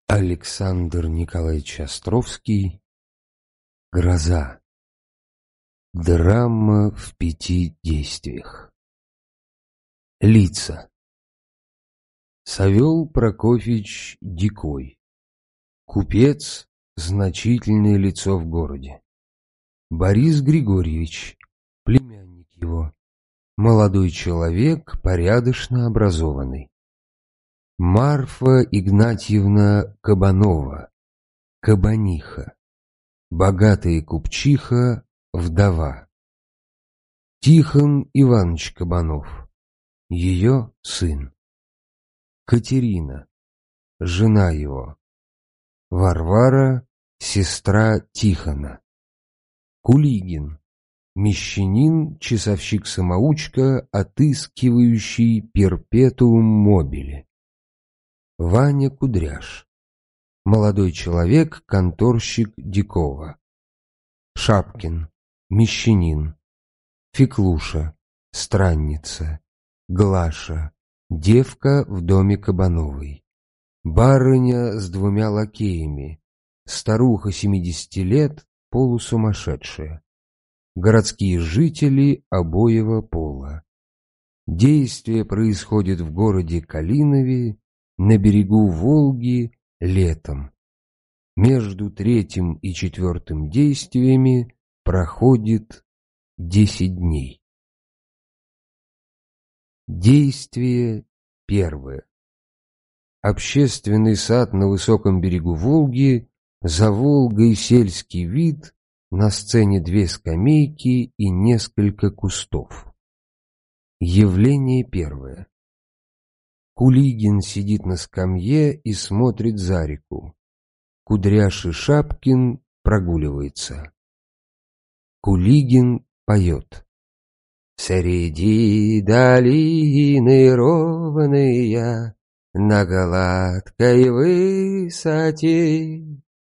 Александр Николаевич Островский. Гроза. Драма в 5 действиях. Лица. Савел Прокофьевич Дикой. Купец, значительное лицо в городе. Борис Григорьевич, племянник его. Молодой человек, порядочно образованный. Марфа Игнатьевна Кабанова, кабаниха. Богатая купчиха, вдова. Тихон Иванович Кабанов, ее сын. Катерина, жена его. Варвара, сестра Тихона. Кулигин, мещанин, часовщик-самоучка, отыскивающий перпетуум мобиле. Ваня Кудряш, молодой человек, конторщик Дикова. Шапкин, мещанин. Феклуша, странница. Глаша, девка в доме Кабановой. Барыня с 2 лакеями. Старуха 70 лет, полусумасшедшая. Городские жители обоего пола. Действие происходит в городе Калинове, на берегу Волги, летом. Между 3-м и 4-м действиями проходит 10 дней. Действие 1. Общественный сад на высоком берегу Волги, за Волгой сельский вид, на сцене 2 скамейки и несколько кустов. Явление 1. Кулигин сидит на скамье и смотрит за реку. Кудряш и Шапкин прогуливаются. Кулигин поет. Среди долины ровные, на гладкой высоте.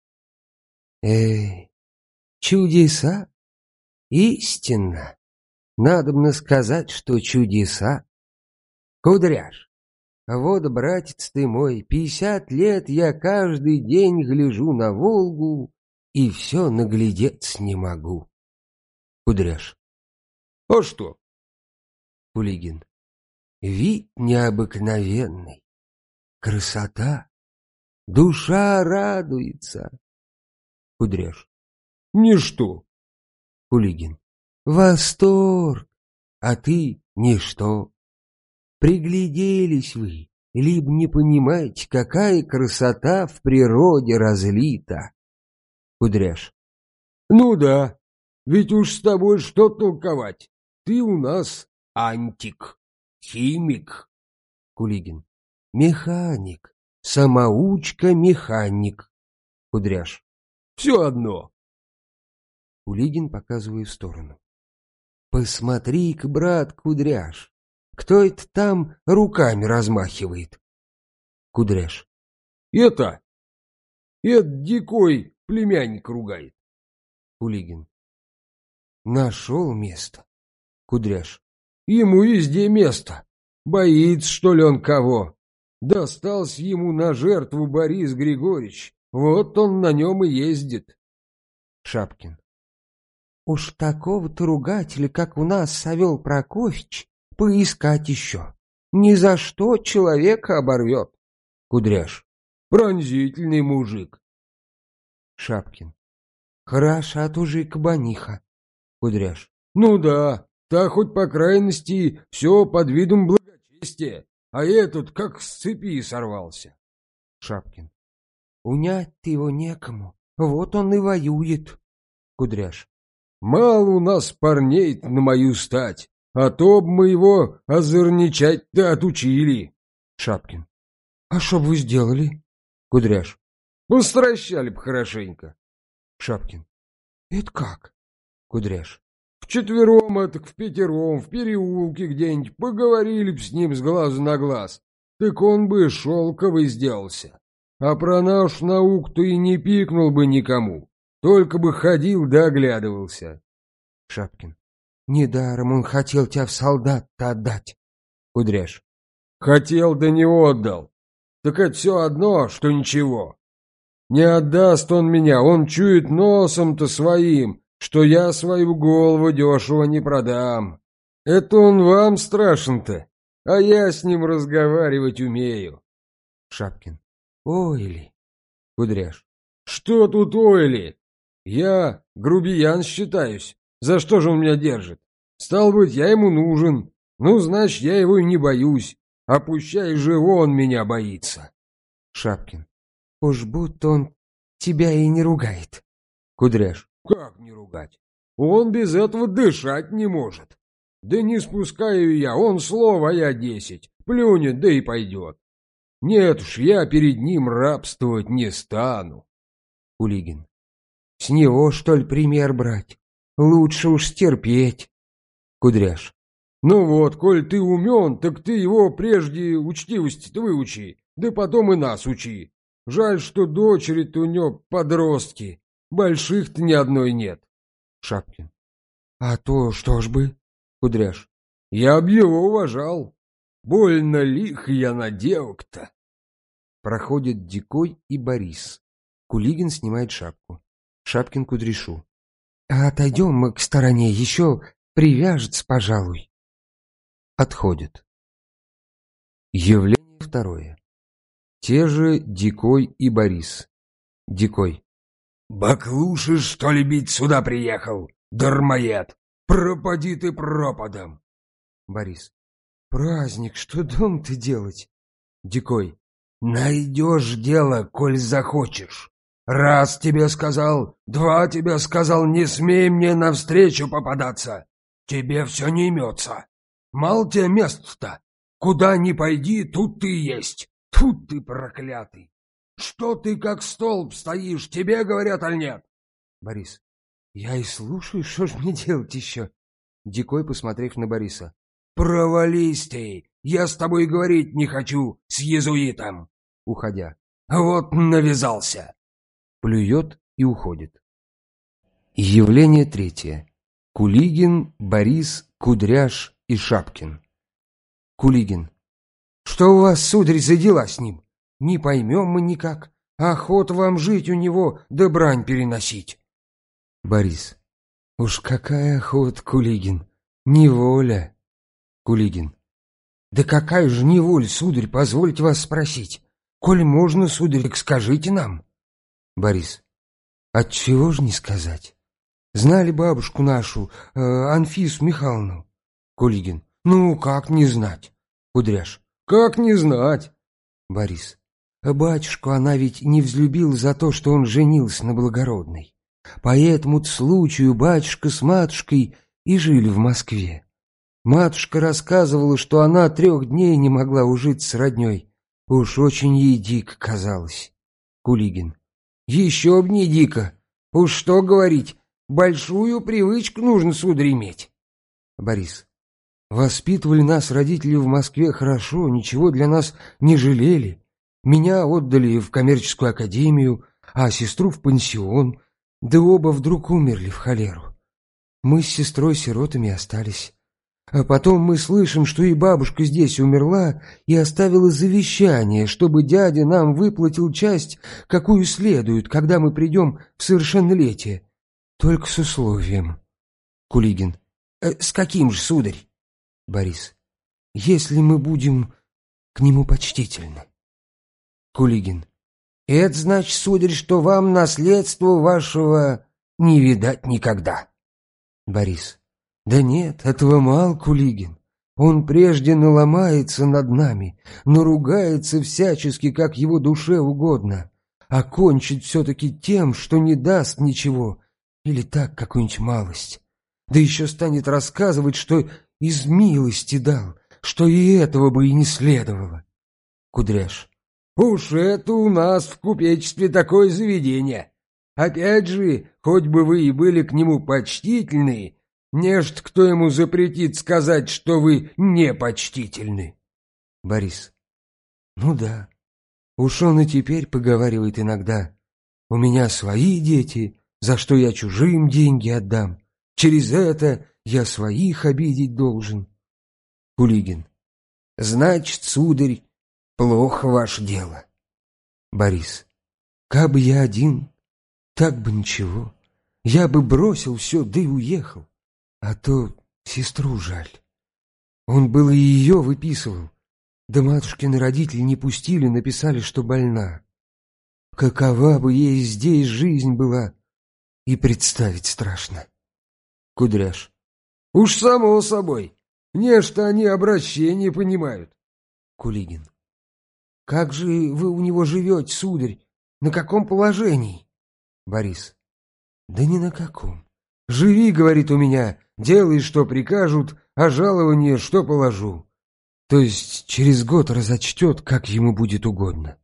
Эй, чудеса! Истинно! Надобно сказать, что чудеса. Кудряш, вот, братец ты мой, 50 лет я каждый день гляжу на Волгу и все наглядеться не могу. Кудряш. А что? Кулигин. Вид необыкновенный. Красота. Душа радуется. Кудряш. Ничто. Кулигин. Восторг. А ты ничто. Пригляделись вы, либо не понимаете, какая красота в природе разлита. Кудряш. Ну да, ведь уж с тобой что толковать. Ты у нас антик, химик. Кулигин. Механик, самоучка-механик. Кудряш. Все одно. Кулигин, показывая в сторону. Посмотри-ка, брат Кудряш, кто это там руками размахивает? Кудряш. Это Дикой племянник ругает. Кулигин. Нашел место. Кудряш. Ему везде место. Боится, что ли, он кого? Достался ему на жертву Борис Григорьевич. Вот он на нем и ездит. Шапкин. Уж такого-то ругателя, как у нас Савел Прокофьевич, поискать еще. Ни за что человека оборвет. Кудряш. Пронзительный мужик. Шапкин. Хороша тоже и кабаниха. Кудряш. Ну да, та хоть по крайности все под видом благочестия, а этот как с цепи сорвался. Шапкин. Унять-то его некому, вот он и воюет. Кудряш. Мало у нас парней на мою стать. А то б мы его озорничать-то отучили. Шапкин. А что б вы сделали? Кудряш. Постращали б хорошенько. Шапкин. Это как? Кудряш. Вчетвером, а так впятером, в переулке где-нибудь поговорили б с ним с глазу на глаз. Так он бы шелковый сделался. А про нашу науку-то и не пикнул бы никому. Только бы ходил да оглядывался. Шапкин. Недаром он хотел тебя в солдат-то отдать. Кудряш. Хотел, да не отдал. Так это все одно, что ничего. Не отдаст он меня, он чует носом-то своим, что я свою голову дешево не продам. Это он вам страшен-то, а я с ним разговаривать умею. Шапкин. Ой ли. Кудряш. Что тут ой ли? Я грубиян считаюсь. За что же он меня держит? Стал быть, я ему нужен. Ну, значит, я его и не боюсь. А пущай же он меня боится. Шапкин. Уж будто он тебя и не ругает. Кудряш. Как не ругать? Он без этого дышать не может. Да не спускаю я, он слово, а я 10. Плюнет, да и пойдет. Нет уж, я перед ним рабствовать не стану. Кулигин. С него, что ли, пример брать? Лучше уж стерпеть. Кудряш. Ну вот, коль ты умен, так ты его прежде учтивости-то выучи, да потом и нас учи. Жаль, что дочери-то у него подростки, больших-то ни одной нет. Шапкин. А то что ж бы? Кудряш. Я б его уважал. Больно лих я на девок-то. Проходят Дикой и Борис. Кулигин снимает шапку. Шапкин Кудряшу. А отойдем мы к стороне, еще привяжется, пожалуй. Отходит. Явление второе. Те же Дикой и Борис. Дикой. Баклуши, что ли, бить сюда приехал? Дармоед! Пропади ты пропадом! Борис. Праздник, что дом-то делать? Дикой. Найдешь дело, коль захочешь. Раз тебе сказал, два тебе сказал, не смей мне навстречу попадаться. Тебе все не имется. Мало тебе мест-то. Куда ни пойди, тут ты есть. Тут ты проклятый. Что ты как столб стоишь, тебе говорят, аль нет? Борис. Я и слушаю, что ж мне делать еще? Дикой, посмотрев на Бориса. Провались ты, я с тобой говорить не хочу, с иезуитом. Уходя. Вот навязался. Плюет и уходит. Явление третье. Кулигин, Борис, Кудряш и Шапкин. Кулигин. Что у вас, сударь, за дела с ним? Не поймем мы никак. Охота вам жить у него, да брань переносить. Борис. Уж какая охота, Кулигин. Неволя. Кулигин. Да какая же неволя, сударь, позвольте вас спросить. Коль можно, сударь, так скажите нам. Борис. Отчего ж не сказать? Знали бабушку нашу, Анфису Михайловну? Кулигин. Ну, как не знать? Кудряш. Как не знать? Борис. Батюшку она ведь не взлюбила за то, что он женился на благородной. По этому-то случаю батюшка с матушкой и жили в Москве. Матушка рассказывала, что она 3 дней не могла ужиться с родней. Уж очень ей дико казалось. Кулигин. Еще б не дико. Уж что говорить, большую привычку нужно, сударь, иметь. Борис. Воспитывали нас родители в Москве хорошо, ничего для нас не жалели. Меня отдали в коммерческую академию, а сестру в пансион, да оба вдруг умерли в холеру. Мы с сестрой сиротами остались. А потом мы слышим, что и бабушка здесь умерла и оставила завещание, чтобы дядя нам выплатил часть, какую следует, когда мы придем в совершеннолетие. Только с условием. Кулигин. С каким же, сударь? Борис. Если мы будем к нему почтительны. Кулигин. Это значит, сударь, что вам наследство вашего не видать никогда. Борис. Да нет, этого мало, Кулигин. Он прежде наломается над нами, наругается всячески, как его душе угодно, а кончит все-таки тем, что не даст ничего, или так какую-нибудь малость. Да еще станет рассказывать, что из милости дал, что и этого бы и не следовало. Кудряш. Уж это у нас в купечестве такое заведение. Опять же, хоть бы вы и были к нему почтительны, нежто кто ему запретит сказать, что вы непочтительны. Борис. Ну да, уж он и теперь поговаривает иногда. У меня свои дети, за что я чужим деньги отдам. Через это я своих обидеть должен. Кулигин. Значит, сударь, плохо ваше дело. Борис. Кабы я один, так бы ничего. Я бы бросил все, да и уехал. А то сестру жаль. Он было и ее выписывал. Да матушкины родители не пустили, написали, что больна. Какова бы ей здесь жизнь была, и представить страшно. Кудряш. Уж само собой. Нечто они обращение понимают. Кулигин. Как же вы у него живете, сударь? На каком положении? Борис. Да ни на каком. Живи, говорит, у меня, делай, что прикажут, а жалование, что положу. То есть через год разочтет, как ему будет угодно.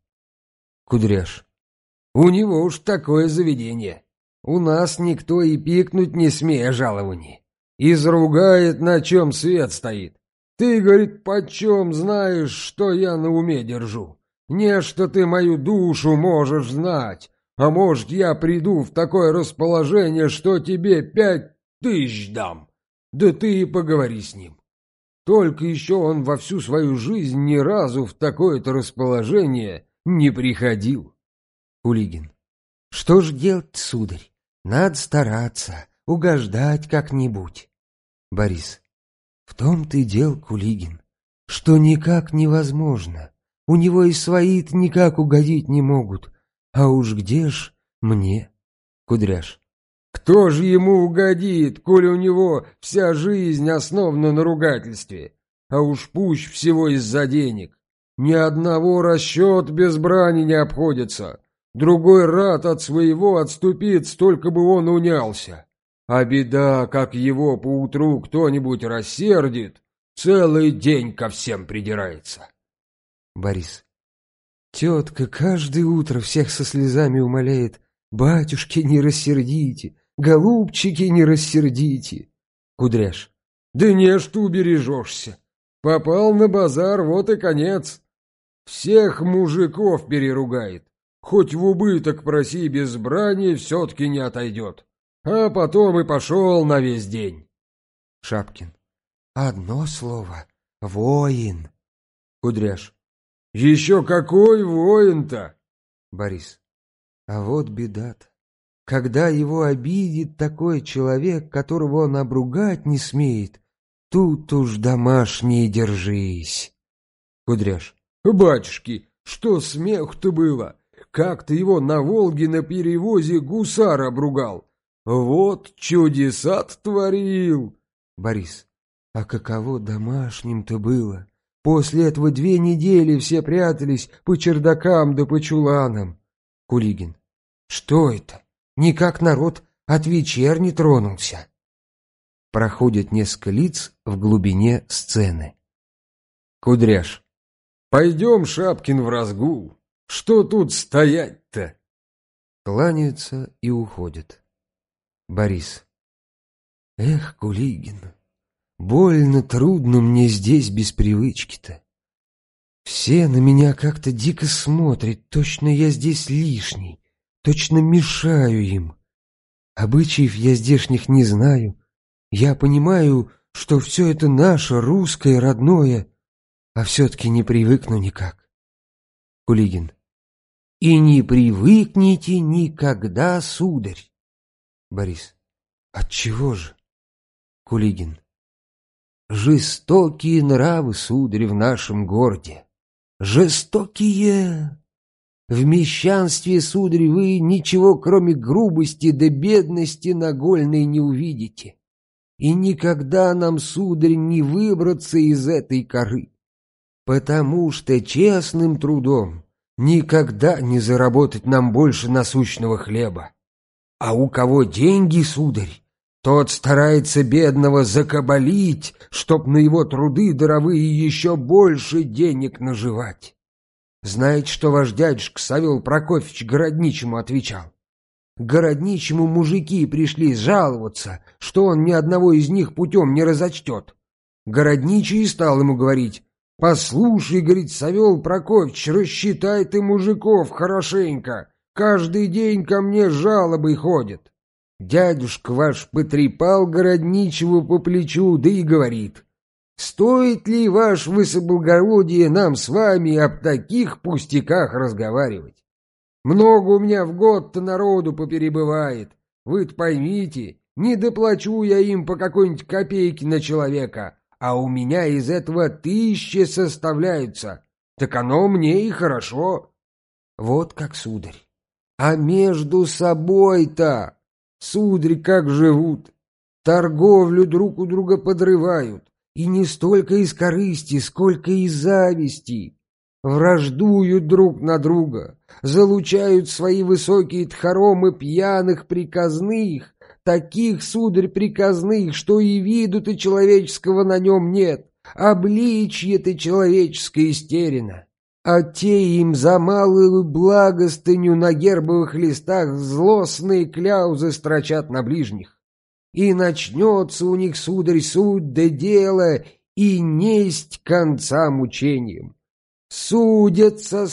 Кудряш. У него уж такое заведение. У нас никто и пикнуть не смея жалований. Изругает, на чем свет стоит. Ты, говорит, почем знаешь, что я на уме держу? Не, что ты мою душу можешь знать. А может, я приду в такое расположение, что тебе 5000 дам. Да ты и поговори с ним. Только еще он во всю свою жизнь ни разу в такое-то расположение не приходил. Кулигин. Что ж делать, сударь? Надо стараться, угождать как-нибудь. Борис. В том-то и дел, Кулигин, что никак невозможно. У него и свои-то никак угодить не могут. А уж где ж мне? Кудряш. Кто же ему угодит, коли у него вся жизнь основана на ругательстве? А уж пусть всего из-за денег. Ни одного расчет без брани не обходится. Другой рад от своего отступиться, только бы он унялся. А беда, как его поутру кто-нибудь рассердит, целый день ко всем придирается. Борис. Тетка каждое утро всех со слезами умоляет: «Батюшки, не рассердите! Голубчики, не рассердите!» Кудряш. Да не, что убережешься. Попал на базар, вот и конец. Всех мужиков переругает. Хоть в убыток проси без брани, все-таки не отойдет. А потом и пошел на весь день. Шапкин. Одно слово — воин. Кудряш. Еще какой воин-то? Борис. А вот беда-то. Когда его обидит такой человек, которого он обругать не смеет, тут уж домашний держись. Кудряш. Батюшки, что смех-то было? Как ты его на Волге на перевозе гусар обругал? Вот чудеса-то творил. Борис. А каково домашним-то было? После этого 2 недели все прятались по чердакам да по чуланам. Кулигин. Что это? Никак народ от вечерни тронулся. Проходит несколько лиц в глубине сцены. Кудряш. Пойдем, Шапкин, в разгул. Что тут стоять-то? Кланяются и уходят. Борис. Эх, Кулигин, больно трудно мне здесь без привычки-то. Все на меня как-то дико смотрят, точно я здесь лишний, точно мешаю им. Обычаев я здешних не знаю. Я понимаю, что все это наше, русское, родное, а все-таки не привыкну никак. Кулигин. И не привыкните никогда, сударь. Борис. Отчего же? Кулигин. Жестокие нравы, сударь, в нашем городе. Жестокие. В мещанстве, сударь, вы ничего, кроме грубости да бедности нагольной, не увидите. И никогда нам, сударь, не выбраться из этой коры, потому что честным трудом никогда не заработать нам больше насущного хлеба. А у кого деньги, сударь, тот старается бедного закабалить, чтоб на его труды даровые еще больше денег наживать. Знаете, что ваш дядюшка Савел Прокофьевич городничему отвечал? Городничему мужики пришли жаловаться, что он ни одного из них путем не разочтет. Городничий стал ему говорить: «Послушай, — говорит, — Савел Прокофьевич, рассчитай ты мужиков хорошенько, каждый день ко мне жалобы ходят». Дядюшка ваш потрепал городничего по плечу, да и говорит: «Стоит ли, ваше высокоблагородие, нам с вами об таких пустяках разговаривать? Много у меня в год-то народу поперебывает. Вы-то поймите, не доплачу я им по какой-нибудь копейке на человека, а у меня из этого 1000 составляются. Так оно мне и хорошо. Вот как, сударь. А между собой-то, сударь, как живут. Торговлю друг у друга подрывают. И не столько из корысти, сколько из зависти. Враждуют друг на друга, залучают свои высокие тхоромы пьяных приказных, таких, сударь, приказных, что и виду-то человеческого на нем нет, обличье-то человеческое истерено. А те им за малую благостыню на гербовых листах злостные кляузы строчат на ближних. И начнется у них, сударь, суть да дело, и несть конца мучениям. Судятся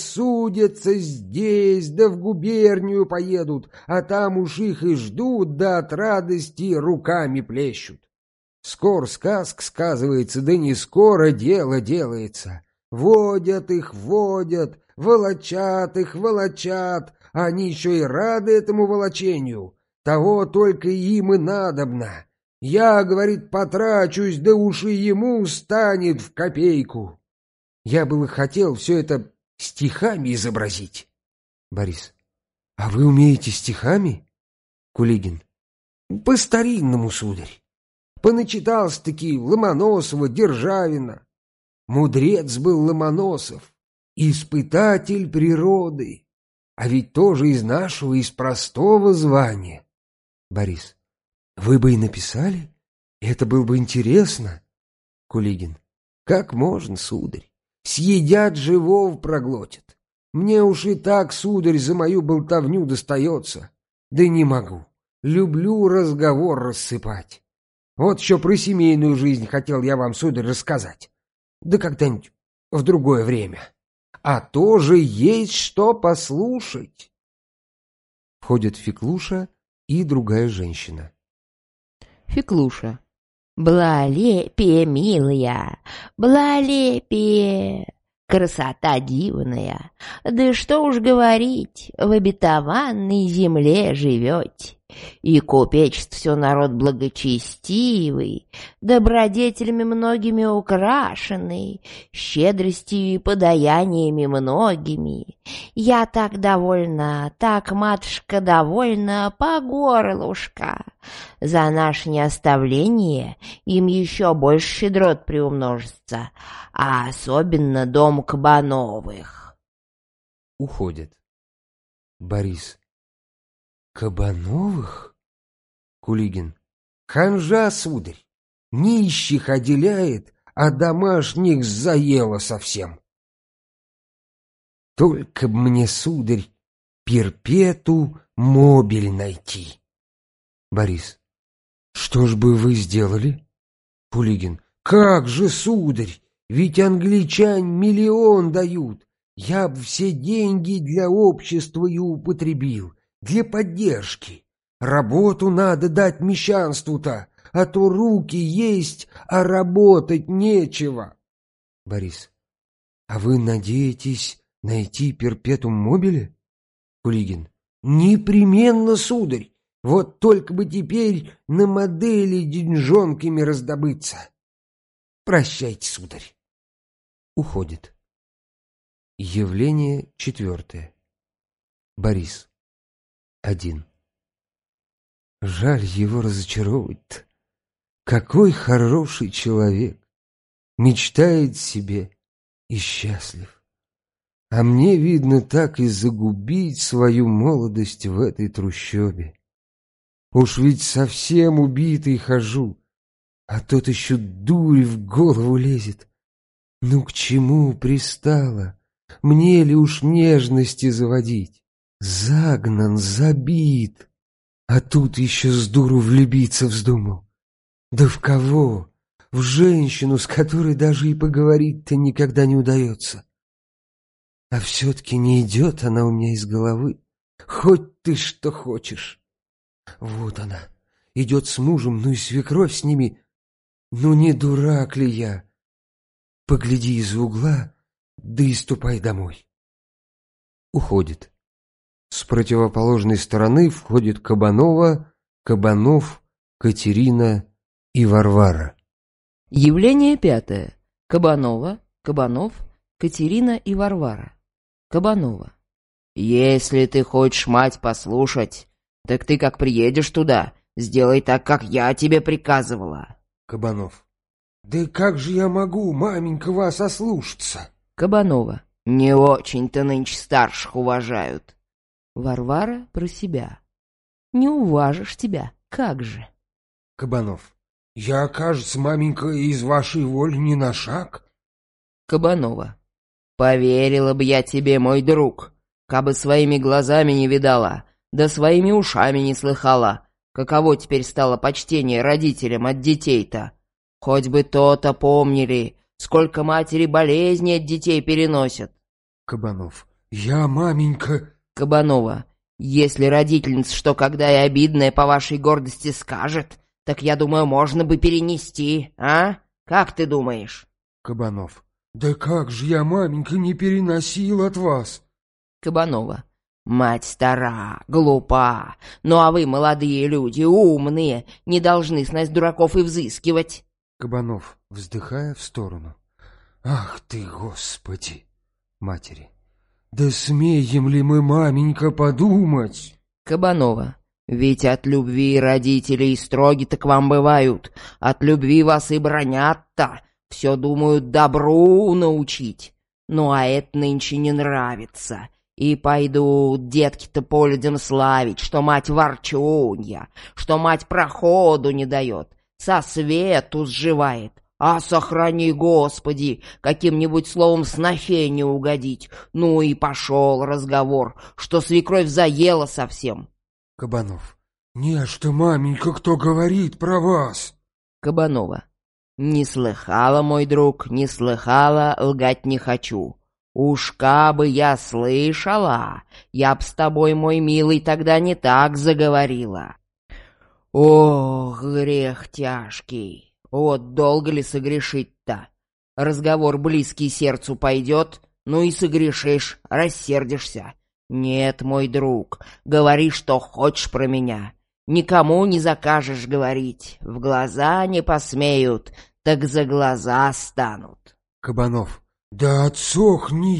здесь, да в губернию поедут, а там уж их и ждут, да от радости руками плещут. Скоро сказка сказывается, да не скоро дело делается. Водят их, водят, волочат их, волочат, а они еще и рады этому волочению. Того только им и надобно. Я, говорит, потрачусь, да уж и ему станет в копейку. Я было хотел все это стихами изобразить. Борис. А вы умеете стихами? Кулигин. По-старинному, сударь. Поначитался-таки Ломоносова, Державина. Мудрец был Ломоносов, испытатель природы, а ведь тоже из нашего, из простого звания. Борис. Вы бы и написали? Это было бы интересно. Кулигин. Как можно, сударь? Съедят, живого проглотят. Мне уж и так, сударь, за мою болтовню достается. Да не могу. Люблю разговор рассыпать. Вот еще про семейную жизнь хотел я вам, сударь, рассказать. Да когда-нибудь в другое время. А тоже есть что послушать. Входят Феклуша и другая женщина. Феклуша. Блалепие, милая, блалепие, красота дивная. Да что уж говорить, в обетованной земле живете. И купечество все народ благочестивый, добродетелями многими украшенный, щедростью и подаяниями многими. Я так довольна, так, матушка, довольна по горлушка. За наше неоставление им еще больше щедрот приумножится, а особенно дом Кабановых. Уходит. Борис. Кабановых? Кулигин. Ханжа, сударь, нищих отделяет, а домашних заело совсем. Только б мне, сударь, перпету мобиль найти. Борис. Что ж бы вы сделали? Кулигин. Как же, сударь, ведь англичане 1 миллион дают. Я б все деньги для общества и употребил. Для поддержки. Работу надо дать мещанству-то, а то руки есть, а работать нечего. Борис. А вы надеетесь найти перпетум мобиле? Кулигин. Непременно, сударь. Вот только бы теперь на модели деньжонками раздобыться. Прощайте, сударь. Уходит. Явление 4. Борис. 1. Жаль его разочаровывать-то. Какой хороший человек. Мечтает себе и счастлив. А мне, видно, так и загубить свою молодость в этой трущобе. Уж ведь совсем убитый хожу, а тот еще дурь в голову лезет. Ну к чему пристало? Мне ли уж нежности заводить? Загнан, забит, а тут еще с дуру влюбиться вздумал. Да в кого? В женщину, с которой даже и поговорить-то никогда не удается. А все-таки не идет она у меня из головы, хоть ты что хочешь. Вот она, идет с мужем, ну и свекровь с ними. Ну не дурак ли я? Погляди из угла, да и ступай домой. Уходит. С противоположной стороны входит Кабанова, Кабанов, Катерина и Варвара. Явление 5. Кабанова, Кабанов, Катерина и Варвара. Кабанова. «Если ты хочешь мать послушать, так ты как приедешь туда, сделай так, как я тебе приказывала». Кабанов. Да как же я могу, маменька, вас ослушаться? Кабанова. «Не очень-то нынче старших уважают». Варвара про себя. «Не уважишь тебя, как же?» Кабанов. Я, кажется, маменька, из вашей воли не на шаг. Кабанова. «Поверила бы я тебе, мой друг, кабы своими глазами не видала, да своими ушами не слыхала, каково теперь стало почтение родителям от детей-то. Хоть бы то-то помнили, сколько матери болезни от детей переносят». Кабанов. Я, маменька... Кабанова. «Если родительница что когда и обидное по вашей гордости скажет, так я думаю, можно бы перенести, а? Как ты думаешь?» Кабанов. Да как же я, маменька, не переносил от вас? Кабанова. «Мать стара, глупа, ну а вы, молодые люди, умные, не должны с нас дураков и взыскивать». Кабанов, вздыхая в сторону. Ах ты, Господи! Матери. Да смеем ли мы, маменька, подумать? Кабанова. «Ведь от любви родителей строги-то к вам бывают, от любви вас и бронят-то, все думают добру научить. Ну а это нынче не нравится. И пойдут детки-то по людям славить, что мать ворчунья, что мать проходу не дает, со свету сживает. А сохрани, Господи, каким-нибудь словом снофе не угодить. Ну и пошел разговор, что свекровь заела совсем». Кабанов. Не, что, маменька, кто говорит про вас? Кабанова. «Не слыхала, мой друг, не слыхала, лгать не хочу. Уж кабы я слышала, я б с тобой, мой милый, тогда не так заговорила. Ох, грех тяжкий, вот долго ли согрешить-то? Разговор близкий сердцу пойдет, ну и согрешишь, рассердишься. Нет, мой друг, говори, что хочешь про меня. Никому не закажешь говорить, в глаза не посмеют, так за глаза станут». Кабанов. Да отсохни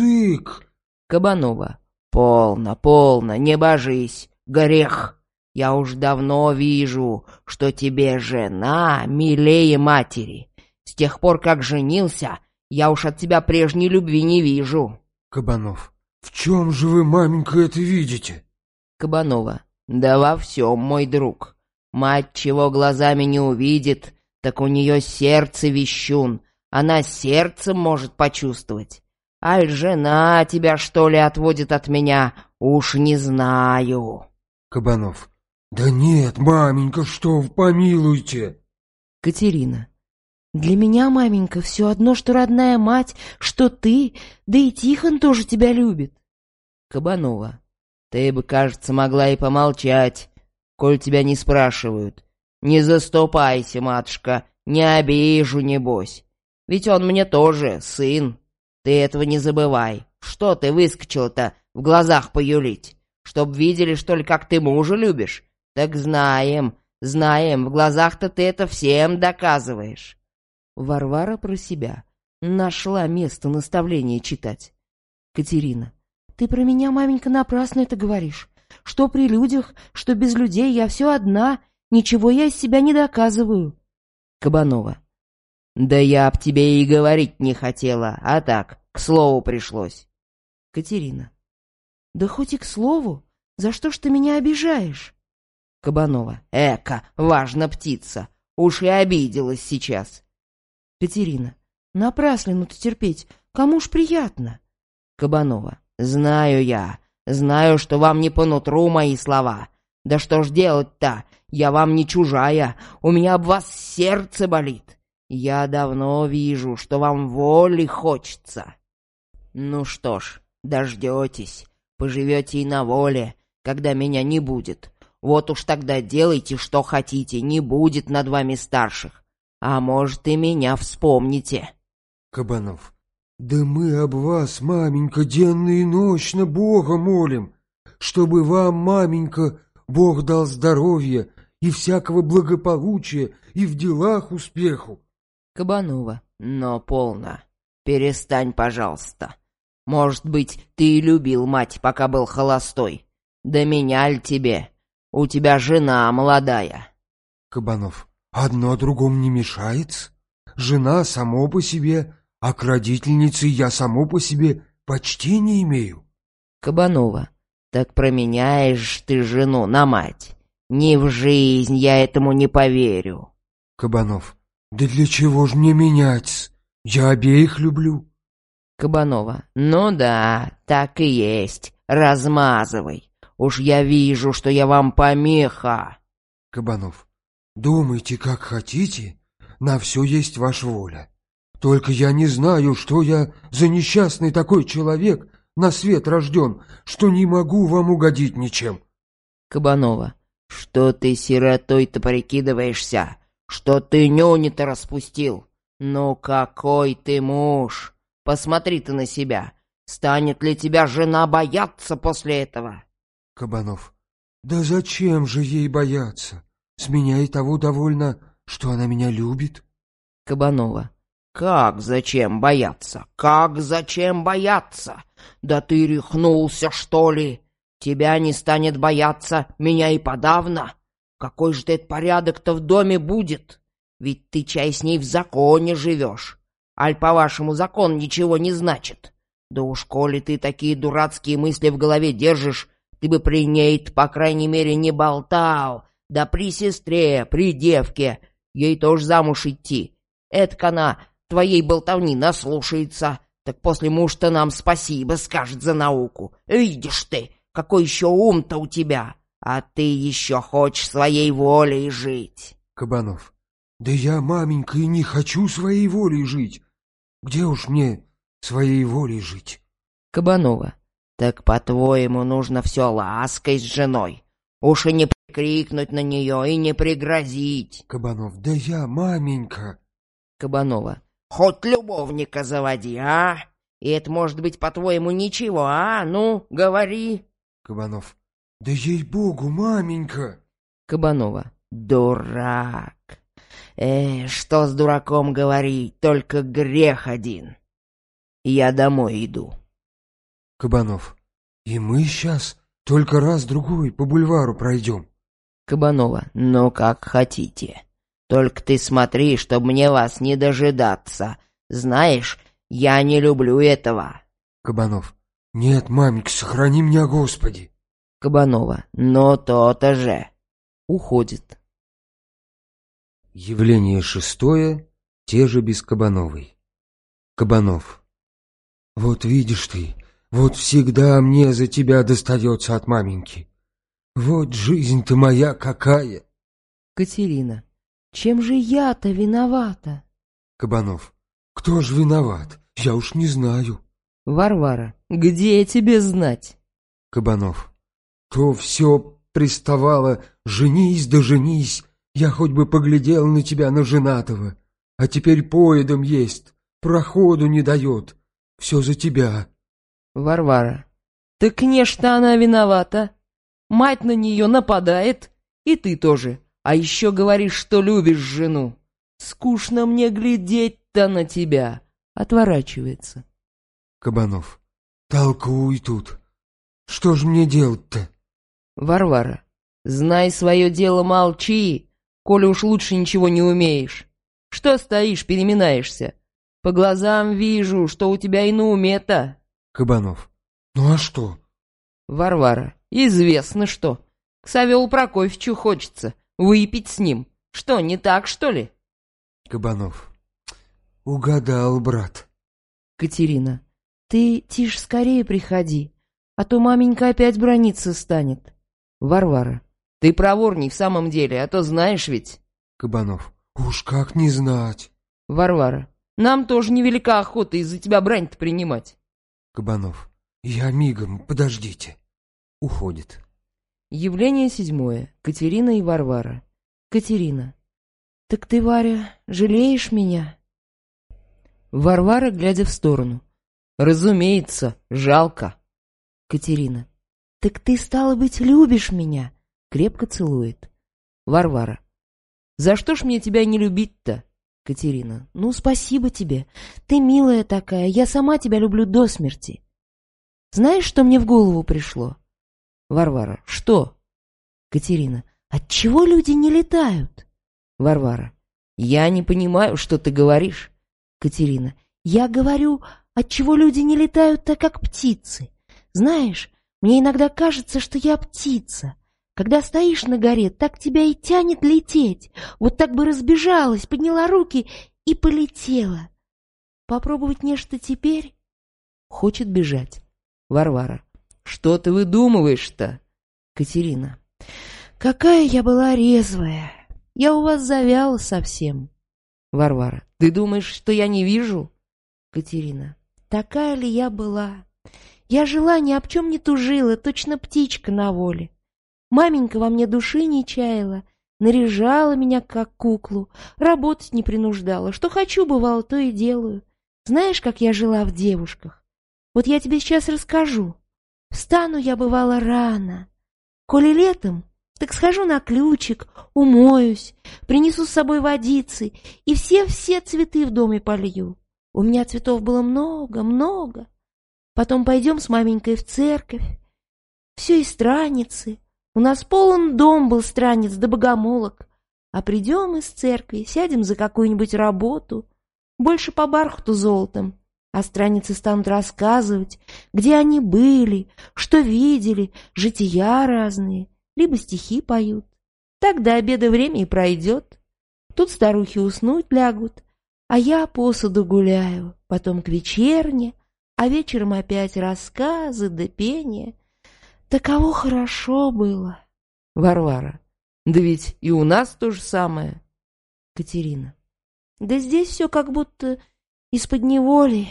язык. Кабанова. «Полно, полно, не божись, грех. Я уж давно вижу, что тебе жена милее матери. С тех пор, как женился, я уж от тебя прежней любви не вижу». Кабанов. В чем же вы, маменька, это видите? Кабанова. «Да во всем, мой друг. Мать чего глазами не увидит, так у нее сердце вещун, она сердцем может почувствовать. Аль жена тебя, что ли, отводит от меня, уж не знаю». Кабанов. Да нет, маменька, что вы, помилуйте. Катерина. «Для меня, маменька, все одно, что родная мать, что ты, да и Тихон тоже тебя любит». Кабанова. «Ты бы, кажется, могла и помолчать, коль тебя не спрашивают. Не заступайся, матушка, не обижу, небось. Ведь он мне тоже сын. Ты этого не забывай. Что ты выскочил-то в глазах поюлить? Чтоб видели, что ли, как ты мужа любишь? Так знаем, знаем, в глазах-то ты это всем доказываешь». Варвара про себя. Нашла место наставления читать. Катерина. «Ты про меня, маменька, напрасно это говоришь. Что при людях, что без людей, я все одна, ничего я из себя не доказываю». Кабанова. «Да я об тебе и говорить не хотела, а так, к слову пришлось». Катерина. «Да хоть и к слову, за что ж ты меня обижаешь?» Кабанова. «Эка, важна птица, уж и обиделась сейчас». Катерина. «Напраслину-то терпеть, кому ж приятно?» Кабанова. «Знаю я, знаю, что вам не по нутру мои слова. Да что ж делать-то? Я вам не чужая, у меня об вас сердце болит. Я давно вижу, что вам воли хочется. Ну что ж, дождетесь, поживете и на воле, когда меня не будет. Вот уж тогда делайте, что хотите, не будет над вами старших. А может, и меня вспомните». Кабанов. Да мы об вас, маменька, денно и ночно Бога молим. чтобы вам, маменька, Бог дал здоровья и всякого благополучия и в делах успеху. Кабанова. Но полно. Перестань, пожалуйста. Может быть, ты и любил мать, пока был холостой. Да меня ль тебе? У тебя жена молодая. Кабанов. Одно другому не мешается. Жена само по себе, а к родительнице я само по себе почти не имею. Кабанова. Так променяешь ты жену на мать. Ни в жизнь я этому не поверю. Кабанов. Да для чего ж мне менять? Я обеих люблю. Кабанова. Ну да, так и есть. Размазывай. Уж я вижу, что я вам помеха. Кабанов. Думайте, как хотите, на все есть ваша воля. Только я не знаю, что я за несчастный такой человек на свет рожден, что не могу вам угодить ничем. Кабанова. Что ты сиротой-то прикидываешься? Что ты нюни-то распустил? Ну какой ты муж? Посмотри ты на себя. Станет ли тебя жена бояться после этого? Кабанов. Да зачем же ей бояться? С меня и того довольно, что она меня любит. Кабанова. Как зачем бояться? Как зачем бояться? Да ты рехнулся, что ли? Тебя не станет бояться, меня и подавно. Какой же это порядок-то в доме будет? Ведь ты, чай, с ней в законе живешь. Аль, по-вашему, закон ничего не значит. Да уж, коли ты такие дурацкие мысли в голове держишь, ты бы при ней-то, по крайней мере, не болтал. Да при сестре, при девке. Ей тоже замуж идти. Этак она твоей болтовни наслушается. Так после муж-то нам спасибо скажет за науку. Видишь ты, какой еще ум-то у тебя. А ты еще хочешь своей волей жить. Кабанов. Да я, маменька, и не хочу своей волей жить. Где уж мне своей волей жить? Кабанова. Так, по-твоему, нужно все лаской с женой. Уж и не прикрикнуть на нее, и не пригрозить. Кабанов. Да я, маменька. Кабанова. Хоть любовника заводи, а? И это может быть, по-твоему, ничего, а? Ну, говори. Кабанов. Да ей-богу, маменька. Кабанова. Дурак. Что с дураком говорить, только грех один. Я домой иду. Кабанов. И мы сейчас только раз-другой по бульвару пройдем. Кабанова. Ну, как хотите. Только ты смотри, чтоб мне вас не дожидаться. Знаешь, я не люблю этого. Кабанов. Нет, маменька, сохрани меня, Господи. Кабанова. Ну, то-то же. Уходит. Явление шестое, те же без Кабановой. Кабанов. Вот видишь ты, вот всегда мне за тебя достается от маменьки. Вот жизнь-то моя какая. Катерина. Чем же я-то виновата? Кабанов. Кто ж виноват? Я уж не знаю. Варвара. Где тебе знать? Кабанов. То все приставало: женись да женись. Я хоть бы поглядел на тебя, на женатого. А теперь поедом есть, проходу не дает. Все за тебя. Варвара. Так не что она виновата. Мать на нее нападает, и ты тоже. А еще говоришь, что любишь жену. Скучно мне глядеть-то на тебя. Отворачивается. Кабанов. Толкуй тут. Что ж мне делать-то? Варвара. Знай свое дело, молчи, коли уж лучше ничего не умеешь. Что стоишь, переминаешься? По глазам вижу, что у тебя и на уме-то. Кабанов. Ну а что? Варвара. Известно что. К Савелу Прокофьевичу хочется. Выпить с ним. Что, не так, что ли? Кабанов. Угадал, брат. Катерина. Ты тише скорее приходи, а то маменька опять браниться станет. Варвара. Ты проворней в самом деле, а то знаешь ведь. Кабанов. Уж как не знать. Варвара. Нам тоже невелика охота из-за тебя брань-то принимать. Кабанов. Я мигом, подождите. Уходит. Явление седьмое. Катерина и Варвара. Катерина. Так ты, Варя, жалеешь меня? Варвара, глядя в сторону. Разумеется, жалко. Катерина. Так ты, стало быть, любишь меня? Крепко целует. Варвара. За что ж мне тебя не любить-то? Катерина. Ну, спасибо тебе. Ты милая такая, я сама тебя люблю до смерти. Знаешь, что мне в голову пришло? Варвара. Что? Катерина. Отчего люди не летают? Варвара. Я не понимаю, что ты говоришь. Катерина. Я говорю, отчего люди не летают так, как птицы. Знаешь, мне иногда кажется, что я птица. Когда стоишь на горе, так тебя и тянет лететь. Вот так бы разбежалась, подняла руки и полетела. Попробовать нечто теперь? Хочет бежать. Варвара. Что ты выдумываешь-то? Катерина. Какая я была резвая. Я у вас завяла совсем. Варвара. Ты думаешь, что я не вижу? Катерина. Такая ли я была? Я жила, ни об чем не тужила, точно птичка на воле. Маменька во мне души не чаяла, наряжала меня как куклу, работать не принуждала. Что хочу, бывало, то и делаю. Знаешь, как я жила в девушках? Вот я тебе сейчас расскажу. Встану я, бывало, рано. Коли летом, так схожу на ключик, умоюсь, принесу с собой водицы и все цветы в доме полью. У меня цветов было много. Потом пойдем с маменькой в церковь. Все и страницы. У нас полон дом был страниц да богомолок. А придем из церкви, сядем за какую-нибудь работу, больше по бархату золотом, а страницы станут рассказывать, где они были, что видели, жития разные, либо стихи поют. Так до обеда время и пройдет. Тут старухи уснуть лягут, а я посуду гуляю, потом к вечерне, а вечером опять рассказы да пение. Таково хорошо было. Варвара. Да ведь и у нас то же самое. Катерина. Да здесь все как будто из-под неволи.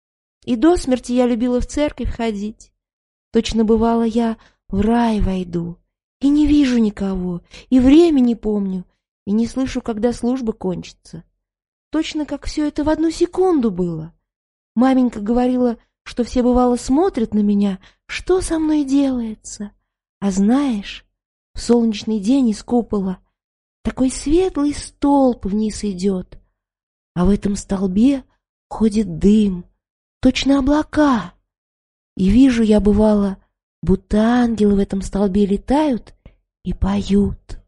И до смерти я любила в церковь ходить. Точно бывало, я в рай войду, и не вижу никого, и время не помню, и не слышу, когда служба кончится. Точно как все это в одну секунду было. Маменька говорила, что все, бывало, смотрят на меня, что со мной делается. А знаешь, в солнечный день из купола такой светлый столб вниз идет, а в этом столбе ходит дым, точно облака. И вижу я, бывало, будто ангелы в этом столбе летают и поют.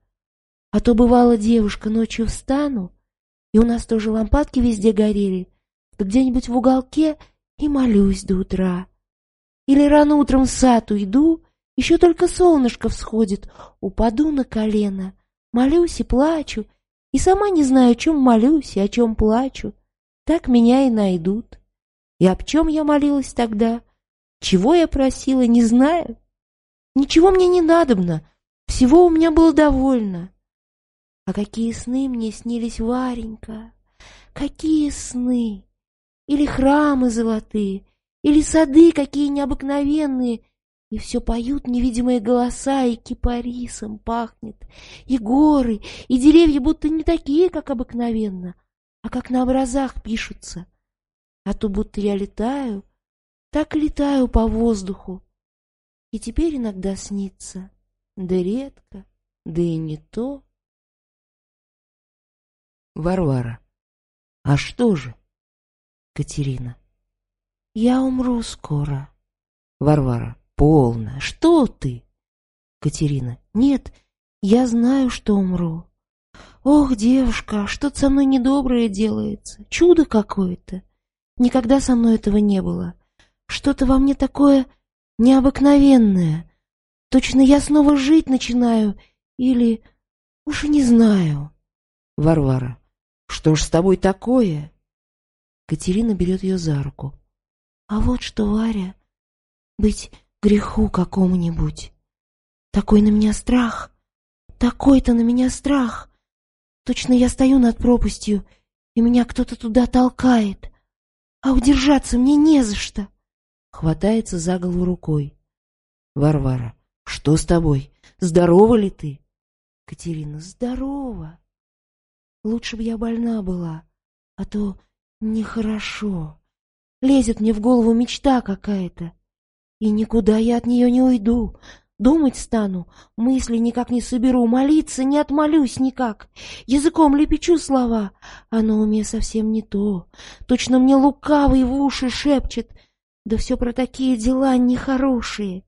А то, бывало, девушка, ночью встану, и у нас тоже лампадки везде горели, да где-нибудь в уголке и молюсь до утра. Или рано утром в сад уйду, еще только солнышко всходит, упаду на колено, молюсь и плачу, и сама не знаю, о чем молюсь и о чем плачу. Так меня и найдут. И об чем я молилась тогда? Чего я просила, не знаю. Ничего мне не надобно, всего у меня было довольно. А какие сны мне снились, Варенька, какие сны! Или храмы золотые, или сады какие необыкновенные, и все поют невидимые голоса, и кипарисом пахнет, и горы, и деревья будто не такие, как обыкновенно, а как на образах пишутся. А то будто я летаю, так и летаю по воздуху. И теперь иногда снится, да редко, да и не то. Варвара. А что же? Катерина. Я умру скоро. Варвара. Полно. Что ты? Катерина. Нет, я знаю, что умру. Ох, девушка, что-то со мной недоброе делается. Чудо какое-то. Никогда со мной этого не было. Что-то во мне такое необыкновенное. Точно я снова жить начинаю. Или... уж и не знаю. Варвара. Что ж с тобой такое? Катерина берет ее за руку. А вот что, Варя, быть греху какому-нибудь. Такой на меня страх, такой-то на меня страх. Точно я стою над пропастью, и меня кто-то туда толкает. А удержаться мне не за что. Хватается за голову рукой. Варвара. Что с тобой? Здорова ли ты? Катерина. Здорова. Лучше бы я больна была, а то нехорошо. Лезет мне в голову мечта какая-то. И никуда я от нее не уйду. Думать стану, мысли никак не соберу, молиться не отмолюсь никак. Языком лепечу слова, а на уме совсем не то. Точно мне лукавый в уши шепчет, да все про такие дела нехорошие.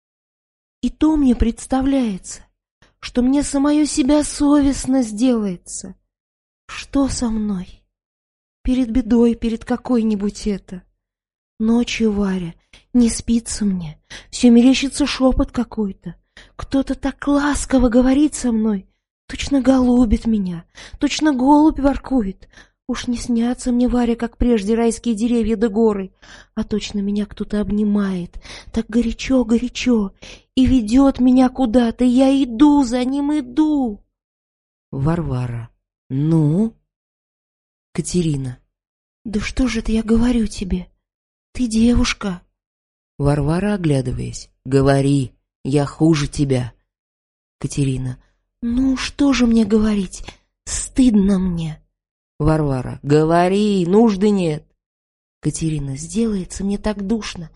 И то мне представляется, что мне самое себя совестно сделается. Что со мной? Перед бедой, перед какой-нибудь это. Ночью, Варя, не спится мне, все мерещится шепот какой-то. Кто-то так ласково говорит со мной, точно голубит меня, точно голубь воркует. Уж не снятся мне, Варя, как прежде райские деревья да горы, а точно меня кто-то обнимает, так горячо-горячо, и ведет меня куда-то, и я иду за ним, иду. Варвара. Ну? Катерина. Да что же это я говорю тебе? Ты девушка. Варвара, оглядываясь. Говори, я хуже тебя. Катерина. Ну, что же мне говорить? Стыдно мне. Варвара. Говори, нужды нет. Катерина. Сделается мне так душно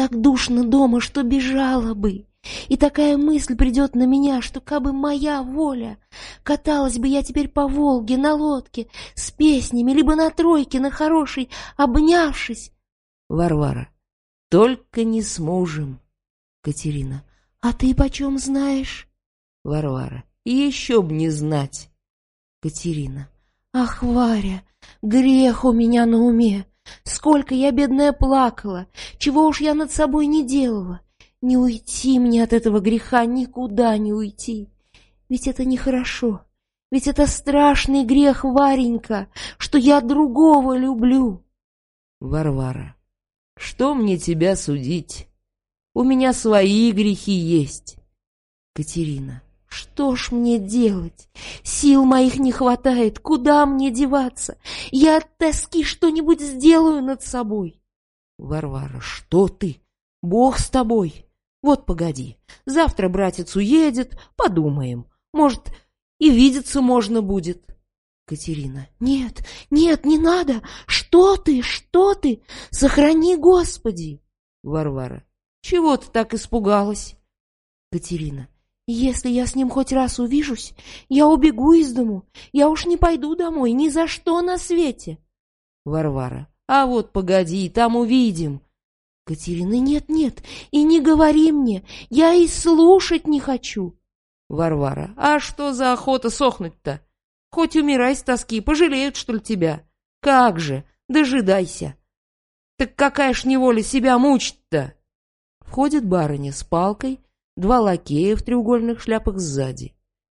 дома, что бежала бы. И такая мысль придет на меня, что кабы моя воля, каталась бы я теперь по Волге на лодке с песнями, либо на тройке на хорошей, обнявшись. Варвара. Только не с мужем. Катерина. А ты почем знаешь? Варвара. Еще б не знать. Катерина. Ах, Варя, грех у меня на уме. Сколько я, бедная, плакала, чего уж я над собой не делала. Не уйти мне от этого греха, никуда не уйти. Ведь это нехорошо, ведь это страшный грех, Варенька, что я другого люблю. Варвара. Что мне тебя судить? У меня свои грехи есть. Катерина. Что ж мне делать? Сил моих не хватает, куда мне деваться? Я от тоски что-нибудь сделаю над собой. Варвара. Что ты? Бог с тобой. Вот погоди, завтра братец уедет, подумаем. Может, и видеться можно будет. Катерина. Нет, нет, не надо. Что ты, что ты? Сохрани, Господи. Варвара. Чего ты так испугалась? Катерина. Если я с ним хоть раз увижусь, я убегу из дому. Я уж не пойду домой ни за что на свете. Варвара. А вот погоди, там увидим. Катерина. Нет, нет, и не говори мне, я и слушать не хочу. Варвара. А что за охота сохнуть-то? Хоть умирай с тоски, пожалеют, что ли, тебя? Как же, дожидайся. Так какая ж неволя себя мучить-то? Входит барыня с палкой, два лакея в треугольных шляпах сзади.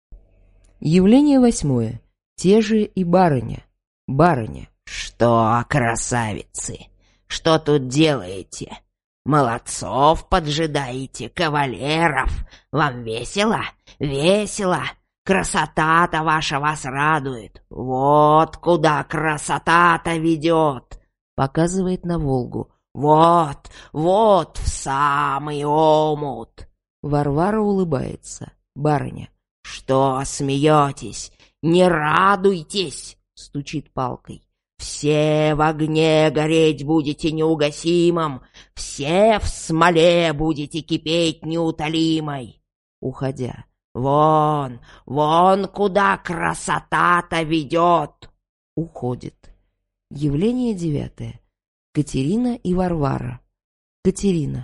Явление 8. Те же и барыня. Барыня. Что, красавицы, что тут делаете? Молодцов поджидаете, кавалеров. Вам весело? Весело. Красота-то ваша вас радует. Вот куда красота-то ведет. Показывает на Волгу. Вот, вот, в самый омут. Варвара улыбается. Барыня. Что смеетесь? Не радуйтесь, стучит палкой. Все в огне гореть будете неугасимым, все в смоле будете кипеть неутолимой. Уходя. Вон, вон куда красота-то ведет. Уходит. Явление 9. Катерина и Варвара. Катерина.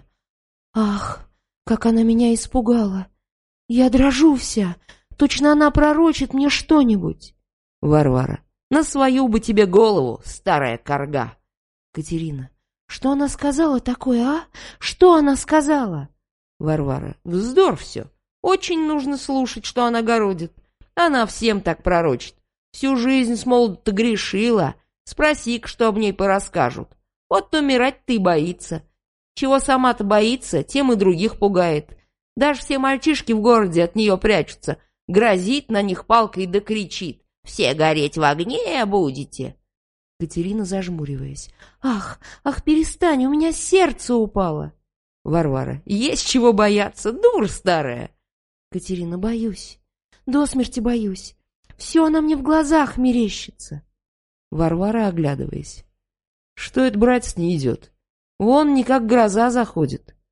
Ах, как она меня испугала. Я дрожу вся. Точно она пророчит мне что-нибудь. Варвара. На свою бы тебе голову, старая карга. Катерина. Что она сказала такое, а? Что она сказала? Варвара. Вздор все. Очень нужно слушать, что она городит. Она всем так пророчит. Всю жизнь с молоду-то грешила. Спроси-ка, что об ней порасскажут. Вот умирать-то и боится. Чего сама-то боится, тем и других пугает. Даже все мальчишки в городе от нее прячутся. Грозит на них палкой да кричит. Все гореть в огне будете. Катерина, зажмуриваясь. Ах, ах, перестань, у меня сердце упало. Варвара. Есть чего бояться, дура старая. Катерина. Боюсь. До смерти боюсь. Все она мне в глазах мерещится. Варвара, оглядываясь. Что это, братец, не идет? Вон никак гроза заходит.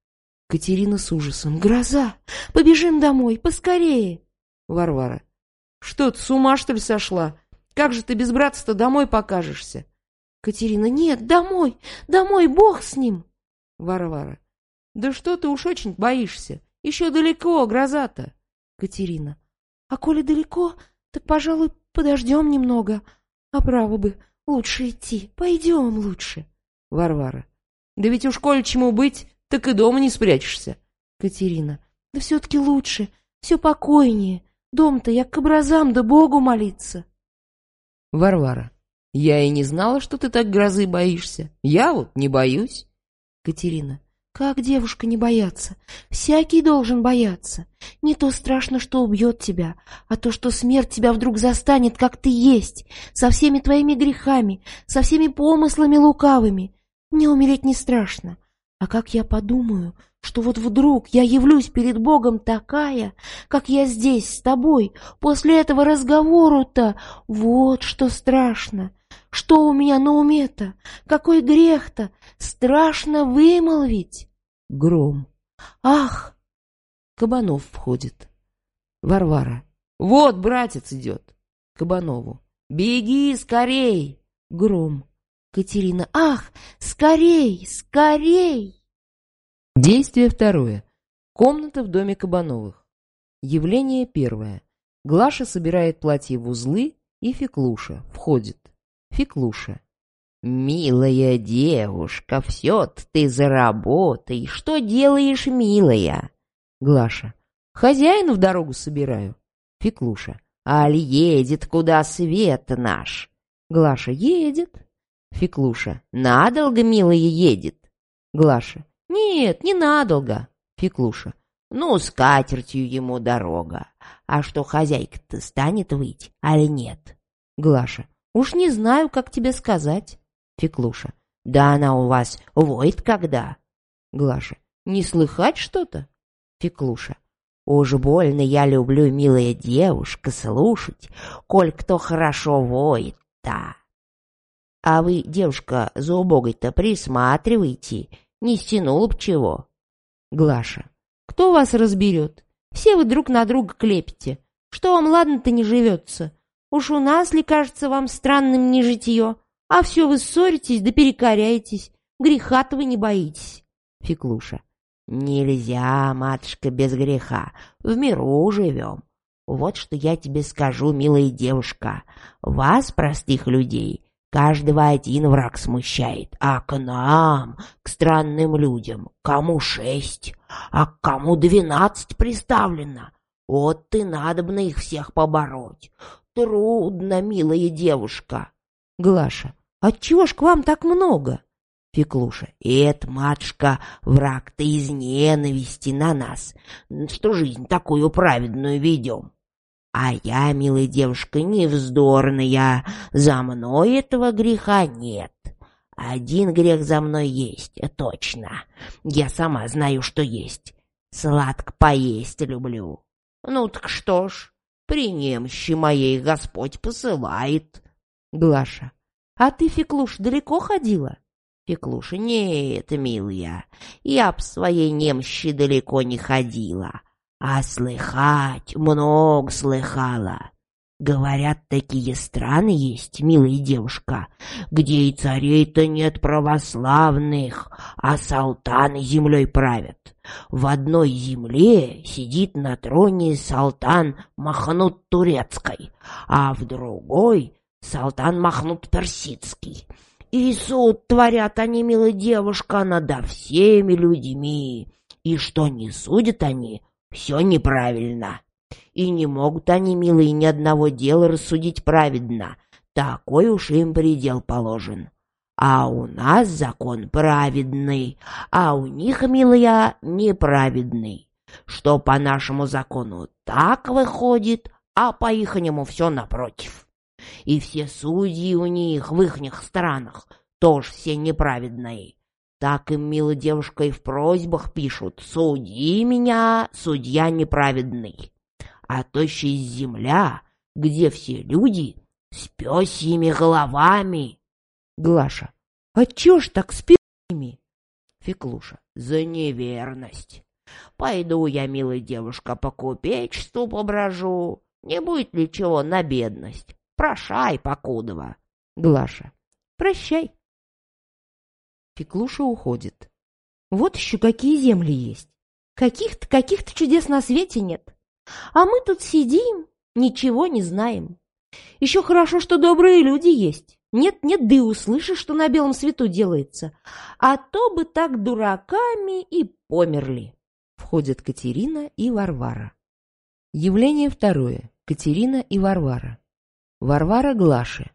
Катерина с ужасом. Гроза! Побежим домой, поскорее! Варвара. Что ты, с ума, что ли, сошла? Как же ты без братца-то домой покажешься? Катерина. Нет, домой, домой, Бог с ним! Варвара. Да что ты уж очень боишься? Еще далеко, гроза-то. Катерина. А коли далеко, так, пожалуй, подождем немного. А право бы, лучше идти. Пойдем лучше. Варвара. Да ведь уж коли чему быть, так и дома не спрячешься. Катерина. Да все-таки лучше, все покойнее. Дом-то я к образам да Богу молиться. Варвара. Я и не знала, что ты так грозы боишься. Я вот не боюсь. Катерина. Как девушка не бояться? Всякий должен бояться. Не то страшно, что убьет тебя, а то, что смерть тебя вдруг застанет, как ты есть, со всеми твоими грехами, со всеми помыслами лукавыми. Мне умереть не страшно. А как я подумаю, что вот вдруг я явлюсь перед Богом такая, как я здесь с тобой, после этого разговору-то, вот что страшно. Что у меня на уме-то? Какой грех-то? Страшно вымолвить. Гром. Ах! Кабанов входит. Варвара. Вот братец идет. Кабанову. Беги скорей. Гром. Катерина. Ах! Скорей! Скорей! Действие второе. Комната в доме Кабановых. Явление первое. Глаша собирает платье в узлы, и Феклуша входит. Феклуша. «Милая девушка, все-то ты за работой. Что делаешь, милая?» Глаша. «Хозяина в дорогу собираю». Феклуша. «Аль едет, куда свет наш?» Глаша. «Едет». Феклуша. «Надолго, милая, едет?» Глаша. «Нет, не надолго». Феклуша. «Ну, с катертью ему дорога. А что, хозяйка-то станет выйти, аль нет?» Глаша. «Уж не знаю, как тебе сказать». Феклуша. «Да она у вас воет когда?» Глаша. «Не слыхать что-то?» Феклуша. «Уж больно я люблю, милая девушка, слушать, коль кто хорошо воет-то. А вы, девушка, за убогой-то присматривайте, не стянула б чего». Глаша. «Кто вас разберет? Все вы друг на друга клепите. Что вам ладно-то не живется? Уж у нас ли кажется вам странным не житье? А все вы ссоритесь да перекоряетесь. Греха-то вы не боитесь». Феклуша. «Нельзя, матушка, без греха. В миру живем. Вот что я тебе скажу, милая девушка. Вас, простых людей, каждого один враг смущает. А к нам, к странным людям, кому 6, а к кому 12 приставлено. Вот и надобно их всех побороть. Трудно, милая девушка». Глаша. «Отчего ж к вам так много?» Феклуша. «Это, матушка, враг-то из ненависти на нас, что жизнь такую праведную ведем. А я, милая девушка, невздорная, за мной этого греха нет. Один грех за мной есть, точно. Я сама знаю, что есть. Сладко поесть люблю. Ну так что ж, при немощи моей Господь посылает». Глаша. «А ты, Феклуш, далеко ходила?» Феклуша. «Нет, милая, я б своей немощи далеко не ходила, а слыхать много слыхала. Говорят, такие страны есть, милая девушка, где и царей-то нет православных, а салтаны землей правят. В одной земле сидит на троне салтан Махнут Турецкой, а в другой салтан Махнут Персидский. И суд творят они, милая девушка, надо всеми людьми, и что не судят они, все неправильно. И не могут они, милые, ни одного дела рассудить праведно, такой уж им предел положен. А у нас закон праведный, а у них, милая, неправедный. Что по нашему закону так выходит, а по ихнему все напротив. И все судьи у них в ихних странах тоже все неправедные. Так им, милая девушка, и в просьбах пишут: «Суди меня, судья неправедный». А то еще из земля, где все люди с пёсьими головами. Глаша. «А чё ж так с пёсьими?» Феклуша. за неверность. Пойду я, милая девушка, по купечеству поброжу. Не будет ли чего на бедность? Прощай, покудова. Глаша. Прощай. Феклуша уходит. Вот еще какие земли есть. Каких-то чудес на свете нет. А мы тут сидим, ничего не знаем. Еще хорошо, что добрые люди есть. Нет-нет, да и услышишь, что на белом свету делается. А то бы так дураками и померли. Входят Катерина и Варвара. Явление второе. Катерина и Варвара. Варвара Глаше.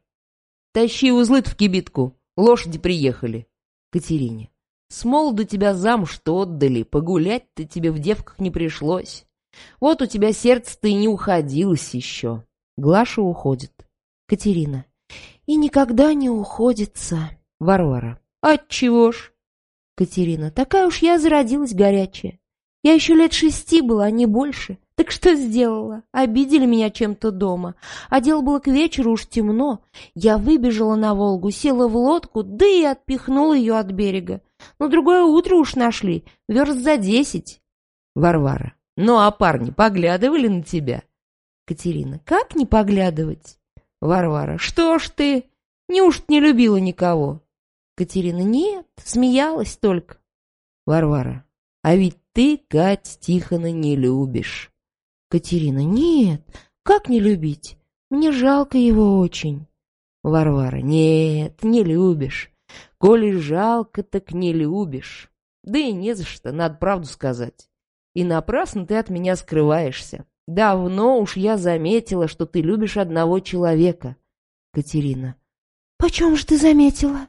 Тащи узлы в кибитку, лошади приехали. Катерине. С молоду тебя замуж-то отдали, погулять-то тебе в девках не пришлось. Вот у тебя сердце-то и не уходилось еще. Глаша уходит. Катерина. И никогда не уходится. Варвара. Отчего ж? Катерина. Такая уж я зародилась горячая. Я еще лет 6 была, а не больше. Так что сделала? Обидели меня чем-то дома. А дело было к вечеру, уж темно. Я выбежала на Волгу, села в лодку, да и отпихнула ее от берега. Но другое утро уж нашли, верст за 10. Варвара. Ну, а парни поглядывали на тебя? Катерина. Как не поглядывать? Варвара. Что ж ты? Неужто не любила никого? Катерина. Нет, смеялась только. Варвара. А ведь ты, Кать, Тихона не любишь. Катерина. Нет, как не любить? Мне жалко его очень. Варвара. Нет, не любишь. Коли жалко, так не любишь. Да и не за что, надо правду сказать. И напрасно ты от меня скрываешься. Давно уж я заметила, что ты любишь одного человека. Катерина. Почем же ты заметила?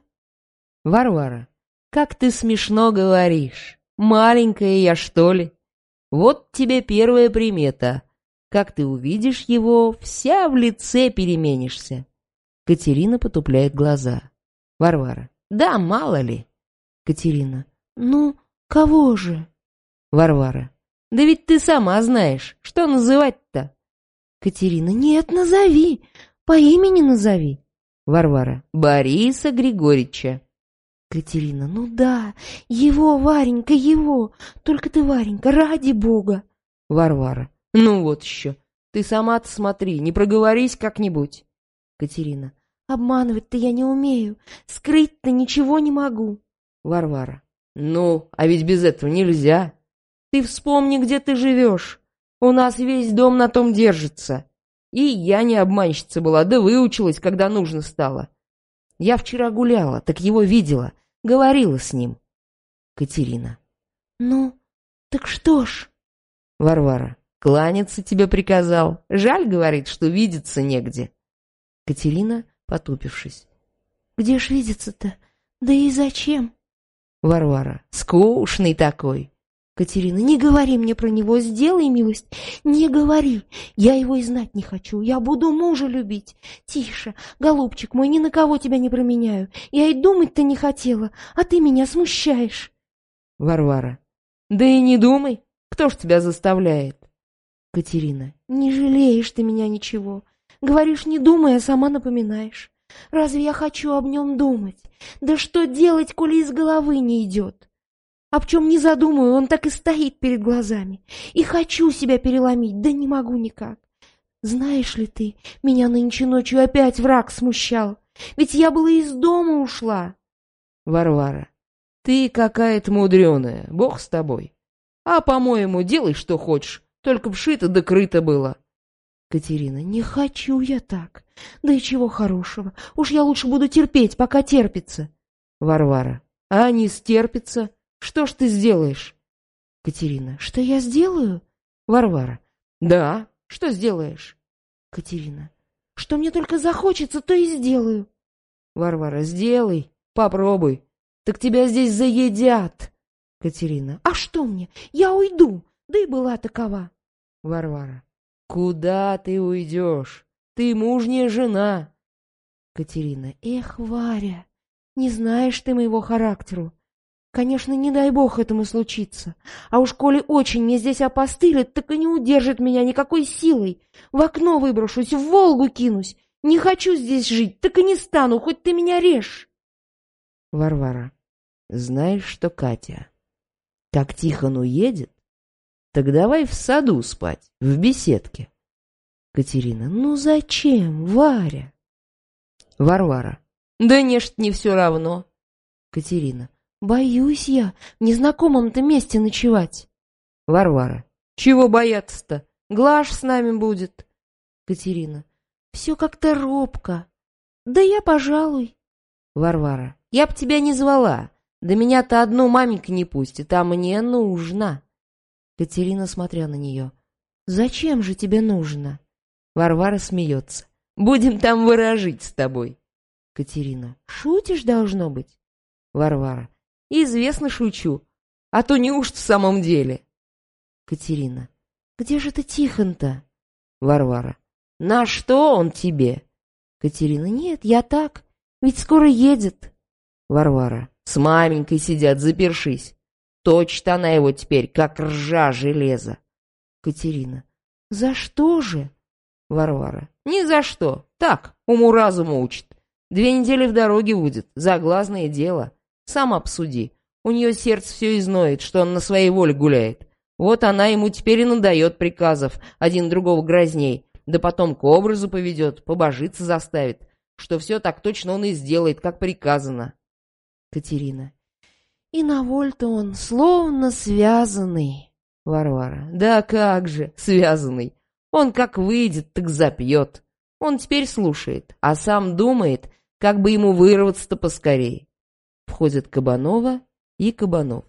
Варвара. Как ты смешно говоришь. Маленькая я, что ли? Вот тебе первая примета. Как ты увидишь его, вся в лице переменишься. Катерина потупляет глаза. Варвара. Да, мало ли. Катерина. Ну, кого же? Варвара. Да ведь ты сама знаешь, что называть-то? Катерина. Нет, назови. По имени назови. Варвара. Бориса Григорьевича. Катерина. Ну да, его, Варенька, его. Только ты, Варенька, ради бога. Варвара. Ну вот еще. Ты сама-то смотри, не проговорись как-нибудь. Катерина. Обманывать-то я не умею. Скрыть-то ничего не могу. Варвара. Ну, а ведь без этого нельзя. Ты вспомни, где ты живешь. У нас весь дом на том держится. И я не обманщица была, да выучилась, когда нужно стало. Я вчера гуляла, так его видела, говорила с ним. Катерина. Ну, так что ж? Варвара. Кланяться тебе приказал. Жаль, говорит, что видеться негде. Катерина, потупившись. Где ж видеться-то? Да и зачем? Варвара. Скучный такой. Катерина. Не говори мне про него, сделай милость. Не говори. Я его и знать не хочу. Я буду мужа любить. Тише, голубчик мой, ни на кого тебя не променяю. Я и думать-то не хотела, а ты меня смущаешь. Варвара. Да и не думай. Кто ж тебя заставляет? Катерина. Не жалеешь ты меня ничего. Говоришь, не думай, а сама напоминаешь. Разве я хочу об нем думать? Да что делать, коли из головы не идет? Об чем не задумаю, он так и стоит перед глазами. И хочу себя переломить, да не могу никак. Знаешь ли ты, меня нынче ночью опять враг смущал. Ведь я была из дома ушла. Варвара. Ты какая-то мудреная, бог с тобой. А, по-моему, делай, что хочешь, только вшито да крыто было. Катерина. Не хочу я так. Да и чего хорошего. Уж я лучше буду терпеть, пока терпится. Варвара. А не стерпится? Что ж ты сделаешь? Катерина. Что я сделаю? Варвара. Да, что сделаешь? Катерина. Что мне только захочется, то и сделаю. Варвара. Сделай, попробуй. Так тебя здесь заедят. Катерина. А что мне? Я уйду. Да и была такова. Варвара. Куда ты уйдешь? Ты мужняя жена. Катерина. Эх, Варя, не знаешь ты моего характеру. Конечно, не дай бог этому случиться. А уж коли очень мне здесь опостылят, так и не удержит меня никакой силой. В окно выброшусь, в Волгу кинусь. Не хочу здесь жить, так и не стану, хоть ты меня режь. Варвара. Знаешь что, Катя, Как Тихон уедет, так давай в саду спать, в беседке. Катерина. Ну зачем, Варя? Варвара. Да нечто не все равно. Катерина. Боюсь я в незнакомом-то месте ночевать. Варвара. Чего бояться-то? Глаш с нами будет. Катерина. Все как-то робко. Да я, пожалуй. Варвара. Я б тебя не звала. Да меня-то одну маменька не пустит, а мне нужно. Катерина, смотря на нее. Зачем же тебе нужно? Варвара смеется. Будем там выражить с тобой. Катерина. Шутишь, должно быть? Варвара. Известно, шучу. А то неужто в самом деле? Катерина. Где же ты, Тихон-то? Варвара. На что он тебе? Катерина. Нет, я так. Ведь скоро едет. Варвара. С маменькой сидят, запершись. Точит она его теперь, как ржа железа. Катерина. За что же? Варвара. Ни за что. Так, уму-разуму учит. 2 недели в дороге будет. Заглазное дело. Сам обсуди. У нее сердце все изноет, что он на своей воле гуляет. Вот она ему теперь и надает приказов, один другого грозней. Да потом к образу поведет, побожиться заставит, что все так точно он и сделает, как приказано. Катерина. И на воль-то он словно связанный. Варвара. Да как же, связанный. Он как выйдет, так запьет. Он теперь слушает, а сам думает, как бы ему вырваться-то поскорей. Входят Кабанова и Кабанов.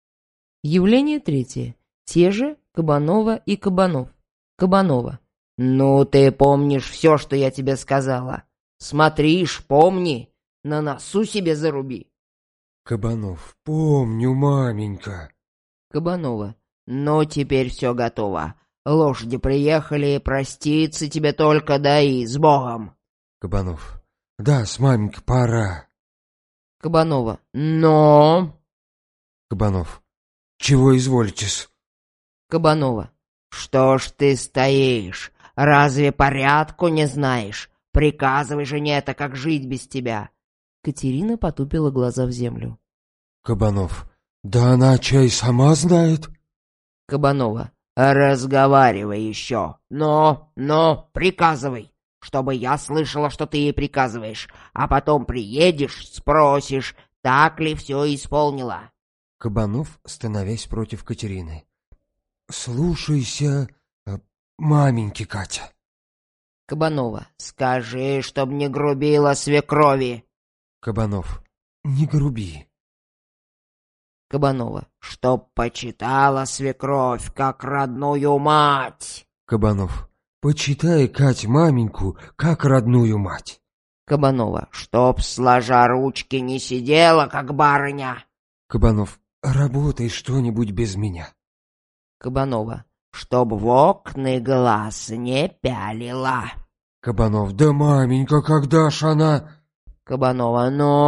Явление 3. Те же Кабанова и Кабанов. Кабанова. Ну, ты помнишь все, что я тебе сказала. Смотришь, помни, на носу себе заруби. Кабанов. Помню, маменька. Кабанова. Ну, теперь все готово. Лошади приехали, проститься тебе только дай, с Богом. Кабанов. Да, с маменькой пора. Кабанова. Но... Кабанов. Чего изволитесь? Кабанова. Что ж ты стоишь? Разве порядку не знаешь? Приказывай жене это, как жить без тебя. Катерина потупила глаза в землю. Кабанов. Да она чай сама знает. Кабанова. Разговаривай еще. Но, приказывай, чтобы я слышала, что ты ей приказываешь, а потом приедешь, спросишь, так ли все исполнила. Кабанов, становясь против Катерины. Слушайся, маменьки, Катя. Кабанова. Скажи, чтоб не грубила свекрови. Кабанов. Не груби. Кабанова. Чтоб почитала свекровь, как родную мать. Кабанов. Почитай, Кать, маменьку, как родную мать. Кабанова. Чтоб сложа ручки не сидела, как барыня. Кабанов. Работай что-нибудь без меня. Кабанова. Чтоб в окна глаз не пялила. Кабанов. Да, маменька, когда ж она... Кабанова.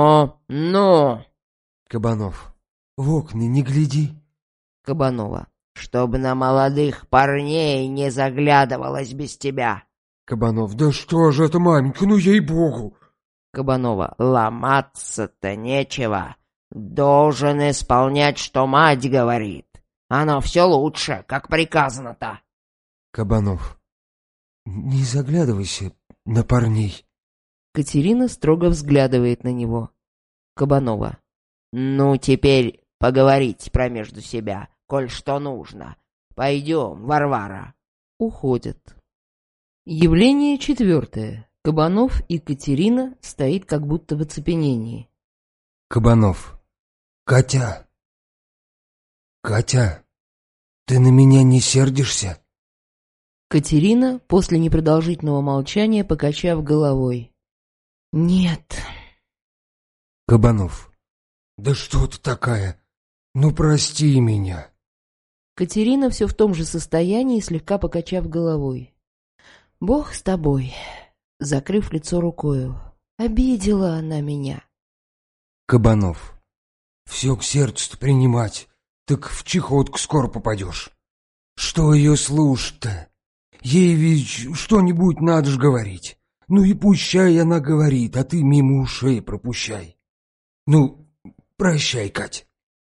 Ну. Кабанов. В окна не гляди. Кабанова. Чтоб на молодых парней не заглядывалась без тебя. Кабанов. Да что же это, маменька, ну ей-богу. Кабанова. Ломаться-то нечего. Должен исполнять, что мать говорит. Оно все лучше, как приказано-то. Кабанов. Не заглядывайся на парней. Катерина строго взглядывает на него. Кабанова. Ну, теперь поговорить промежду себя, коль что нужно. Пойдем, Варвара. Уходят. Явление 4. Кабанов и Катерина стоит как будто в оцепенении. Кабанов. Катя. Катя, ты на меня не сердишься? Катерина, после непродолжительного молчания, покачав головой. Нет. Кабанов. Да что ты такая? Ну прости меня. Катерина все в том же состоянии, слегка покачав головой. Бог с тобой, закрыв лицо рукою. Обидела она меня. Кабанов. Все к сердцу принимать, так в чехотку скоро попадешь. Что ее слушать-то? Ей ведь что-нибудь надо ж говорить. Ну и пущай она говорит, а ты мимо ушей пропущай. Ну, прощай, Кать.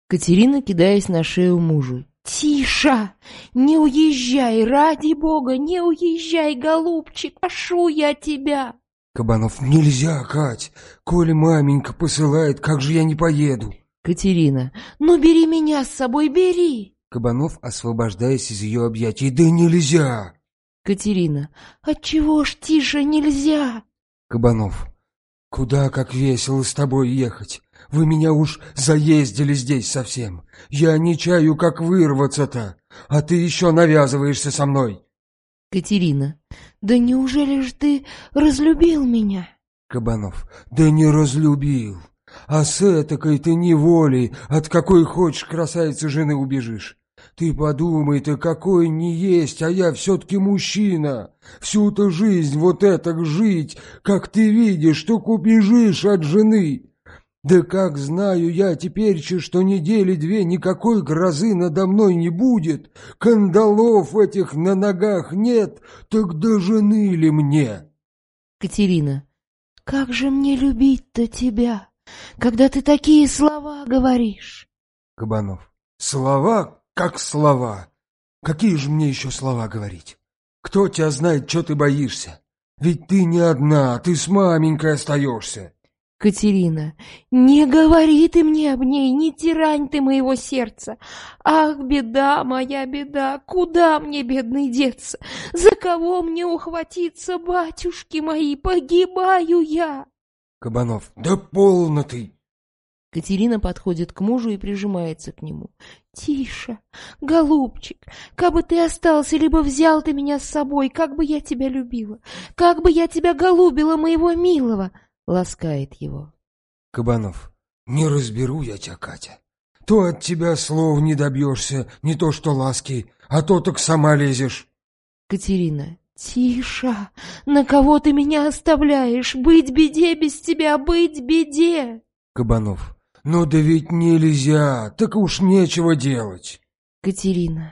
Катерина, кидаясь на шею мужу. «Тише! Не уезжай, ради бога, не уезжай, голубчик, прошу я тебя!» Кабанов: нельзя, Кать, коли маменька посылает, как же я не поеду? Катерина: «Ну бери меня с собой, бери!» Кабанов, освобождаясь из ее объятий: да нельзя! Катерина: «Отчего ж тише нельзя?» Кабанов: куда как весело с тобой ехать. Вы меня уж заездили здесь совсем. Я не чаю, как вырваться-то, а ты еще навязываешься со мной. Катерина: «Да неужели ж ты разлюбил меня?» Кабанов: да не разлюбил, а с этакой ты неволей, от какой хочешь красавицы жены убежишь. Ты подумай-то, какой не есть, а я все-таки мужчина. Всю-то жизнь вот этак жить, как ты видишь, что убежишь от жены. Да как знаю я теперь, что недели две никакой грозы надо мной не будет, кандалов этих на ногах нет, так до жены ли мне? Катерина: «Как же мне любить-то тебя, когда ты такие слова говоришь?» Кабанов: слова как слова. Какие же мне еще слова говорить? Кто тебя знает, что ты боишься? Ведь ты не одна, ты с маменькой остаешься. Катерина: «Не говори ты мне об ней, не тирань ты моего сердца. Ах, беда моя, беда, куда мне, бедный, деться? За кого мне ухватиться, батюшки мои, погибаю я!» Кабанов: да полно ты! Катерина подходит к мужу и прижимается к нему. «Тише, голубчик, как бы ты остался, либо взял ты меня с собой, как бы я тебя любила, как бы я тебя голубила, моего милого!» Ласкает его. Кабанов: не разберу я тебя, Катя. То от тебя слов не добьешься, не то что ласки, а то так сама лезешь. Катерина: «Тише! На кого ты меня оставляешь? Быть беде без тебя, быть беде!» Кабанов: ну да ведь нельзя, так уж нечего делать. Катерина: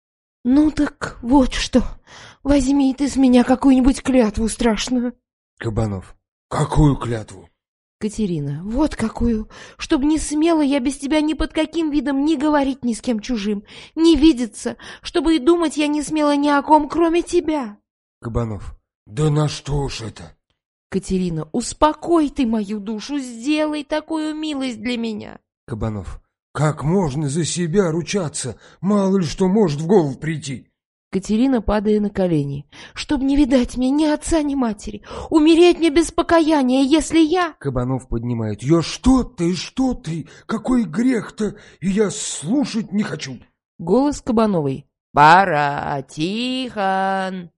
«Ну так вот что, возьми ты с меня какую-нибудь клятву страшную». Кабанов: какую клятву? Катерина: «Вот какую, чтоб не смела я без тебя ни под каким видом ни говорить ни с кем чужим, ни видеться, чтобы и думать я не смела ни о ком, кроме тебя». Кабанов: да на что ж это? Катерина: «Успокой ты мою душу, сделай такую милость для меня». Кабанов: как можно за себя ручаться? Мало ли что может в голову прийти. Катерина, падая на колени: «Чтоб не видать мне ни отца, ни матери, умереть мне без покаяния, если я...» Кабанов поднимает ее: что ты, какой грех-то, и я слушать не хочу. Голос Кабановой: «Пора, Тихон!»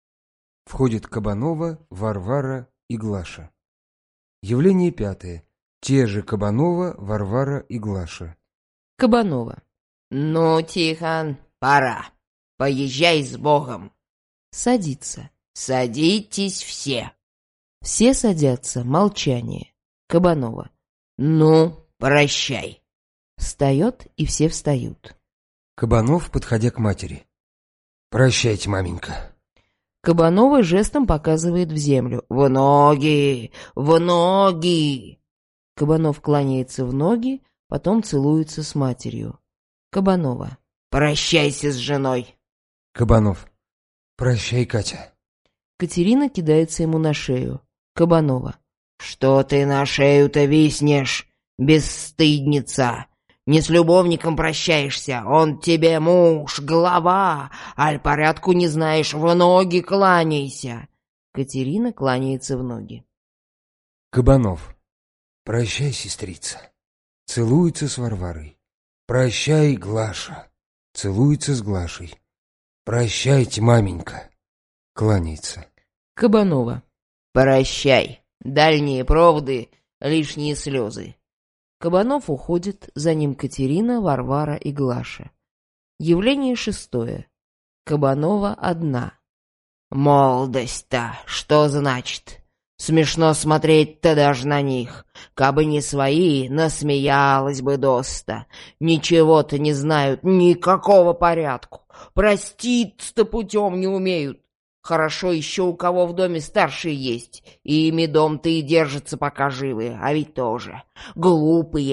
Входит Кабанова, Варвара и Глаша. Явление пятое. Те же Кабанова, Варвара и Глаша. Кабанова: «Ну, Тихон, пора. Поезжай с Богом». Садится. «Садитесь все». Все садятся. Молчание. Кабанова: «Ну, прощай». Встает, и все встают. Кабанов, подходя к матери: прощайте, маменька. Кабанова жестом показывает в землю. «В ноги! В ноги!» Кабанов кланяется в ноги, потом целуется с матерью. Кабанова: «Прощайся с женой». Кабанов: прощай, Катя. Катерина кидается ему на шею. Кабанова: «Что ты на шею-то виснешь, бесстыдница? Не с любовником прощаешься, он тебе муж, глава, аль порядку не знаешь, в ноги кланяйся». Катерина кланяется в ноги. Кабанов: прощай, сестрица. Целуется с Варварой. Прощай, Глаша. Целуется с Глашей. Прощайте, маменька. Кланяется. Кабанова: «Прощай. Дальние проводы, лишние слезы». Кабанов уходит, за ним Катерина, Варвара и Глаша. Явление шестое. Кабанова одна. «Молодость-то что значит? Смешно смотреть-то даже на них. Кабы не свои, насмеялась бы доста. Ничего-то не знают, никакого порядку. Проститься-то путем не умеют. Хорошо еще у кого в доме старшие есть, и ими дом-то и держится, пока живы, а ведь тоже глупые.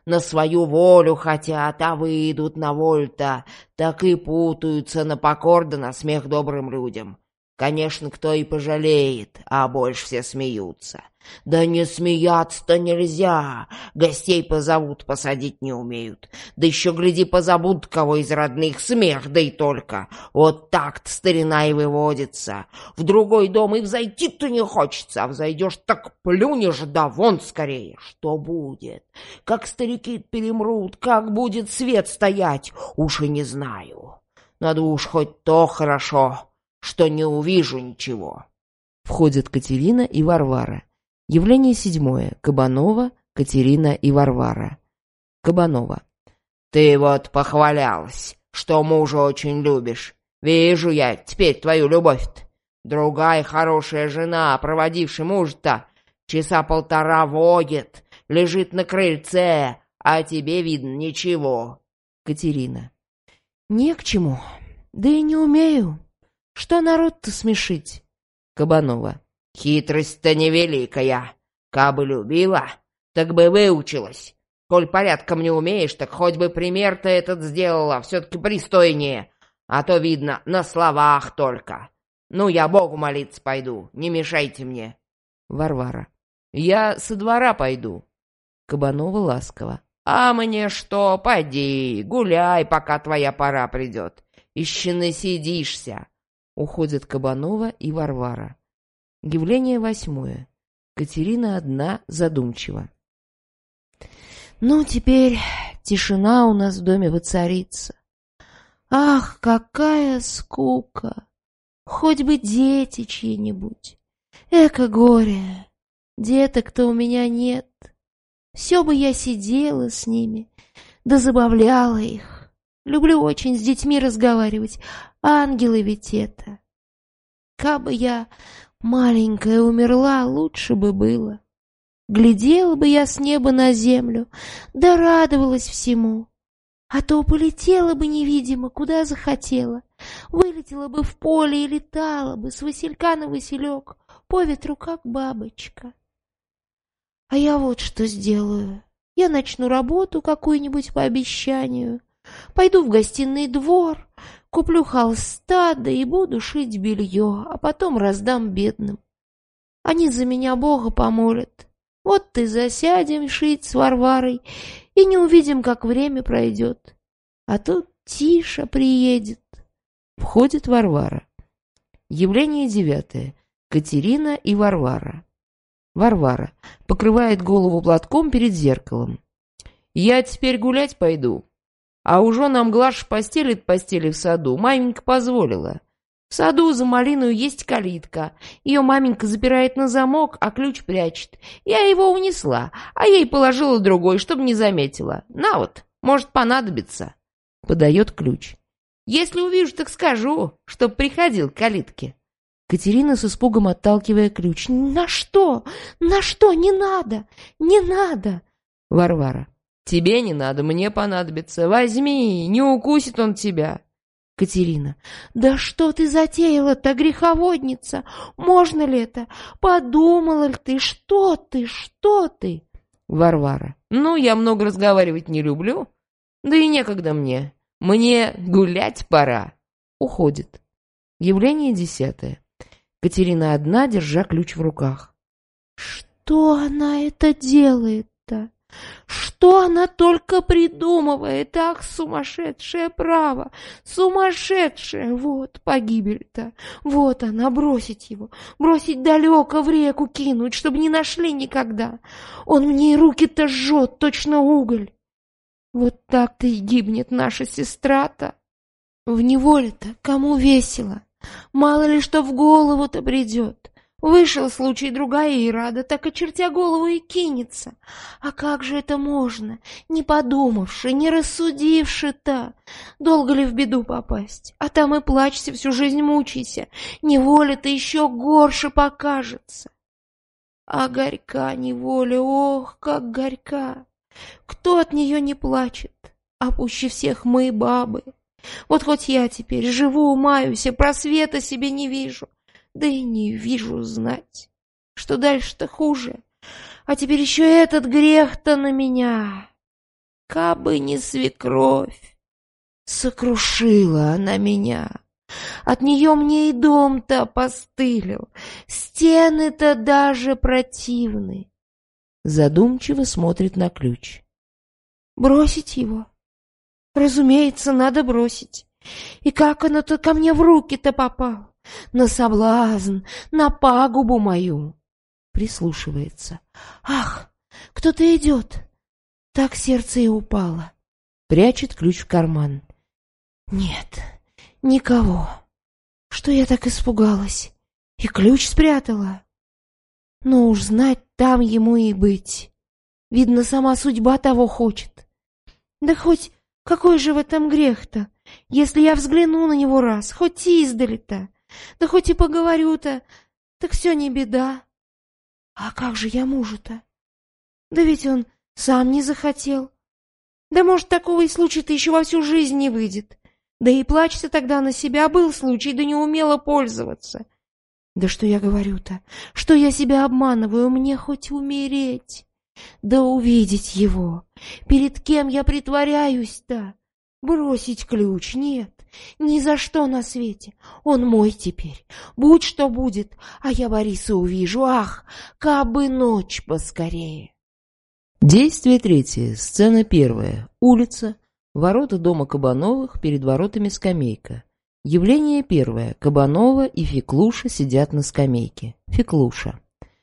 на свою волю хотят, а выйдут на волю-то, так и путаются на покор да на смех добрым людям. Конечно, кто и пожалеет, а больше все смеются. Да не смеяться-то нельзя, гостей позовут, посадить не умеют. Да еще, гляди, позовут кого из родных, смех, да и только. Вот так-то старина и выводится. В другой дом и взойти-то не хочется, а взойдешь, так плюнешь, да вон скорее. Что будет? Как старики перемрут, как будет свет стоять, уж и не знаю. Надо уж хоть то хорошо, что не увижу ничего. Входят Катерина и Варвара. Явление 7. Кабанова, Катерина и Варвара. Кабанова. Ты вот похвалялась, что мужа очень любишь. Вижу я теперь твою любовь-то. Другая хорошая жена, проводившая мужа-то, часа полтора водит, лежит на крыльце, а тебе, видно, ничего. Катерина. Не к чему, да и не умею. Что народ-то смешить? Кабанова. Хитрость-то невеликая. Кабы любила, так бы выучилась. Коль порядком не умеешь, так хоть бы пример-то этот сделала, все-таки пристойнее. А то, видно, на словах только. Ну, я Богу молиться пойду, не мешайте мне. Варвара. Я со двора пойду. Кабанова ласково. А мне что, поди, гуляй, пока твоя пора придет. Еще насидишься. Уходят Кабанова и Варвара. Явление 8. Катерина одна, задумчиво. Ну, теперь тишина у нас в доме воцарится. Ах, какая скука! Хоть бы дети чьи-нибудь. Эко горе! Деток-то у меня нет. Все бы я сидела с ними, да забавляла их. Люблю очень с детьми разговаривать. Ангелы ведь это. Кабы я маленькая умерла, лучше бы было. Глядела бы я с неба на землю, да радовалась всему. А то полетела бы невидимо, куда захотела. Вылетела бы в поле и летала бы с василька на василек, по ветру, как бабочка. А я вот что сделаю. Я начну работу какую-нибудь по обещанию. Пойду в гостиный двор, куплю холста, да и буду шить белье, а потом раздам бедным. Они за меня Бога помолят. Вот ты засядем шить с Варварой, и не увидим, как время пройдет. А тут Тиша приедет. Входит Варвара. Явление 9. Катерина и Варвара. Варвара покрывает голову платком перед зеркалом. Я теперь гулять пойду. А уже нам Глаша постелит постели в саду. Маменька позволила. В саду за малиною есть калитка. Ее маменька запирает на замок, а ключ прячет. Я его унесла, а ей положила другой, чтобы не заметила. На вот, может понадобится. Подает ключ. Если увижу, так скажу, чтоб приходил к калитке. Катерина с испугом отталкивая ключ. На что? На что? Не надо! Не надо! Варвара. Тебе не надо, мне понадобится. Возьми, не укусит он тебя. Катерина. Да что ты затеяла-то, греховодница? Можно ли это? Подумала ли ты? Что ты? Что ты? Варвара. Ну, я много разговаривать не люблю. Да и некогда мне. Мне гулять пора. Уходит. Явление 10. Катерина одна, держа ключ в руках. Что она это делает-то? Что она только придумывает? Ах, сумасшедшая право! Сумасшедшая! Вот погибель-то! Вот она, бросить его! Бросить далеко в реку кинуть, чтобы не нашли никогда! Он мне и руки-то жжет, точно уголь! Вот так-то и гибнет наша сестра-то! В неволе-то кому весело? Мало ли что в голову-то придет. Вышел случай, другая и рада, так, очертя голову, и кинется. А как же это можно, не подумавши, не рассудивши-то? Долго ли в беду попасть? А там и плачься, всю жизнь мучайся. Неволя-то еще горше покажется. А горька неволя, ох, как горька! Кто от нее не плачет? А пуще всех мы, бабы. Вот хоть я теперь живу, умаюсь, а просвета себе не вижу. Да и не вижу знать, что дальше-то хуже. А теперь еще этот грех-то на меня. Кабы не свекровь. Сокрушила она меня. От нее мне и дом-то опостылил, стены-то даже противны. Задумчиво смотрит на ключ. Бросить его? Разумеется, надо бросить. И как оно-то ко мне в руки-то попало? На соблазн, на пагубу мою. Прислушивается. Ах, кто-то идет. Так сердце и упало. Прячет ключ в карман. Нет, никого. Что я так испугалась? И ключ спрятала. Ну уж знать, там ему и быть. Видно, сама судьба того хочет. Да хоть какой же в этом грех-то, если я взгляну на него раз, хоть издали-то, да хоть и поговорю-то, так все не беда. А как же я мужу-то? Да ведь он сам не захотел. Да может, такого и случая-то еще во всю жизнь не выйдет. Да и плачься тогда на себя, был случай, да не умела пользоваться. Да что я говорю-то? Что я себя обманываю? Мне хоть умереть. Да увидеть его. Перед кем я притворяюсь-то? Бросить ключ? Нет, ни за что на свете. Он мой теперь. Будь что будет, а я Бориса увижу. Ах, кабы ночь поскорее. Действие третье. Сцена первая. Улица. Ворота дома Кабановых, перед воротами скамейка. Явление первое. Кабанова и Феклуша сидят на скамейке. Феклуша.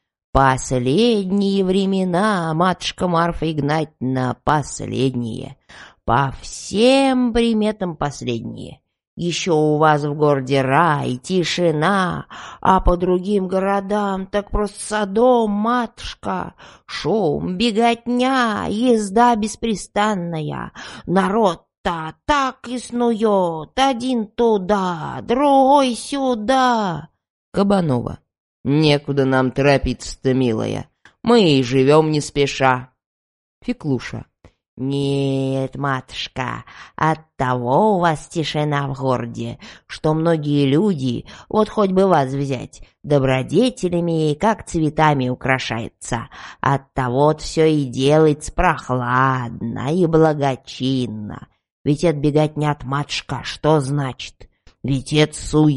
Последние времена, матушка Марфа Игнатьевна, последние. По всем приметам последние. Еще у вас в городе рай, тишина, а по другим городам так просто Содом, матушка. Шум, беготня, езда беспрестанная. Народ-то так и снует, один туда, другой сюда. Кабанова. Некуда нам торопиться-то, милая. Мы и живем не спеша. Феклуша. Нет, матушка, оттого у вас тишина в городе, что многие люди, вот хоть бы вас взять, добродетелями, как цветами украшается. Оттого-то все и делается прохладно и благочинно. Ведь это беготнят, матушка, что значит? Ведь это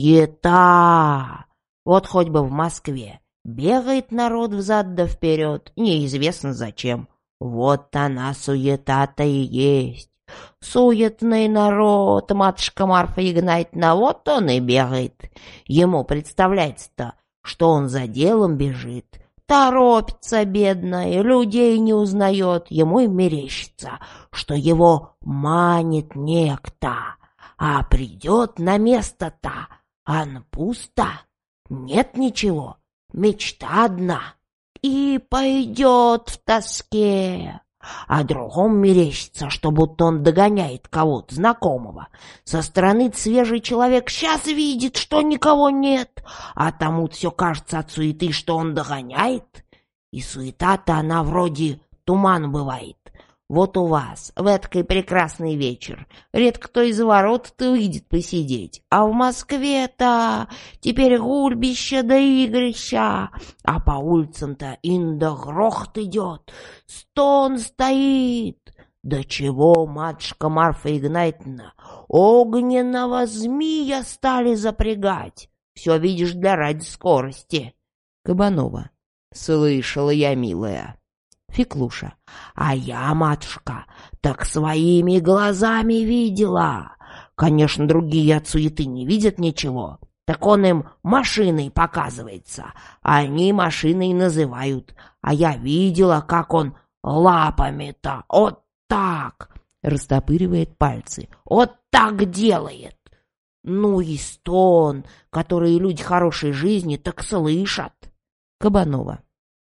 суета. Вот хоть бы в Москве бегает народ взад да вперед, неизвестно зачем. Вот она суета-то и есть. Суетный народ, матушка Марфа Игнатьевна, вот он и бегает. Ему представляется-то, что он за делом бежит. Торопится, бедный, людей не узнает. Ему и мерещится, что его манит некто. А придет на место-то, а пусто. Нет ничего, мечта одна. И пойдет в тоске. А другом мерещится, что будто он догоняет кого-то знакомого. Со стороны свежий человек сейчас видит, что никого нет, а тому-то все кажется от суеты, что он догоняет. И суета-то она вроде туман бывает. Вот у вас в эткой прекрасный вечер редко кто из ворот-то выйдет посидеть, а в Москве-то теперь гульбище да игрища, а по улицам-то инда грохот идет, стон стоит. Да чего, матушка Марфа Игнатьевна, огненного змея стали запрягать, все видишь для ради скорости. Кабанова. Слышала я, милая. Феклуша. А я, матушка, так своими глазами видела. Конечно, другие от суеты не видят ничего. Так он им машиной показывается. Они машиной называют. А я видела, как он лапами-то вот так растопыривает пальцы. Вот так делает. Ну и стон, который люди хорошей жизни так слышат. Кабанова.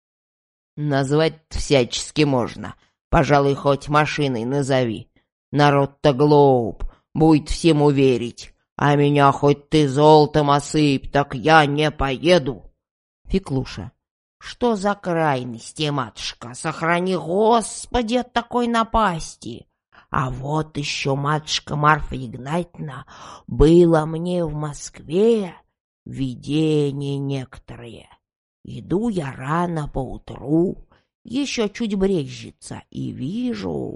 Назвать всячески можно. Пожалуй, хоть машиной назови. Народ-то глуп, будет всему верить. А меня хоть ты золотом осыпь, так я не поеду. Феклуша. Что за крайности, матушка? Сохрани, Господи, от такой напасти. А вот еще, матушка Марфа Игнатьевна, было мне в Москве видения некоторые. Иду я рано поутру, еще чуть брезжится, и вижу,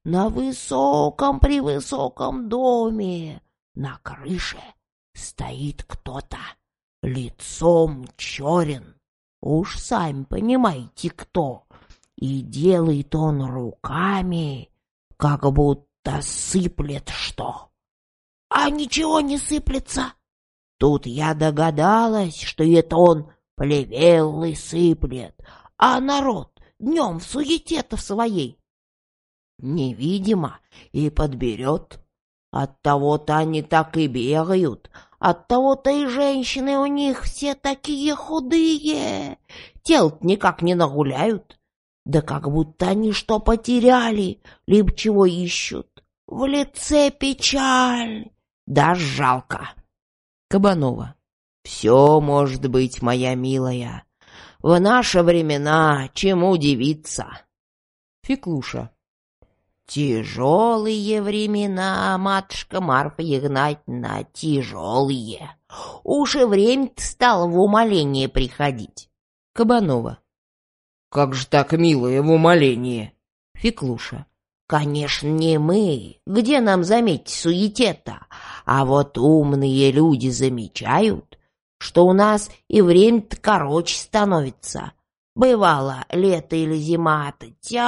на высоком-превысоком доме на крыше стоит кто-то, лицом черен. Уж сами понимаете, кто. И делает он руками, как будто сыплет что. А ничего не сыплется. Тут я догадалась, что это он плевелы сыплет, а народ днем в суете-то в своей невидимо и подберет. Оттого-то они так и бегают, оттого-то и женщины у них все такие худые, тел никак не нагуляют, да как будто они что потеряли, либо чего ищут. В лице печаль, да жалко. Кабанова. Все может быть, моя милая. В наши времена чему удивиться? Феклуша. Тяжелые времена, матушка Марфа Игнатьевна, тяжелые. Уж и время-то стало в умоление приходить. Кабанова. Как же так, милая, в умоление? Феклуша. Конечно, не мы. Где нам заметить суете-то? А вот умные люди замечают, что у нас и время-то короче становится. Бывало, лето или зима-то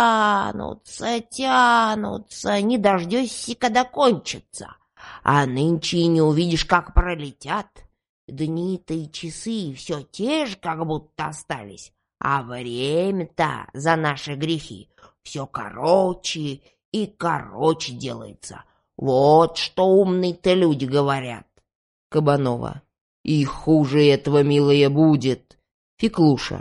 тянутся, не дождешься, когда кончатся. А нынче и не увидишь, как пролетят. Дни-то и часы все те же, как будто остались. А время-то за наши грехи все короче и короче делается. Вот что умные-то люди говорят. Кабанова. И хуже этого, милая, будет. Феклуша.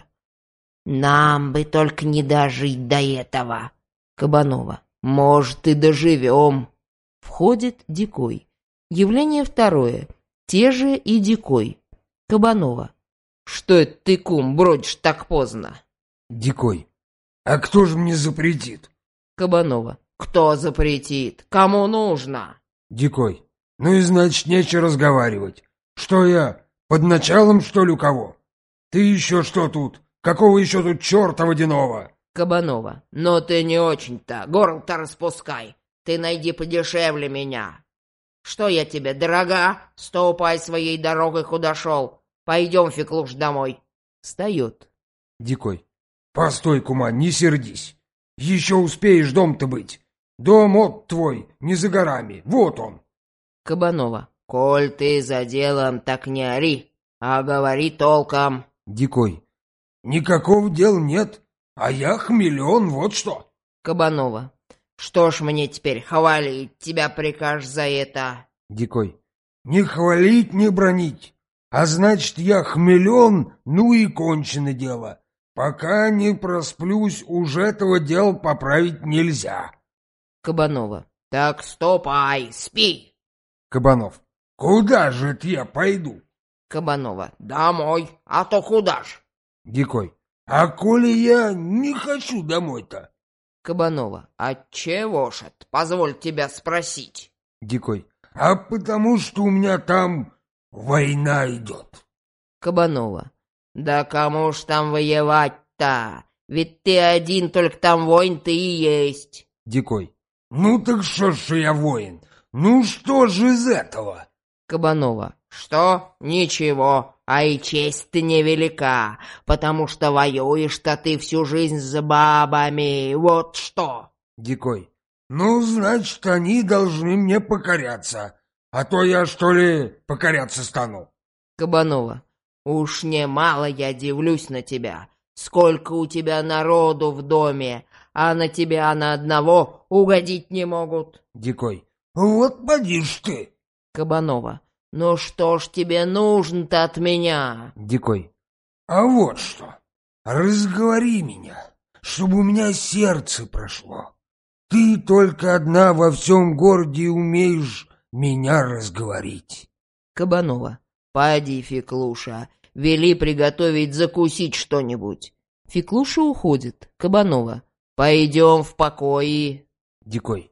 Нам бы только не дожить до этого. Кабанова. Может, и доживем. Входит Дикой. Явление второе. Те же и Дикой. Кабанова. Что это ты, кум, бродишь так поздно? Дикой. А кто же мне запретит? Кабанова. Кто запретит? Кому нужно? Дикой. Ну и значит, нечего разговаривать. Что я, под началом, что ли, у кого? Ты еще что тут? Какого еще тут черта водяного? Кабанова. Но ты не очень-то. Горло-то распускай. Ты найди подешевле меня. Что я тебе, дорога? Ступай своей дорогой, куда шел. Пойдем, Феклуш, домой. Встает. Дикой. Постой, кума, не сердись. Еще успеешь дом-то быть. Дом от твой, не за горами. Вот он. Кабанова. Коль ты за делом, так не ори, а говори толком. Дикой. Никакого дела нет, а я хмелен, вот что. Кабанова. Что ж мне теперь хвалить тебя прикажешь за это? Дикой. Не хвалить, не бронить. А значит, я хмелен, ну и кончено дело. Пока не просплюсь, уж этого дела поправить нельзя. Кабанова. Так ступай, спи. Кабанов. Куда же это я пойду? Кабанова. Домой, а то куда ж? Дикой. А коли я не хочу домой-то? Кабанова. Отчего ж это? Позволь тебя спросить. Дикой. А потому что у меня там война идет. Кабанова. Да кому ж там воевать-то? Ведь ты один, только там воин ты и есть. Дикой. Ну так что ж я воин? Ну что же из этого? Кабанова. Что? Ничего. А и честь-то невелика, потому что воюешь-то ты всю жизнь с бабами. Вот что. Дикой. Ну, значит, они должны мне покоряться. А то я, что ли, покоряться стану. Кабанова. Уж немало я дивлюсь на тебя. Сколько у тебя народу в доме, а на тебя на одного угодить не могут. Дикой. Вот поди ж ты. Кабанова. Ну что ж тебе нужно-то от меня? Дикой. А вот что. Разговори меня, чтобы у меня сердце прошло. Ты только одна во всем городе умеешь меня разговорить. Кабанова. Поди, Феклуша, вели приготовить закусить что-нибудь. Феклуша уходит. Кабанова. Пойдем в покое. Дикой.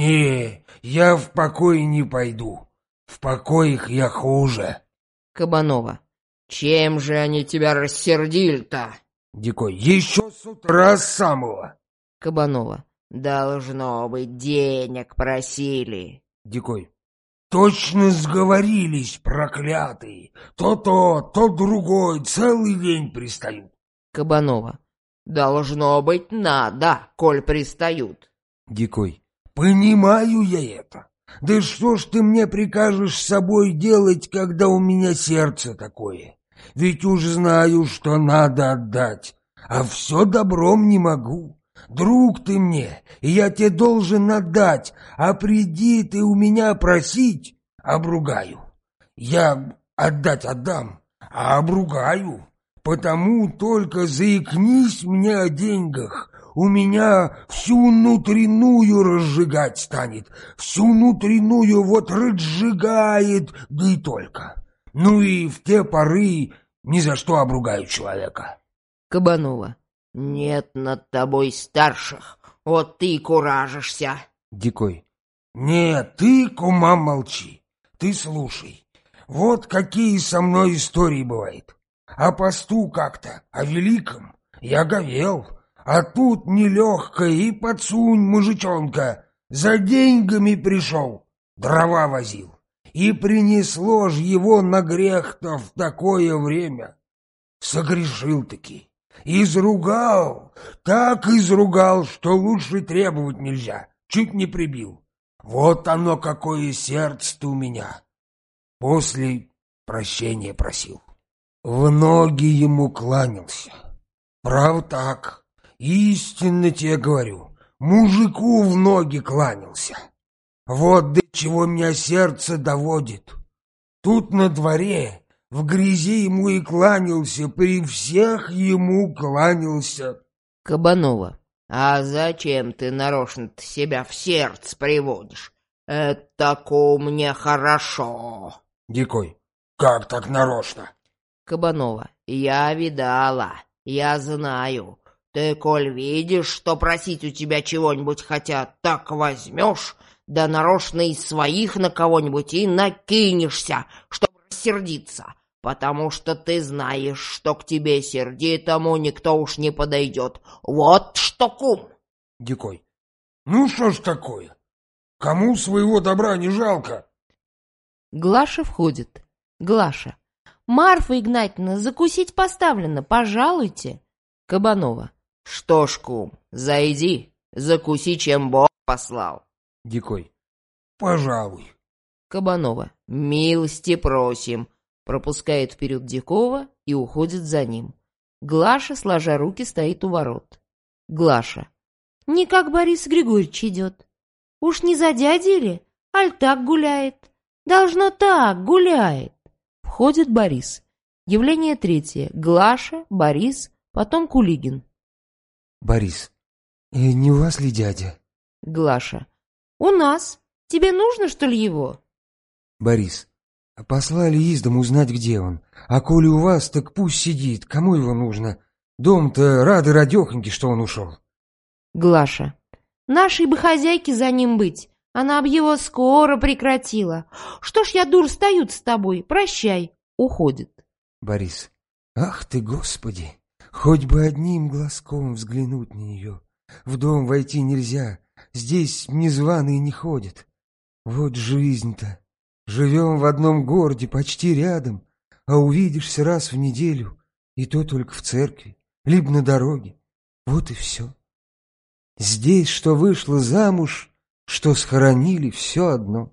Не, я в покое не пойду. В покоях я хуже. Кабанова. Чем же они тебя рассердили-то? Дикой. Еще с утра самого. Кабанова. Должно быть, денег просили. Дикой. Точно сговорились, проклятые. То другой, целый день пристают. Кабанова. Должно быть, надо, коль пристают. Дикой. Понимаю я это. Да что ж ты мне прикажешь с собой делать, когда у меня сердце такое? Ведь уж знаю, что надо отдать, а все добром не могу. Друг ты мне, и я тебе должен отдать, а приди ты у меня просить, обругаю. Я отдать отдам, а обругаю, потому только заикнись мне о деньгах, у меня всю внутреннюю разжигать станет, всю внутреннюю вот разжигает, да и только. Ну и в те поры ни за что обругаю человека. Кабанова. Нет над тобой старших, вот ты куражишься. Дикой. Нет, ты, кума, молчи, ты слушай. Вот какие со мной истории бывают. О посту как-то, о великом, я говел. А тут нелегко и подсунь мужичонка, за деньгами пришел, дрова возил. И принесло ж его на грех-то в такое время. Согрешил-таки, изругал, так изругал, что лучше требовать нельзя, чуть не прибил. Вот оно какое сердце-то у меня. После прощения просил. В ноги ему кланялся. Право так. Истинно тебе говорю, мужику в ноги кланялся. Вот до чего меня сердце доводит. Тут на дворе в грязи ему и кланялся, при всех ему кланялся. Кабанова. А зачем ты нарочно-то себя в сердце приводишь? Это мне хорошо. Дикой. Как так нарочно? Кабанова. Я видала, я знаю. Ты, коль видишь, что просить у тебя чего-нибудь хотят, так возьмешь, да нарочно из своих на кого-нибудь и накинешься, чтобы рассердиться, потому что ты знаешь, что к тебе сердитому никто уж не подойдет. Вот что, кум! Дикой. Ну что ж такое? Кому своего добра не жалко? Глаша входит. Глаша. Марфа Игнатьевна, закусить поставлено, пожалуйте. Кабанова. Что ж, кум, зайди, закуси, чем Бог послал. Дикой. Пожалуй. Кабанова. Милости просим. Пропускает вперед Дикова и уходит за ним. Глаша, сложа руки, стоит у ворот. Глаша. Не как Борис Григорьевич идет. Уж не за дядей ли? Аль так гуляет. Должно так, гуляет. Входит Борис. Явление третье. Глаша, Борис, потом Кулигин. Борис. Не у вас ли дядя? Глаша. У нас. Тебе нужно, что ли, его? Борис. Послали из дому узнать, где он. А коли у вас, так пусть сидит. Кому его нужно? Дом-то рады радехоньки, что он ушел. Глаша. Нашей бы хозяйке за ним быть. Она б его скоро прекратила. Что ж я, дур, стою с тобой? Прощай. Уходит. Борис. Ах ты, Господи! Хоть бы одним глазком взглянуть на нее. В дом войти нельзя. Здесь незваные не ходят. Вот жизнь-то. Живем в одном городе, почти рядом, а увидишься раз в неделю, и то только в церкви, либо на дороге. Вот и все. Здесь, что вышла замуж, что схоронили, все одно.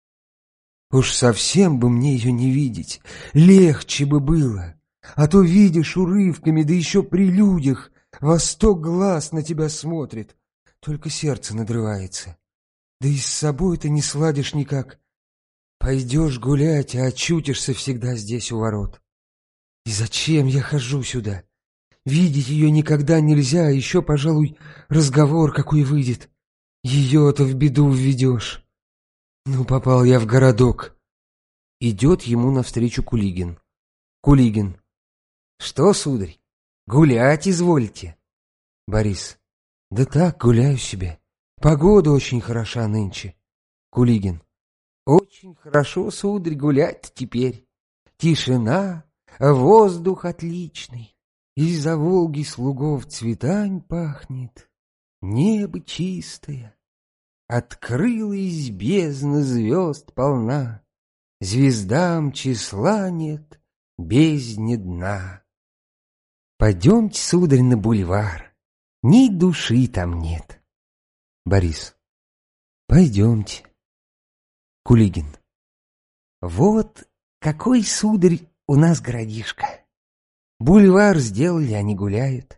Уж совсем бы мне ее не видеть, легче бы было. А то видишь урывками, да еще при людях, во 100 глаз на тебя смотрит, только сердце надрывается. Да и с собой-то не сладишь никак. Пойдешь гулять, а очутишься всегда здесь у ворот. И зачем я хожу сюда? Видеть ее никогда нельзя, а еще, пожалуй, разговор какой выйдет. Ее-то в беду введешь. Ну, попал я в городок. Идет ему навстречу Кулигин. Кулигин. Что, сударь, гулять извольте? Борис. Да так, гуляю себе. Погода очень хороша нынче. Кулигин. Очень хорошо, сударь, гулять теперь. Тишина, воздух отличный. Из-за Волги слугов цветань пахнет. Небо чистое, открылась бездна звезд полна, звездам числа нет, бездне дна. Пойдемте, сударь, на бульвар, ни души там нет. Борис. Пойдемте. Кулигин. Вот какой, сударь, у нас городишко. Бульвар сделали, они гуляют.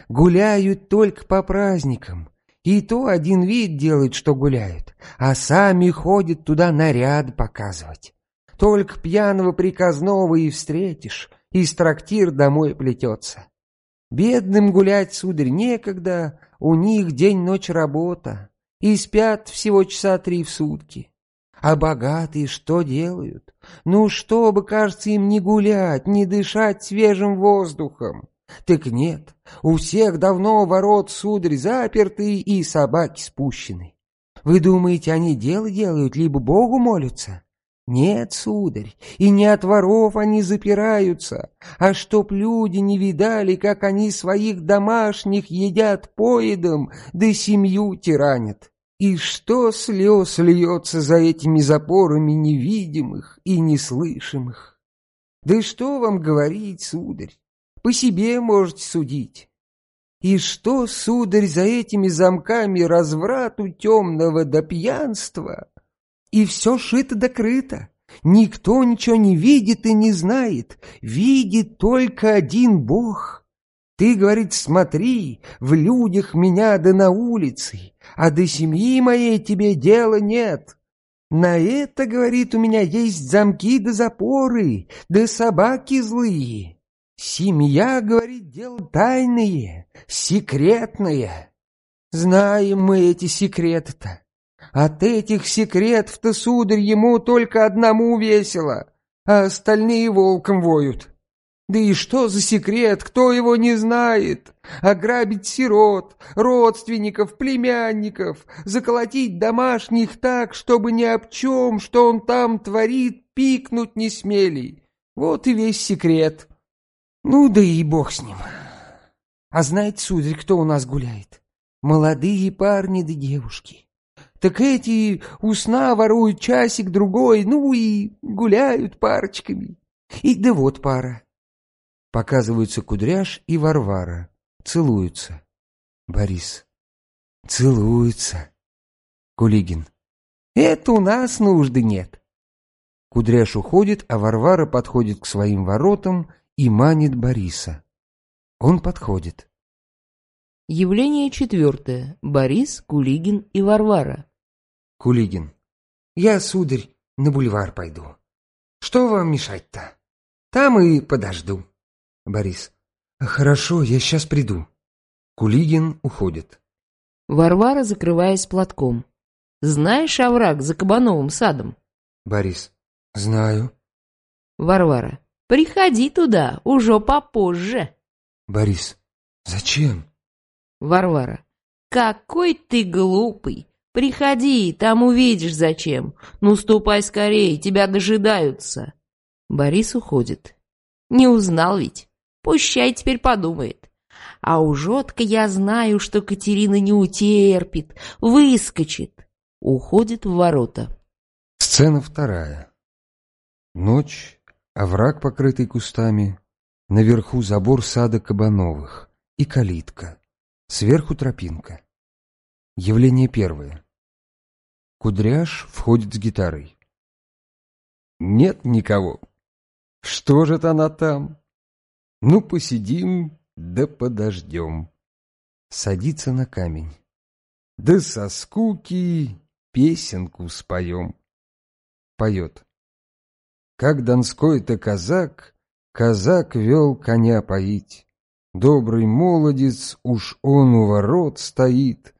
Гуляют только по праздникам. И то один вид делают, что гуляют, а сами ходят туда наряд показывать. Только пьяного приказного и встретишь, из трактир домой плетется. Бедным гулять, сударь, некогда, у них день-ночь работа, и спят всего часа 3 в сутки. А богатые что делают? Ну, чтобы, кажется, им не гулять, не дышать свежим воздухом. Так нет, у всех давно ворот, сударь, заперты и собаки спущены. Вы думаете, они дело делают, либо Богу молятся? Нет, сударь, и не от воров они запираются, а чтоб люди не видали, как они своих домашних едят поедом, да семью тиранят. И что слез льется за этими запорами невидимых и неслышимых? Да что вам говорить, сударь, по себе можете судить. И что, сударь, за этими замками разврату темного до пьянства? И все шито да крыто. Никто ничего не видит и не знает. Видит только один Бог. Ты, говорит, смотри, в людях меня да на улице, а до семьи моей тебе дела нет. На это, говорит, у меня есть замки да запоры, да собаки злые. Семья, говорит, дело тайное, секретное. Знаем мы эти секреты-то. От этих секретов-то, сударь, ему только одному весело, а остальные волком воют. Да и что за секрет, кто его не знает? Ограбить сирот, родственников, племянников, заколотить домашних так, чтобы ни об чем, что он там творит, пикнуть не смели. Вот и весь секрет. Ну да и бог с ним. А знаете, сударь, кто у нас гуляет? Молодые парни да девушки. Так эти у сна воруют часик-другой, ну и гуляют парочками. И да вот пара. Показываются Кудряш и Варвара. Целуются. Борис. Целуются. Кулигин. Это у нас нужды нет. Кудряш уходит, а Варвара подходит к своим воротам и манит Бориса. Он подходит. Явление 4. Борис, Кулигин и Варвара. Кулигин. Я, сударь, на бульвар пойду. Что вам мешать-то? Там и подожду. Борис. Хорошо, я сейчас приду. Кулигин уходит. Варвара, закрываясь платком. Знаешь овраг за Кабановым садом? Борис. Знаю. Варвара. Приходи туда, уже попозже. Борис. Зачем? Варвара. Какой ты глупый. Приходи, там увидишь зачем. Ну, ступай скорее, тебя дожидаются. Борис уходит. Не узнал ведь? Пущай теперь подумает. А ужотко я знаю, что Катерина не утерпит, выскочит. Уходит в ворота. Сцена 2. Ночь, овраг, покрытый кустами, наверху забор сада Кабановых и калитка, сверху тропинка. Явление 1. Кудряш входит с гитарой. Нет никого. Что же это она там? Ну, посидим, да подождем. Садится на камень. Да со скуки песенку споем. Поет. Как донской-то казак, казак вел коня поить. Добрый молодец, уж он у ворот стоит,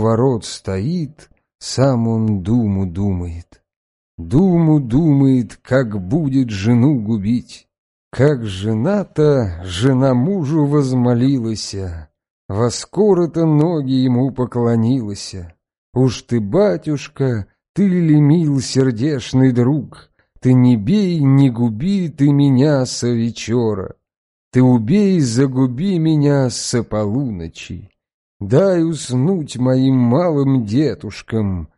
сам он думу думает. Думу думает, как будет жену губить. Как жена-то, жена мужу возмолилася, во скоро-то ноги ему поклонилася. Уж ты, батюшка, ты ли мил сердешный друг, ты не бей, не губи ты меня со вечера, ты убей, загуби меня со полуночи. дай уснуть моим малым детушкам,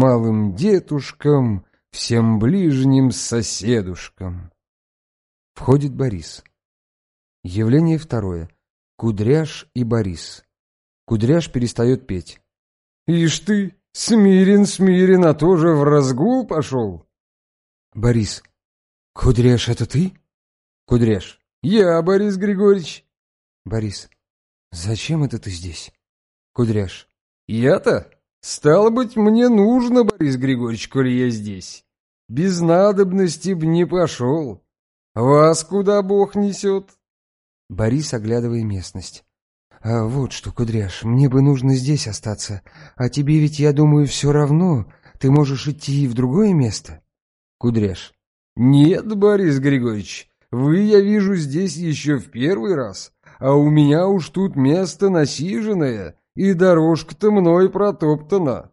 всем ближним соседушкам. Входит Борис. Явление второе. Кудряш и Борис. Кудряш перестает петь. «Ишь ты, смирен, а тоже в разгул пошел?» Борис. «Кудряш, это ты?» Кудряш. «Я, Борис Григорьевич». Борис. «Зачем это ты здесь?» Кудряш. «Я-то? Стало быть, мне нужно, Борис Григорьевич, коли я здесь. Без надобности б не пошел. Вас куда Бог несет?» Борис, оглядывая местность. «А вот что, Кудряш, мне бы нужно здесь остаться, а тебе ведь, я думаю, все равно, ты можешь идти и в другое место?» Кудряш. «Нет, Борис Григорьевич, вы, я вижу, здесь еще в первый раз, а у меня уж тут место насиженное, и дорожка-то мной протоптана.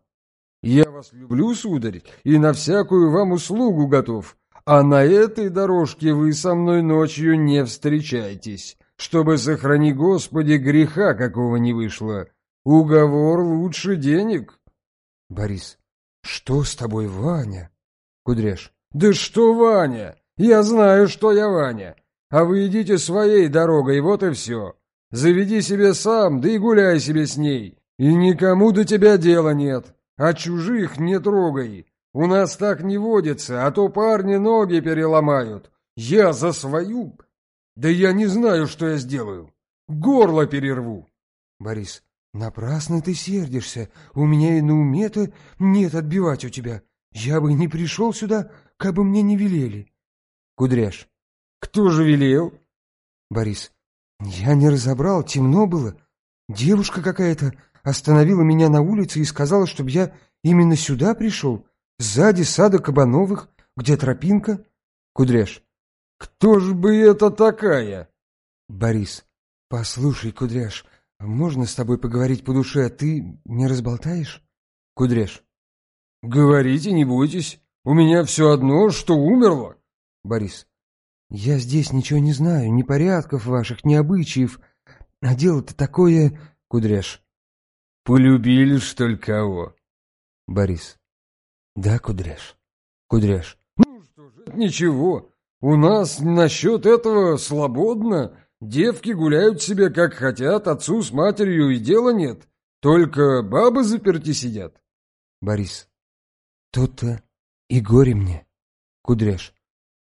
Я вас люблю, сударь, и на всякую вам услугу готов, а на этой дорожке вы со мной ночью не встречайтесь, чтобы, сохрани Господи, греха какого не вышло. Уговор лучше денег». Борис. «Что с тобой, Ваня?» Кудряш. «Да что, Ваня? Я знаю, что я Ваня. А вы идите своей дорогой, вот и все. Заведи себе сам, да и гуляй себе с ней. И никому до тебя дела нет, а чужих не трогай. У нас так не водится, а то парни ноги переломают. Я за свою... Да я не знаю, что я сделаю. Горло перерву». Борис. «Напрасно ты сердишься. У меня и на уме-то нет отбивать у тебя. Я бы не пришел сюда, как бы мне не велели». Кудряш. «Кто же велел?» Борис. «Я не разобрал, темно было. Девушка какая-то остановила меня на улице и сказала, чтобы я именно сюда пришел, сзади сада Кабановых, где тропинка». Кудряш. «Кто ж бы это такая?» Борис. «Послушай, Кудряш, можно с тобой поговорить по душе, а ты не разболтаешь?» Кудряш. «Говорите, не бойтесь. У меня все одно, что умерло». Борис. «Я здесь ничего не знаю, ни порядков ваших, ни обычаев. А дело-то такое...» Кудряш. «Полюбили, что ли, кого?» Борис. «Да, Кудряш». Кудряш. «Ну что ж, это ничего. У нас насчет этого свободно. Девки гуляют себе как хотят, отцу с матерью и дела нет. Только бабы заперти сидят». Борис. «То-то и горе мне». Кудряш.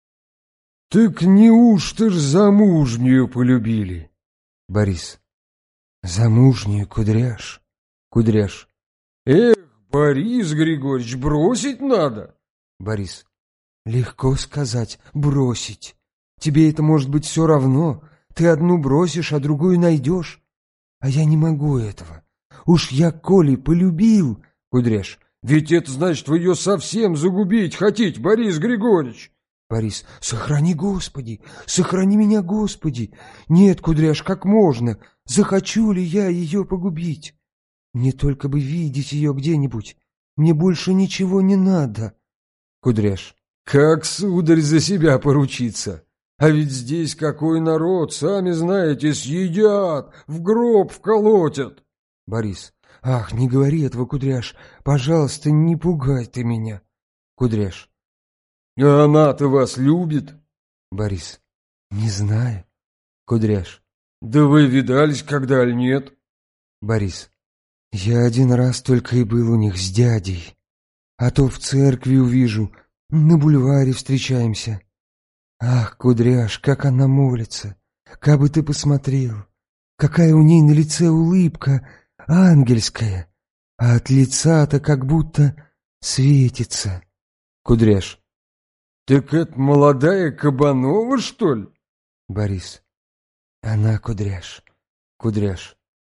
«Так неужто ж замужнюю полюбили?» Борис. «Замужнюю, Кудряш». Кудряш. «Эх, Борис Григорьевич, бросить надо». Борис. «Легко сказать, бросить. Тебе это может быть все равно. Ты одну бросишь, а другую найдешь. А я не могу этого. Уж я Коли полюбил». Кудряш. «Ведь это значит, вы ее совсем загубить хотите, Борис Григорьевич». Борис. «Сохрани, Господи! Сохрани меня, Господи! Нет, Кудряш, как можно? Захочу ли я ее погубить? Мне только бы видеть ее где-нибудь. Мне больше ничего не надо». Кудряш. «Как, сударь, за себя поручиться? А ведь здесь какой народ, сами знаете, съедят, в гроб вколотят». Борис. «Ах, не говори этого, Кудряш, пожалуйста, не пугай ты меня». Кудряш. «А она-то вас любит?» Борис. «Не знаю». Кудряш. «Да вы видались когда ли нет?» Борис. «Я один раз только и был у них с дядей. А то в церкви увижу, на бульваре встречаемся. Ах, Кудряш, как она молится! Как бы ты посмотрел! Какая у ней на лице улыбка ангельская, а от лица-то как будто светится». Кудряш. «Так это молодая Кабанова, что ли?» Борис. «Она, Кудряш». Кудряш.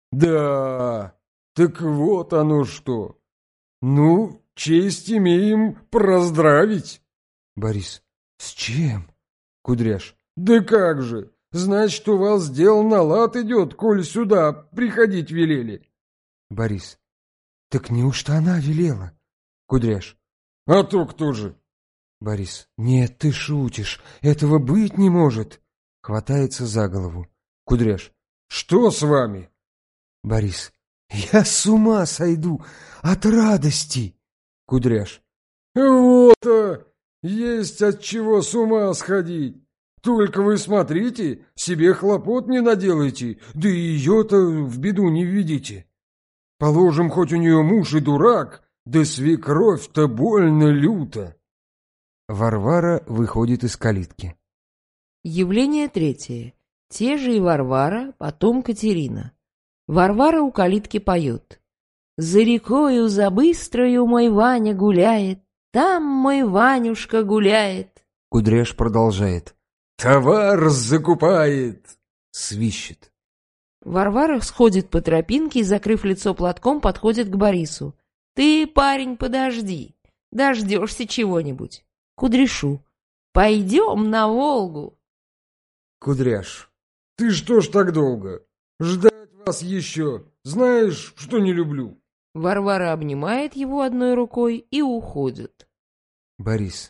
«Да, так вот оно что. Ну, честь имеем проздравить». Борис. «С чем?» Кудряш. «Да как же! Значит, у вас дело на лад идет, коль сюда приходить велели». Борис. «Так неужто она велела?» Кудряш. «А то кто же?» Борис. «Нет, ты шутишь. Этого быть не может». Хватается за голову. Кудряш. «Что с вами?» Борис. Я с ума сойду от радости. Кудряш. Вот-то есть от чего с ума сходить. Только вы смотрите, себе хлопот не наделайте, да и ее-то в беду не видите. Положим, хоть у нее муж и дурак, да свекровь-то больно люто. Варвара выходит из калитки. Явление третье. Те же и Варвара, потом Катерина. Варвара у калитки поет. «За рекою, за быстрою мой Ваня гуляет, там мой Ванюшка гуляет». Кудряш продолжает. «Товар закупает!» Свищет. Варвара сходит по тропинке и, закрыв лицо платком, подходит к Борису. «Ты, парень, подожди, дождешься чего-нибудь». Кудряшу. «Пойдем на Волгу». Кудряш. «Ты что ж так долго? Ждать вас еще. Знаешь, что не люблю». Варвара обнимает его одной рукой и уходит. Борис.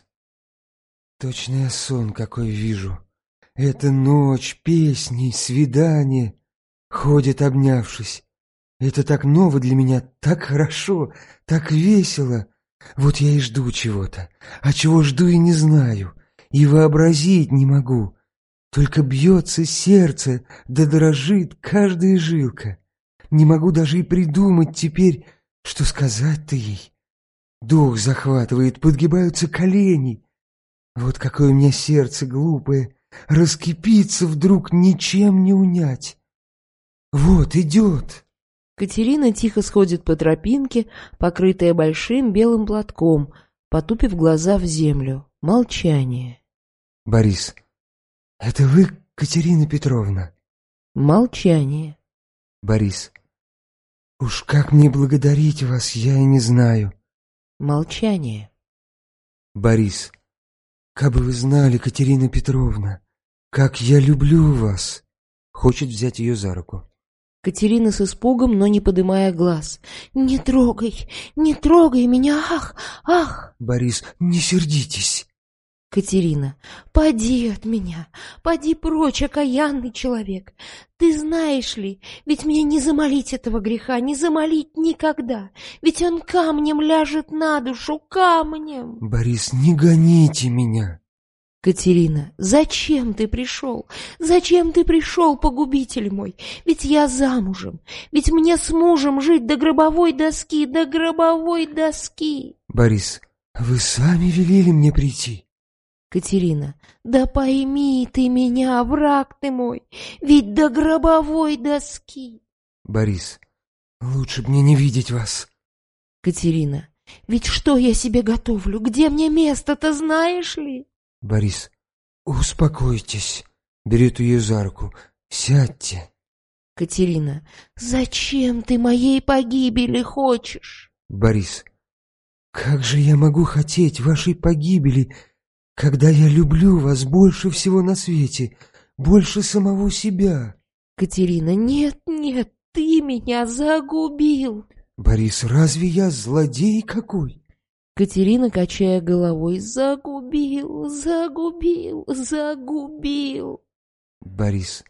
«Точно я сон какой вижу. Это ночь, песни, свидания. Ходят, обнявшись. Это так ново для меня, так хорошо, так весело. Вот я и жду чего-то, а чего жду и не знаю, и вообразить не могу. Только бьется сердце, да дрожит каждая жилка. Не могу даже и придумать теперь, что сказать-то ей. Дух захватывает, подгибаются колени. Вот какое у меня сердце глупое, раскипится вдруг, ничем не унять. Вот идет». Катерина тихо сходит по тропинке, покрытая большим белым платком, потупив глаза в землю. Молчание. Борис. «Это вы, Катерина Петровна?» Молчание. Борис. «Уж как мне благодарить вас, я и не знаю». Молчание. Борис. «Кабы вы знали, Катерина Петровна, как я люблю вас!» Хочет взять ее за руку. Катерина с испугом, но не подымая глаз. «Не трогай меня, ах, ах!» Борис. «Не сердитесь». Катерина. «Поди от меня, поди прочь, окаянный человек. Ты знаешь ли, ведь мне не замолить этого греха, не замолить никогда. Ведь он камнем ляжет на душу, камнем». Борис. «Не гоните меня». Катерина. «Зачем ты пришел? Зачем ты пришел, погубитель мой? Ведь я замужем, ведь мне с мужем жить до гробовой доски, до гробовой доски». Борис. «Вы сами велели мне прийти». Катерина. «Да пойми ты меня, враг ты мой, ведь до гробовой доски». Борис. «Лучше б мне не видеть вас». Катерина. «Ведь что я себе готовлю? Где мне место-то, знаешь ли?» Борис. «Успокойтесь». Берет ее за руку. «Сядьте». Катерина. «Зачем ты моей погибели хочешь?» Борис. «Как же я могу хотеть вашей погибели, когда я люблю вас больше всего на свете, больше самого себя?» Катерина. «Нет, нет, ты меня загубил». Борис. «Разве я злодей какой?» Катерина, качая головой. «Загубил, загубил, загубил». Борис.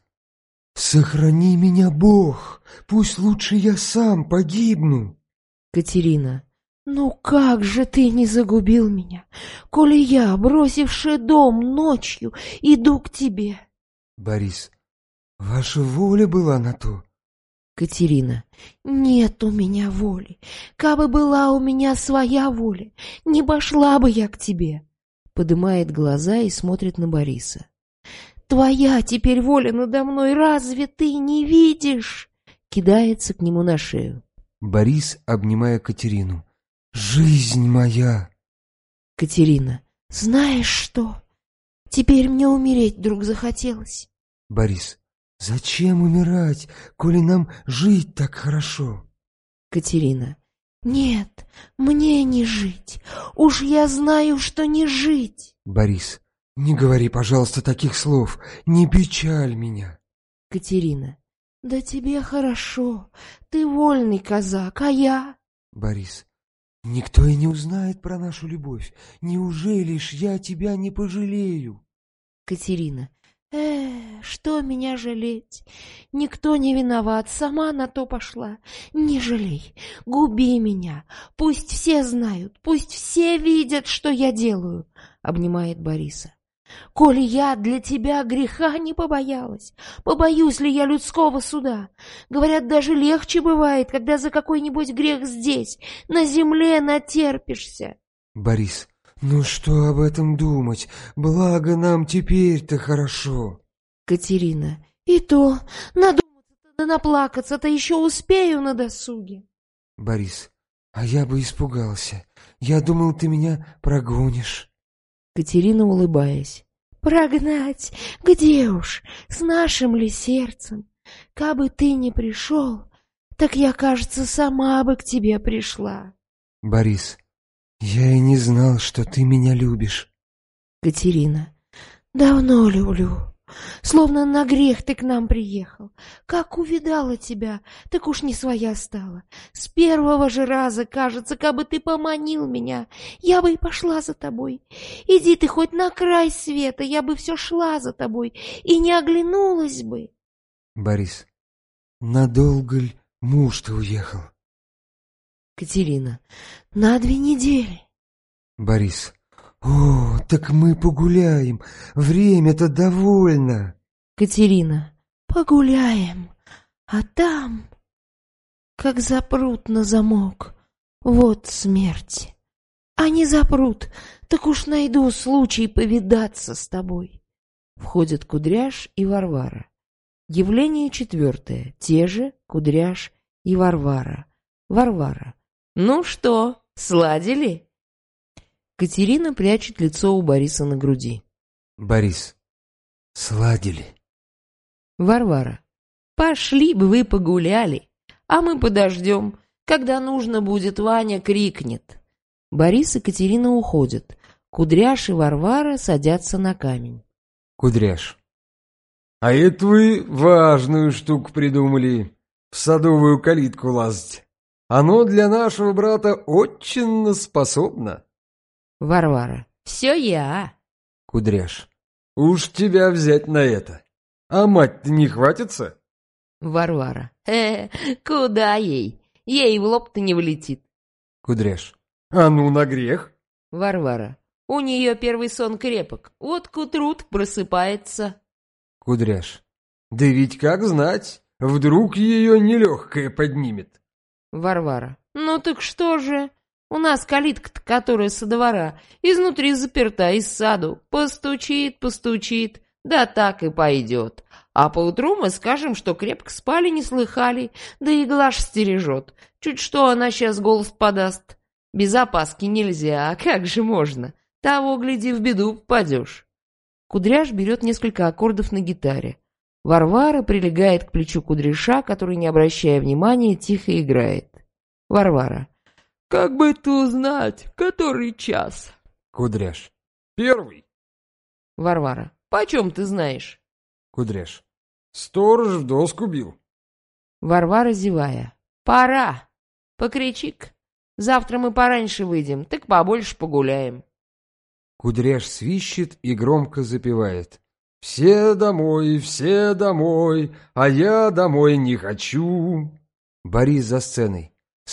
«Сохрани меня, Бог, пусть лучше я сам погибну». Катерина. «Ну как же ты не загубил меня, коли я, бросивши дом ночью, иду к тебе?» Борис. «Ваша воля была на то». Катерина. «Нет у меня воли. Кабы была у меня своя воля, не пошла бы я к тебе». Подымает глаза и смотрит на Бориса. «Твоя теперь воля надо мной, разве ты не видишь?» Кидается к нему на шею. Борис, обнимая Катерину. «Жизнь моя!» Катерина. «Знаешь что? Теперь мне умереть вдруг захотелось». Борис. «Зачем умирать, коли нам жить так хорошо?» Катерина. «Нет, мне не жить. Уж я знаю, что не жить». Борис. «Не говори, пожалуйста, таких слов. Не печаль меня». Катерина. «Да тебе хорошо. Ты вольный казак, а я...» Борис. «Никто и не узнает про нашу любовь. Неужели ж я тебя не пожалею?» Катерина. Что меня жалеть? Никто не виноват, сама на то пошла. Не жалей, губи меня. Пусть все знают, пусть все видят, что я делаю, обнимает Бориса. Коли я для тебя греха не побоялась, побоюсь ли я людского суда? Говорят, даже легче бывает, когда за какой-нибудь грех здесь, на земле, натерпишься. Борис, ну что об этом думать? Благо нам теперь-то хорошо. Катерина, и то, надуматься-то да наплакаться-то еще успею на досуге. Борис, а я бы испугался. Я думал, ты меня прогонишь. Катерина, улыбаясь. «Прогнать? Где уж? С нашим ли сердцем? Кабы ты не пришел, так я, кажется, сама бы к тебе пришла». Борис, я и не знал, что ты меня любишь. Катерина. «Давно люблю. Словно на грех ты к нам приехал. Как увидала тебя, так уж не своя стала. С первого же раза, кажется, кабы ты поманил меня, я бы и пошла за тобой. Иди ты хоть на край света, я бы все шла за тобой и не оглянулась бы». Борис, надолго ли муж-то уехал? Катерина. «На 2 недели». Борис, о, так мы погуляем, время-то довольно. Катерина. «Погуляем, а там, как запрут на замок, вот смерть. А не запрут, так уж найду случай повидаться с тобой». Входят Кудряш и Варвара. Явление 4. Те же Кудряш и Варвара. Варвара. «Ну что, сладили?» Катерина прячет лицо у Бориса на груди. Борис, сладили. Варвара. «Пошли бы вы погуляли, а мы подождем. Когда нужно будет, Ваня крикнет». Борис и Катерина уходят. Кудряш и Варвара садятся на камень. Кудряш. А это вы важную штуку придумали, в садовую калитку лазать. Оно для нашего брата очень способно. Варвара. «Все я». Кудряш. Уж тебя взять на это. А мать-то не хватится? Варвара. Куда ей? Ей в лоб-то не влетит». Кудряш. А ну на грех. Варвара. «У нее первый сон крепок, вот к утру просыпается». Кудряш. Да ведь как знать, вдруг ее нелегкое поднимет. Варвара. «Ну так что же? У нас калитка-то, которая со двора, изнутри заперта, из саду. Постучит, постучит, да так и пойдет. А поутру мы скажем, что крепко спали, не слыхали, да и Глаш стережет. Чуть что она сейчас голос подаст. Без опаски нельзя, а как же можно? Того, гляди, в беду попадешь». Кудряш берет несколько аккордов на гитаре. Варвара прилегает к плечу Кудряша, который, не обращая внимания, тихо играет. Варвара. «Как бы это узнать, который час?» Кудряш. 1. Варвара. «Почем ты знаешь?» Кудряш. Сторож в доску бил. Варвара, зевая. «Пора. Покричи-ка. Завтра мы пораньше выйдем, так побольше погуляем». Кудряш свищет и громко запевает. Все домой, а я домой не хочу. Борис за сценой.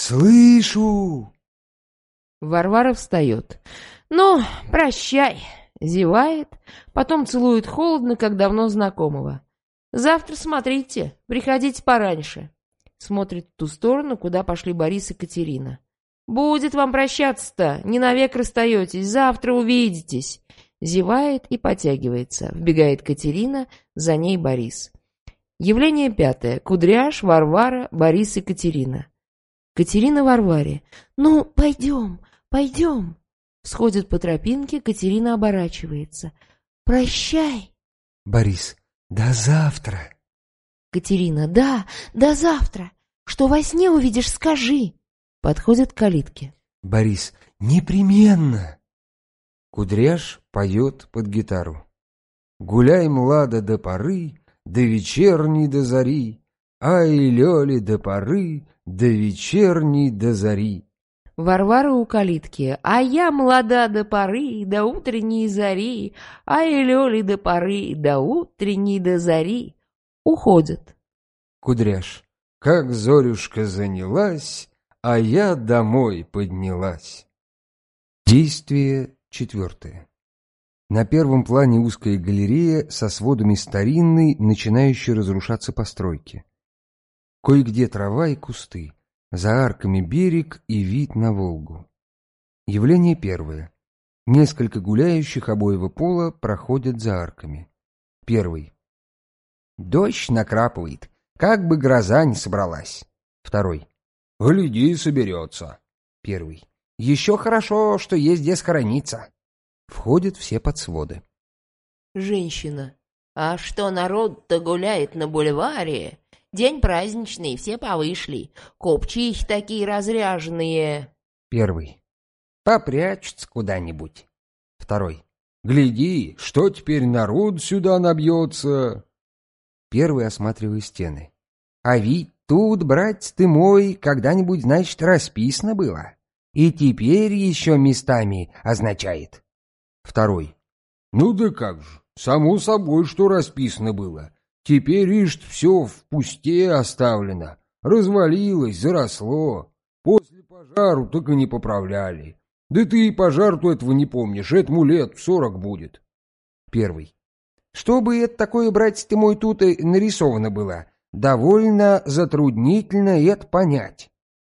Слышу. Варвара встает. «Ну, прощай», зевает, потом целует холодно, как давно знакомого. «Завтра смотрите, приходите пораньше». Смотрит в ту сторону, куда пошли Борис и Катерина. «Будет вам прощаться-то, не навек расстаетесь, завтра увидитесь». Зевает и потягивается. Вбегает Катерина, за ней Борис. Явление 5. Кудряш, Варвара, Борис и Катерина. Катерина Варваре. «Ну, пойдем, пойдем». Сходит по тропинке, Катерина оборачивается. «Прощай». Борис. До завтра. Катерина. «Да, до завтра. Что во сне увидишь, скажи». Подходит к калитке. Борис. Непременно. Кудряш поет под гитару. Гуляй, млада, до поры, до вечерней до зари. Ай, лёли, до поры, до вечерней до зари. Варвара у калитки. А я молода до поры, до утренней зари, а и лёли до поры, до утренней до зари. Уходят. Кудряш. Как зорюшка занялась, а я домой поднялась. Действие 4. На первом плане узкая галерея со сводами старинной, начинающей разрушаться постройки. Кое-где трава и кусты, за арками берег и вид на Волгу. Явление 1. Несколько гуляющих обоего пола проходят за арками. 1. Дождь накрапывает, как бы гроза не собралась. 2. Гляди, соберется. 1. Еще хорошо, что есть где схорониться. Входят все под своды. Женщина. А что народ-то гуляет на бульваре? День праздничный, все повышли. Купчихи такие разряженные. 1. Попрячутся куда-нибудь. 2. Гляди, что теперь народ сюда набьется. 1. осматривая стены. А ведь тут, братец ты мой, когда-нибудь, значит, расписано было. И теперь еще местами означает. 2. Ну да как же, само собой, что расписано было. Теперь, ишь, все в пусте оставлено. Развалилось, заросло. После пожару так и не поправляли. Да ты и пожар-то этого не помнишь, этому лет 40 будет. 1. Чтобы это такое, братец ты мой, тут и нарисовано было, довольно затруднительно это понять.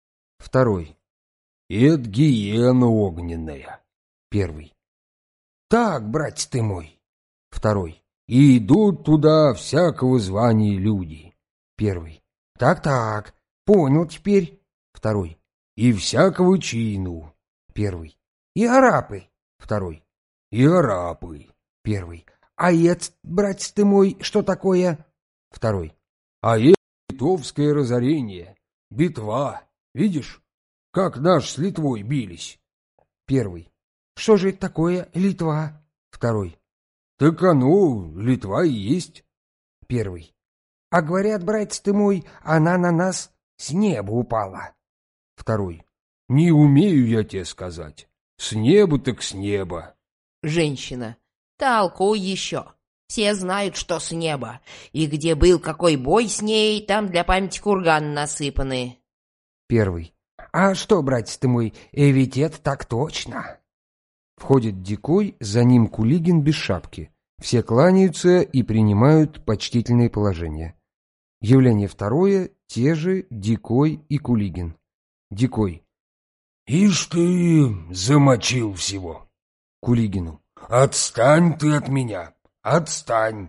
2. Это гиена огненная. 1. Так, братец ты мой. 2. И идут туда всякого звания люди. 1. Так, понял теперь. 2. И всякого чину. 1. И арапы. 2. И арапы. 1. А это, братец ты мой, что такое? 2. А это литовское разорение. Битва. Видишь, как наш с Литвой бились? 1. Что же это такое Литва? 2. Так оно, Литва и есть. 1. А говорят, братец ты мой, она на нас с неба упала. 2. Не умею я тебе сказать. С неба так с неба. Женщина. Толкуй еще. Все знают, что с неба. И где был какой бой с ней, там для памяти курганы насыпаны. 1. А что, братец ты мой, ведь это так точно. Входит Дикой, за ним Кулигин без шапки. Все кланяются и принимают почтительные положения. Явление 2. Те же Дикой и Кулигин. Дикой. Ишь ты, замочил всего. Кулигину. Отстань ты от меня, отстань.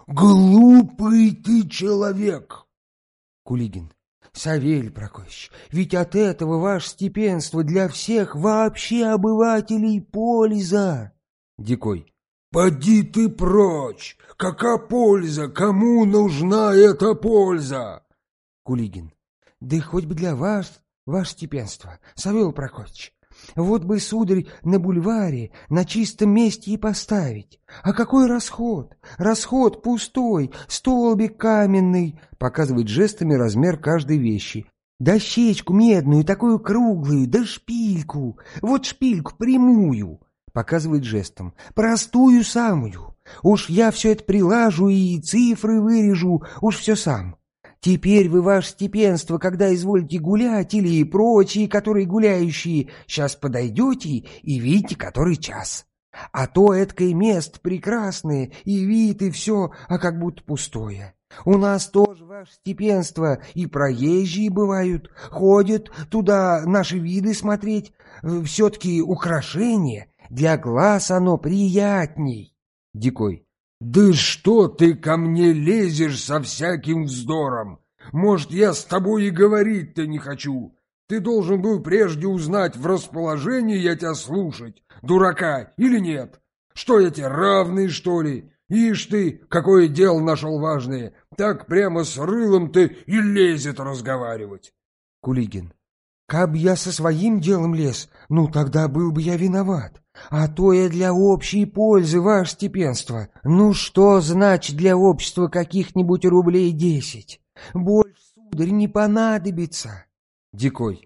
Глупый ты человек. Кулигин. Савелий Прокофьевич, ведь от этого ваше степенство для всех вообще обывателей польза. Дикой. Поди ты прочь! Какая польза? Кому нужна эта польза? Кулигин. Да хоть бы для вас, ваше степенство, Савелий Прокофьевич. Вот бы, сударь, на бульваре, на чистом месте и поставить. А какой расход? Расход пустой, столбик каменный. Показывает жестами размер каждой вещи. Дощечку медную, такую круглую, да шпильку. Вот шпильку прямую. Показывает жестом. Простую самую. Уж я все это прилажу и цифры вырежу, уж все сам. Теперь вы, ваше степенство, когда изволите гулять, или прочие, которые гуляющие, сейчас подойдете и видите, который час. А то эткое место прекрасное, и вид, и все, а как будто пустое. У нас тоже, ваше степенство, и проезжие бывают, ходят туда наши виды смотреть. Все-таки украшение, для глаз оно приятней. Дикой. «Да что ты ко мне лезешь со всяким вздором? Может, я с тобой и говорить-то не хочу. Ты должен был прежде узнать, в расположении я тебя слушать, дурака или нет. Что я тебе, равный, что ли? Ишь ты, какое дело нашел важное, так прямо с рылом ты и лезет разговаривать». Кулигин. «Каб я со своим делом лез, ну тогда был бы я виноват. А то я для общей пользы, ваше степенство. Ну что значит для общества каких-нибудь рублей 10? Больше, сударь, не понадобится». Дикой.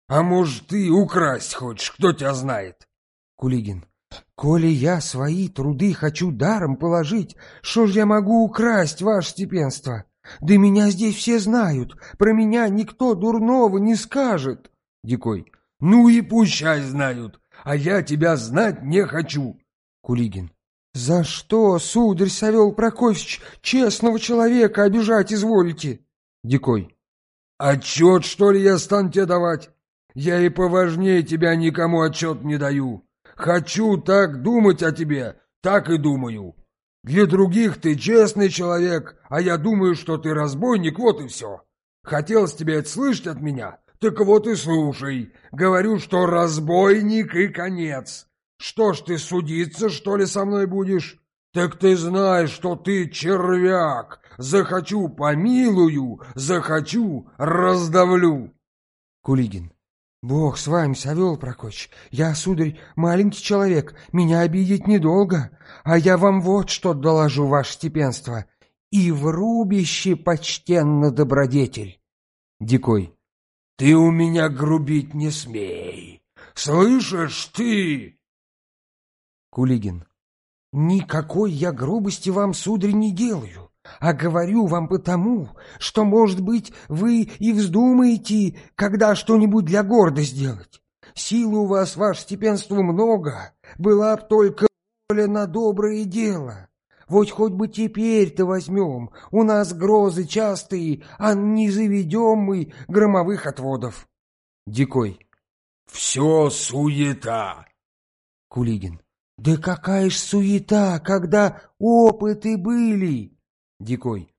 А может, ты украсть хочешь, кто тебя знает? Кулигин. Коли я свои труды хочу даром положить, что ж я могу украсть, ваше степенство? Да меня здесь все знают, про меня никто дурного не скажет. Дикой. Ну и пущай знают, а я тебя знать не хочу. Кулигин. За что, сударь Савел Прокофьевич, честного человека обижать изволите? Дикой. Отчет, что ли, я стану тебе давать? Я и поважнее тебя никому отчет не даю. Хочу так думать о тебе, так и думаю. Для других ты честный человек, а я думаю, что ты разбойник, вот и все. Хотелось тебе это слышать от меня, так вот и слушай. Говорю, что разбойник и конец. Что ж ты судиться, что ли, со мной будешь? Так ты знаешь, что ты червяк. Захочу — помилую, захочу — раздавлю. Кулигин. Бог с вами, Савел Прокофьевич, я, сударь, маленький человек, меня обидеть недолго, а я вам вот что доложу, ваше степенство. И в рубище почтенно добродетель. Дикой. Ты у меня грубить не смей. Слышишь ты? Кулигин. Никакой я грубости вам, сударь, не делаю, а говорю вам потому, что, может быть, вы и вздумаете, когда что-нибудь для города сделать. Силы у вас, ваше степенство, много, была б только воля на доброе дело. Вот хоть бы теперь-то возьмем, у нас грозы частые, а не заведем мы громовых отводов. Дикой. Все суета. Кулигин. Да какая ж суета, когда опыты были. Дикой.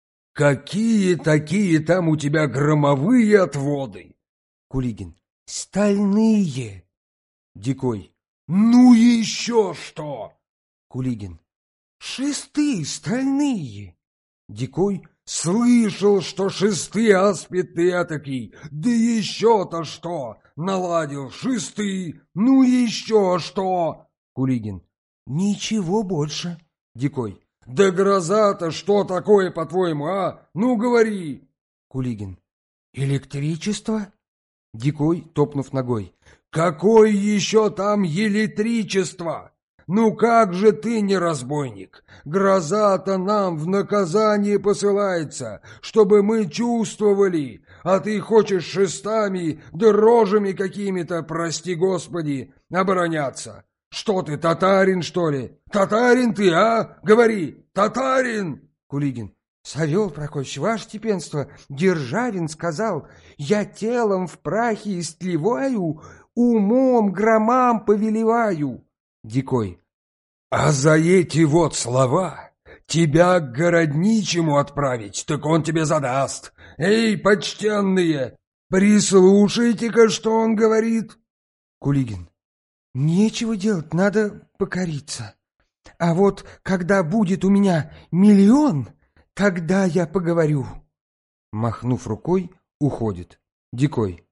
Какие такие там у тебя громовые отводы? Кулигин. Стальные. Дикой. Ну еще что? Кулигин. Шесты стальные. Дикой. Слышал, что шесты аспид ты этакий. Да еще-то что? Наладил шесты. Ну еще что? Кулигин. Ничего больше. Дикой. Да гроза-то что такое, по-твоему, а? Ну, говори. Кулигин. Электричество? Дикой, топнув ногой. Какое еще там электричество? Ну как же ты не разбойник? Гроза-то нам в наказание посылается, чтобы мы чувствовали, а ты хочешь шестами да рожами какими-то, прости господи, обороняться. Что ты, татарин, что ли? Татарин ты, а? Говори, татарин! Кулигин. Савел Прокофьевич, ваше степенство, Державин сказал, я телом в прахе истлеваю, умом громам повелеваю. Дикой. А за эти вот слова тебя к городничему отправить, так он тебе задаст. Эй, почтенные, прислушайте-ка, что он говорит. Кулигин. Нечего делать, надо покориться. А вот когда будет у меня 1 000 000, тогда я поговорю. Махнув рукой, уходит. Дикой.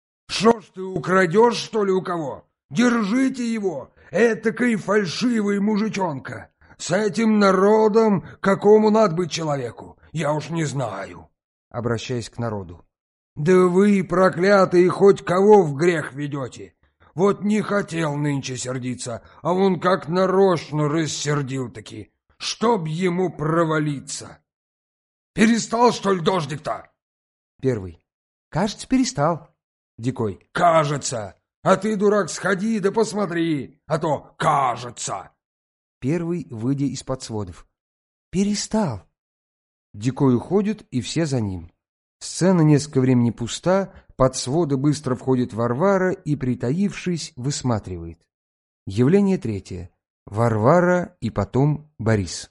Шо ж ты украдешь, что ли, у кого? Держите его, этакой фальшивый мужичонка. С этим народом какому надо быть человеку, я уж не знаю. Обращаясь к народу. Да вы, проклятые, хоть кого в грех ведете. Вот не хотел нынче сердиться, а он как нарочно рассердил-таки, чтоб ему провалиться. Перестал, что ли, дождик-то? Первый. Кажется, перестал. Дикой. Кажется. А ты, дурак, сходи да посмотри, а то кажется. Первый, выйдя из-под сводов. Перестал. Дикой уходит, и все за ним. Сцена несколько времени пуста, под своды быстро входит Варвара и, притаившись, высматривает. Явление третье. Варвара и потом Борис.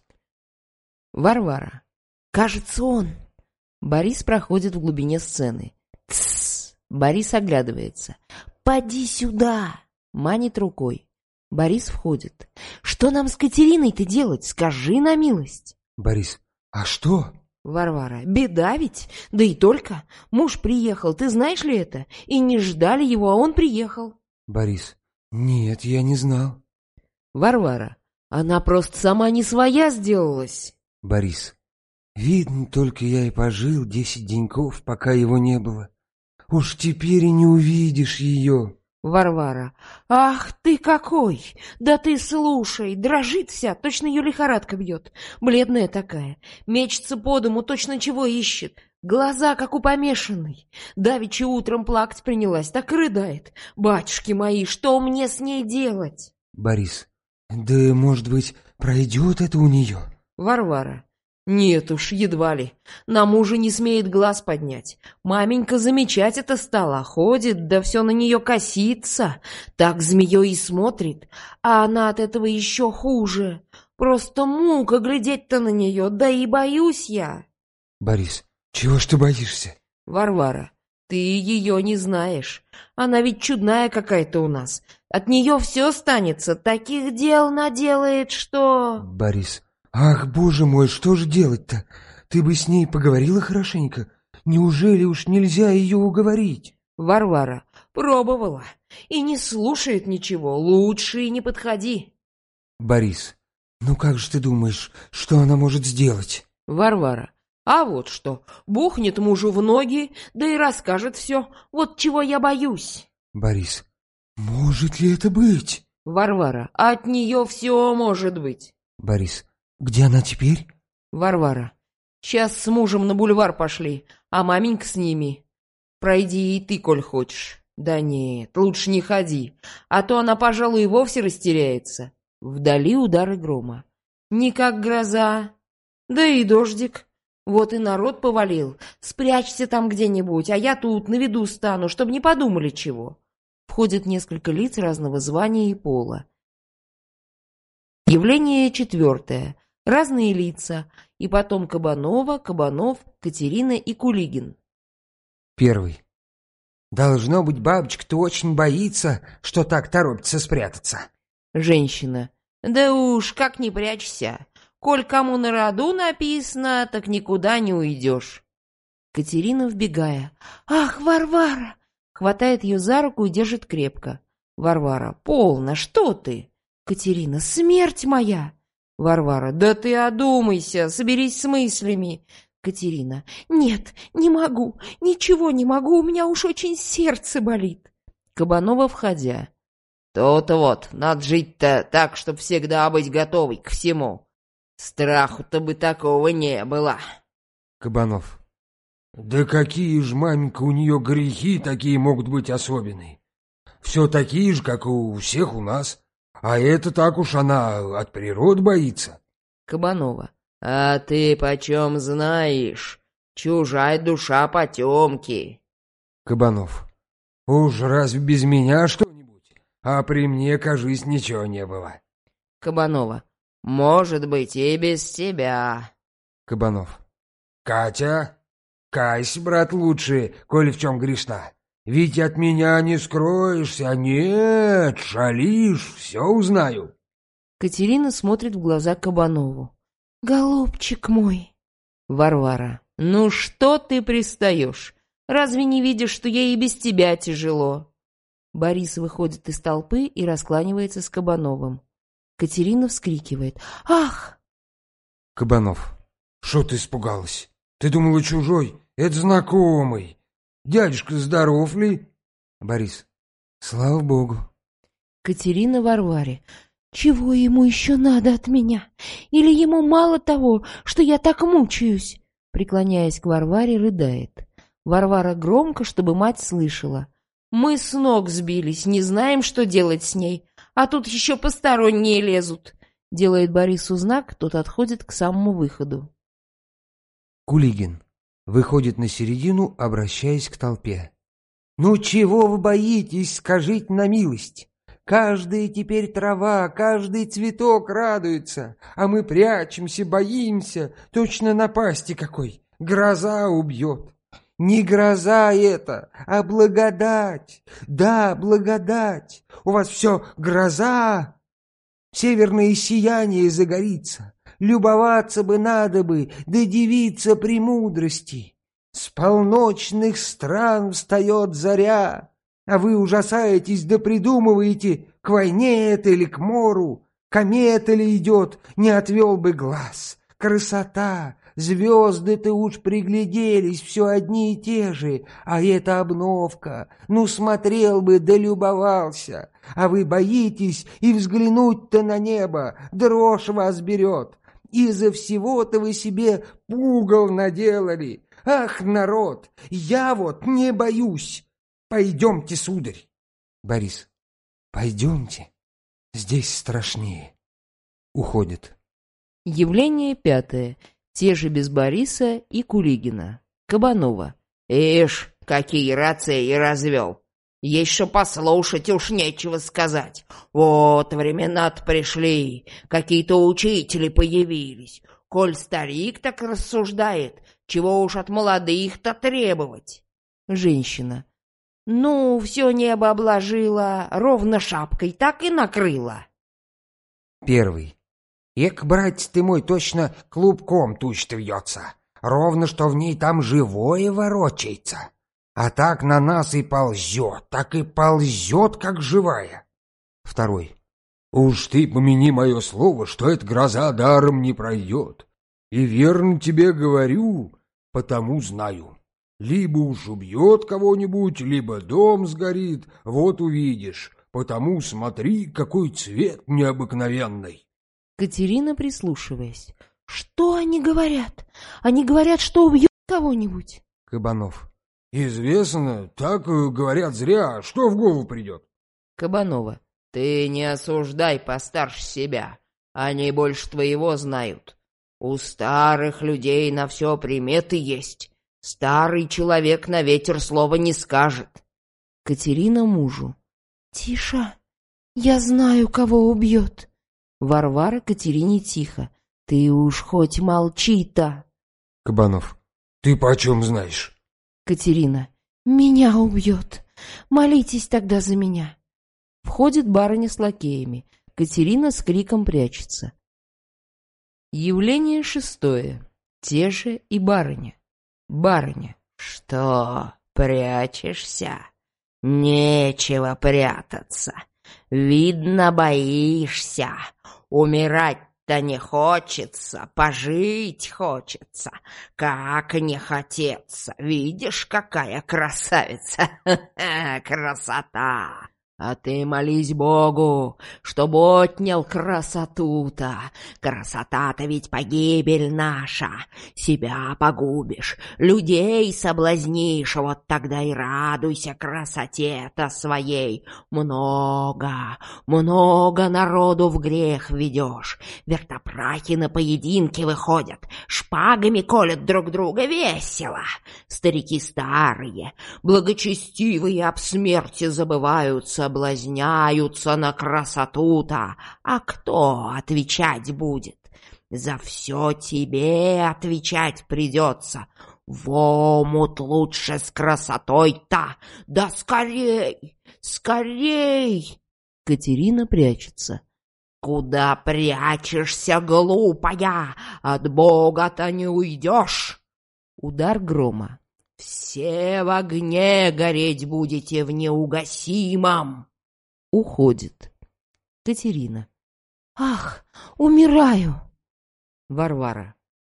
Варвара. Кажется, он. Борис проходит в глубине сцены. Тссс. Борис оглядывается. «Поди сюда!» Манит рукой. Борис входит. «Что нам с Катериной-то делать? Скажи на милость!» Борис. А что? Варвара. «Беда ведь? Да и только. Муж приехал, ты знаешь ли это? И не ждали его, а он приехал». Борис. Нет, я не знал. Варвара. «Она просто сама не своя сделалась». Борис. Видно, только я и пожил 10 деньков, пока его не было. Уж теперь и не увидишь ее. Варвара. Ах ты какой! Да ты слушай, дрожит вся, точно ее лихорадка бьет. Бледная такая, мечется по дому, точно чего ищет. Глаза, как у помешанной. Давеча утром плакать принялась, так и рыдает. Батюшки мои, что мне с ней делать? Борис. Да, может быть, пройдет это у нее? Варвара. Нет уж, едва ли. На мужа не смеет глаз поднять. Маменька замечать это стала. Ходит, да все на нее косится. Так змеей и смотрит. А она от этого еще хуже. Просто мука глядеть-то на нее. Да и боюсь я. Борис, чего ж ты боишься? Варвара, ты ее не знаешь. Она ведь чудная какая-то у нас. От нее все станется. Таких дел наделает, что... Борис. Ах, боже мой, что же делать-то? Ты бы с ней поговорила хорошенько. Неужели уж нельзя ее уговорить? Варвара пробовала и не слушает ничего. Лучше и не подходи. Борис, ну как же ты думаешь, что она может сделать? Варвара, а вот что, бухнет мужу в ноги, да и расскажет все. Вот чего я боюсь. Борис, может ли это быть? Варвара, от нее все может быть. Борис, где она теперь? Варвара, сейчас с мужем на бульвар пошли, а маменька с ними. Пройди и ты, коль хочешь. Да нет, лучше не ходи, а то она, пожалуй, и вовсе растеряется. Вдали удары грома. Не как гроза, да и дождик. Вот и народ повалил. Спрячься там где-нибудь, а я тут на виду стану, чтобы не подумали чего. Входят несколько лиц разного звания и пола. Явление 4. Разные лица. И потом Кабанова, Кабанов, Катерина и Кулигин. 1. Должно быть, бабочка-то очень боится, что так торопится спрятаться. Женщина. Да уж, как не прячься. Коль кому на роду написано, так никуда не уйдешь. Катерина, вбегая. Ах, Варвара! Хватает ее за руку и держит крепко. Варвара. Полно, что ты? Катерина. Смерть моя! Варвара. Да ты одумайся, соберись с мыслями. Катерина. Нет, не могу, ничего не могу, у меня уж очень сердце болит. Кабанова, входя. То-то вот, надо жить-то так, чтоб всегда быть готовой к всему. Страху-то бы такого не было. Кабанов. Да какие ж, маменька, у нее грехи такие могут быть особенные. Все такие же, как у всех у нас. А это так уж она от природы боится. Кабанова. А ты почем знаешь? Чужая душа потемки. Кабанов. Уж разве без меня что-нибудь? А при мне, кажись, ничего не было. Кабанова. Может быть, и без тебя. Кабанов. Катя, кайся, брат, лучше, коли в чем грешна. Ведь от меня не скроешься, нет, шалишь, все узнаю. Катерина смотрит в глаза Кабанову. Голубчик мой. Варвара. Ну что ты пристаешь? Разве не видишь, что ей и без тебя тяжело? Борис выходит из толпы и раскланивается с Кабановым. Катерина вскрикивает. Ах! Кабанов. Что ты испугалась? Ты думала, чужой? Это знакомый. Дядюшка здоров ли? Борис. Слава богу. Катерина Варваре. Чего ему еще надо от меня? Или ему мало того, что я так мучаюсь? Преклоняясь к Варваре, рыдает. Варвара громко, чтобы мать слышала. Мы с ног сбились, не знаем, что делать с ней. А тут еще посторонние лезут. Делает Борису знак, тот отходит к самому выходу. Кулигин выходит на середину, обращаясь к толпе. «Ну чего вы боитесь, скажите на милость? Каждая теперь трава, каждый цветок радуется, а мы прячемся, боимся, точно напасти какой, гроза убьет. Не гроза это, а благодать. Да, благодать. У вас все гроза. Северное сияние загорится. Любоваться бы надо бы, да дивиться премудрости. С полночных стран встает заря, а вы ужасаетесь да придумываете, к войне это или к мору, комета ли идет, не отвел бы глаз. Красота, Звезды-то уж пригляделись, все одни и те же, а это обновка. Ну, смотрел бы, да любовался. А вы боитесь и взглянуть-то на небо, дрожь вас берет. Из-за всего-то вы себе пугал наделали. Ах, народ, я вот не боюсь. Пойдемте, сударь. Борис: пойдемте, здесь страшнее. Уходит. Явление 5. Те же без Бориса и Кулигина. Кабанова. Ишь, какие рации развел. Есть что послушать, уж нечего сказать. Вот времена-то пришли, какие-то учители появились. Коль старик так рассуждает, чего уж от молодых-то требовать? Женщина. Ну, все небо обложило, ровно шапкой так и накрыло. Первый: эк, братец ты мой, точно клубком тучь-то вьется. Ровно что в ней там живое ворочается. А так на нас и ползет, так и ползет, как живая. Второй: Уж ты помяни мое слово, что эта гроза даром не пройдет. И верно тебе говорю, потому знаю. Либо уж убьет кого-нибудь, либо дом сгорит, вот увидишь. Потому смотри, какой цвет необыкновенный. Катерина, прислушиваясь. Что они говорят? Они говорят, что убьют кого-нибудь. Кабанов: Известно, так говорят зря, что в голову придет. Кабанова. Ты не осуждай постарше себя. Они больше твоего знают. У старых людей на все приметы есть. Старый человек на ветер слова не скажет. Катерина мужу. Тише, я знаю, кого убьет. Варвара Катерине тихо. Ты уж хоть молчи-то. Кабанов: Ты почем знаешь? Катерина: меня убьет. Молитесь тогда за меня. Входит барыня с лакеями. Катерина с криком прячется. Явление 6. Те же и барыня. Барыня: что, прячешься? Нечего прятаться. Видно, боишься. Умирать-то не хочется, пожить хочется. Как не хотеться. Видишь, какая красавица. Красота. А ты молись Богу, чтоб отнял красоту-то. Красота-то ведь погибель наша. Себя погубишь, людей соблазнишь, вот тогда и радуйся красоте-то своей. Много, много народу в грех ведешь. Вертопрахи на поединки выходят, шпагами колят друг друга, весело. Старики старые, благочестивые об смерти забываются, соблазняются на красоту-то, а кто отвечать будет? За все тебе отвечать придется. В омут лучше с красотой-то, да скорей, скорей! Катерина прячется. Куда прячешься, глупая? От Бога-то не уйдешь. Удар грома. Все в огне гореть будете в неугасимом. Уходит. Катерина. Ах, умираю. Варвара.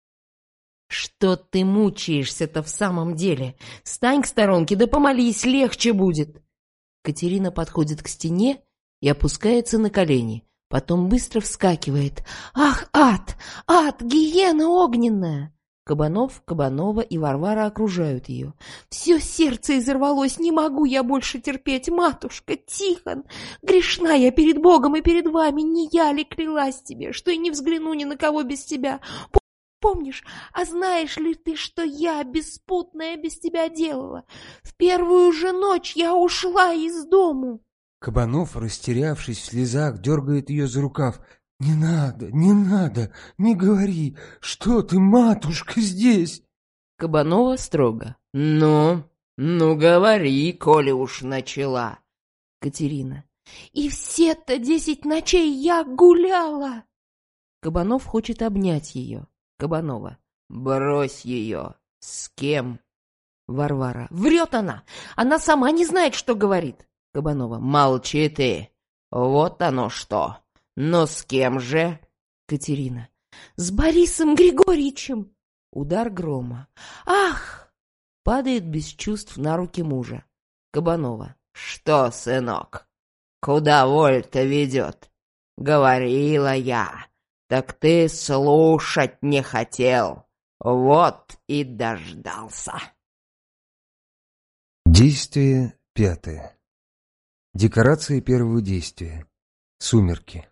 Что ты мучаешься-то в самом деле? Стань к сторонке, да помолись, легче будет. Катерина подходит к стене и опускается на колени. Потом быстро вскакивает. Ах, ад! Ад! Гиена огненная! Кабанов, Кабанова и Варвара окружают ее. Все сердце изорвалось, не могу я больше терпеть, матушка, Тихон. Грешна я перед Богом и перед вами, не я ли клялась тебе, что и не взгляну ни на кого без тебя? Помнишь, а знаешь ли ты, что я, беспутная, без тебя делала? В первую же ночь я ушла из дому. Кабанов, растерявшись в слезах, дергает ее за рукав. «Не надо, не надо, не говори, что ты, матушка, здесь!» Кабанова строго. «Ну говори, коли уж начала!» Катерина. «И все-то 10 ночей я гуляла!» Кабанов хочет обнять ее. Кабанова. «Брось ее! С кем?» Варвара. «Врет она! Она сама не знает, что говорит!» Кабанова. «Молчи ты! Вот оно что! Но с кем же?» Катерина. «С Борисом Григорьевичем!» Удар грома. «Ах!» Падает без чувств на руки мужа. Кабанова. «Что, сынок, куда воль-то ведет? Говорила я, так ты слушать не хотел. Вот и дождался». Действие 5. Декорации первого действия. Сумерки.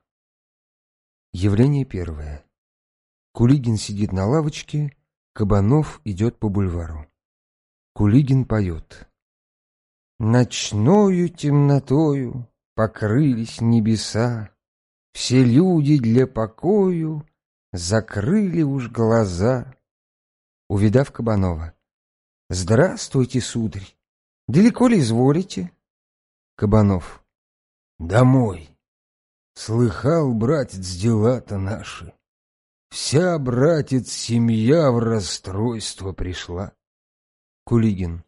Явление 1. Кулигин сидит на лавочке, Кабанов идет по бульвару. Кулигин поет. Ночною темнотою покрылись небеса, все люди для покою закрыли уж глаза. Увидав Кабанова. Здравствуйте, сударь. Далеко ли изволите? Кабанов. Домой. Слыхал, братец, дела-то наши. Вся, братец, семья в расстройство пришла. Кулигин.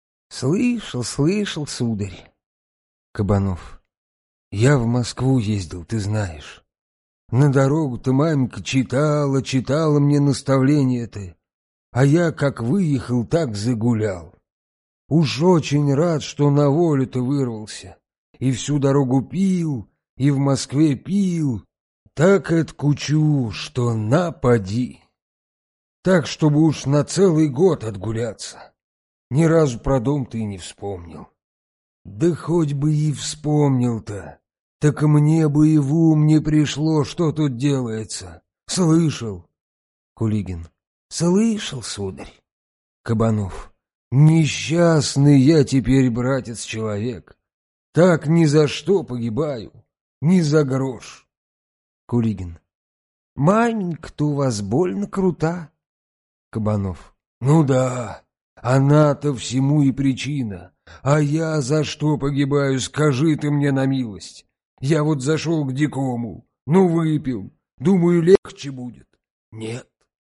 Слышал, сударь. Кабанов. Я в Москву ездил, ты знаешь. На дорогу-то маменька читала мне наставления-то. А я, как выехал, так загулял. Уж очень рад, что на волю-то вырвался. И всю дорогу пил, и в Москве пил. Так откучу, что напади. Так, чтобы уж на целый год отгуляться. Ни разу про дом ты не вспомнил. Да хоть бы и вспомнил-то, так мне бы и в ум не пришло, что тут делается. Слышал? Кулигин. Слышал, сударь. Кабанов. Несчастный я теперь, братец, человек. Так ни за что погибаю, ни за грош. Кулигин. Маменька-то у вас больно крута. Кабанов. Ну да, она-то всему и причина. А я за что погибаю, скажи ты мне на милость. Я вот зашел к дикому, выпил, думаю, легче будет. Нет,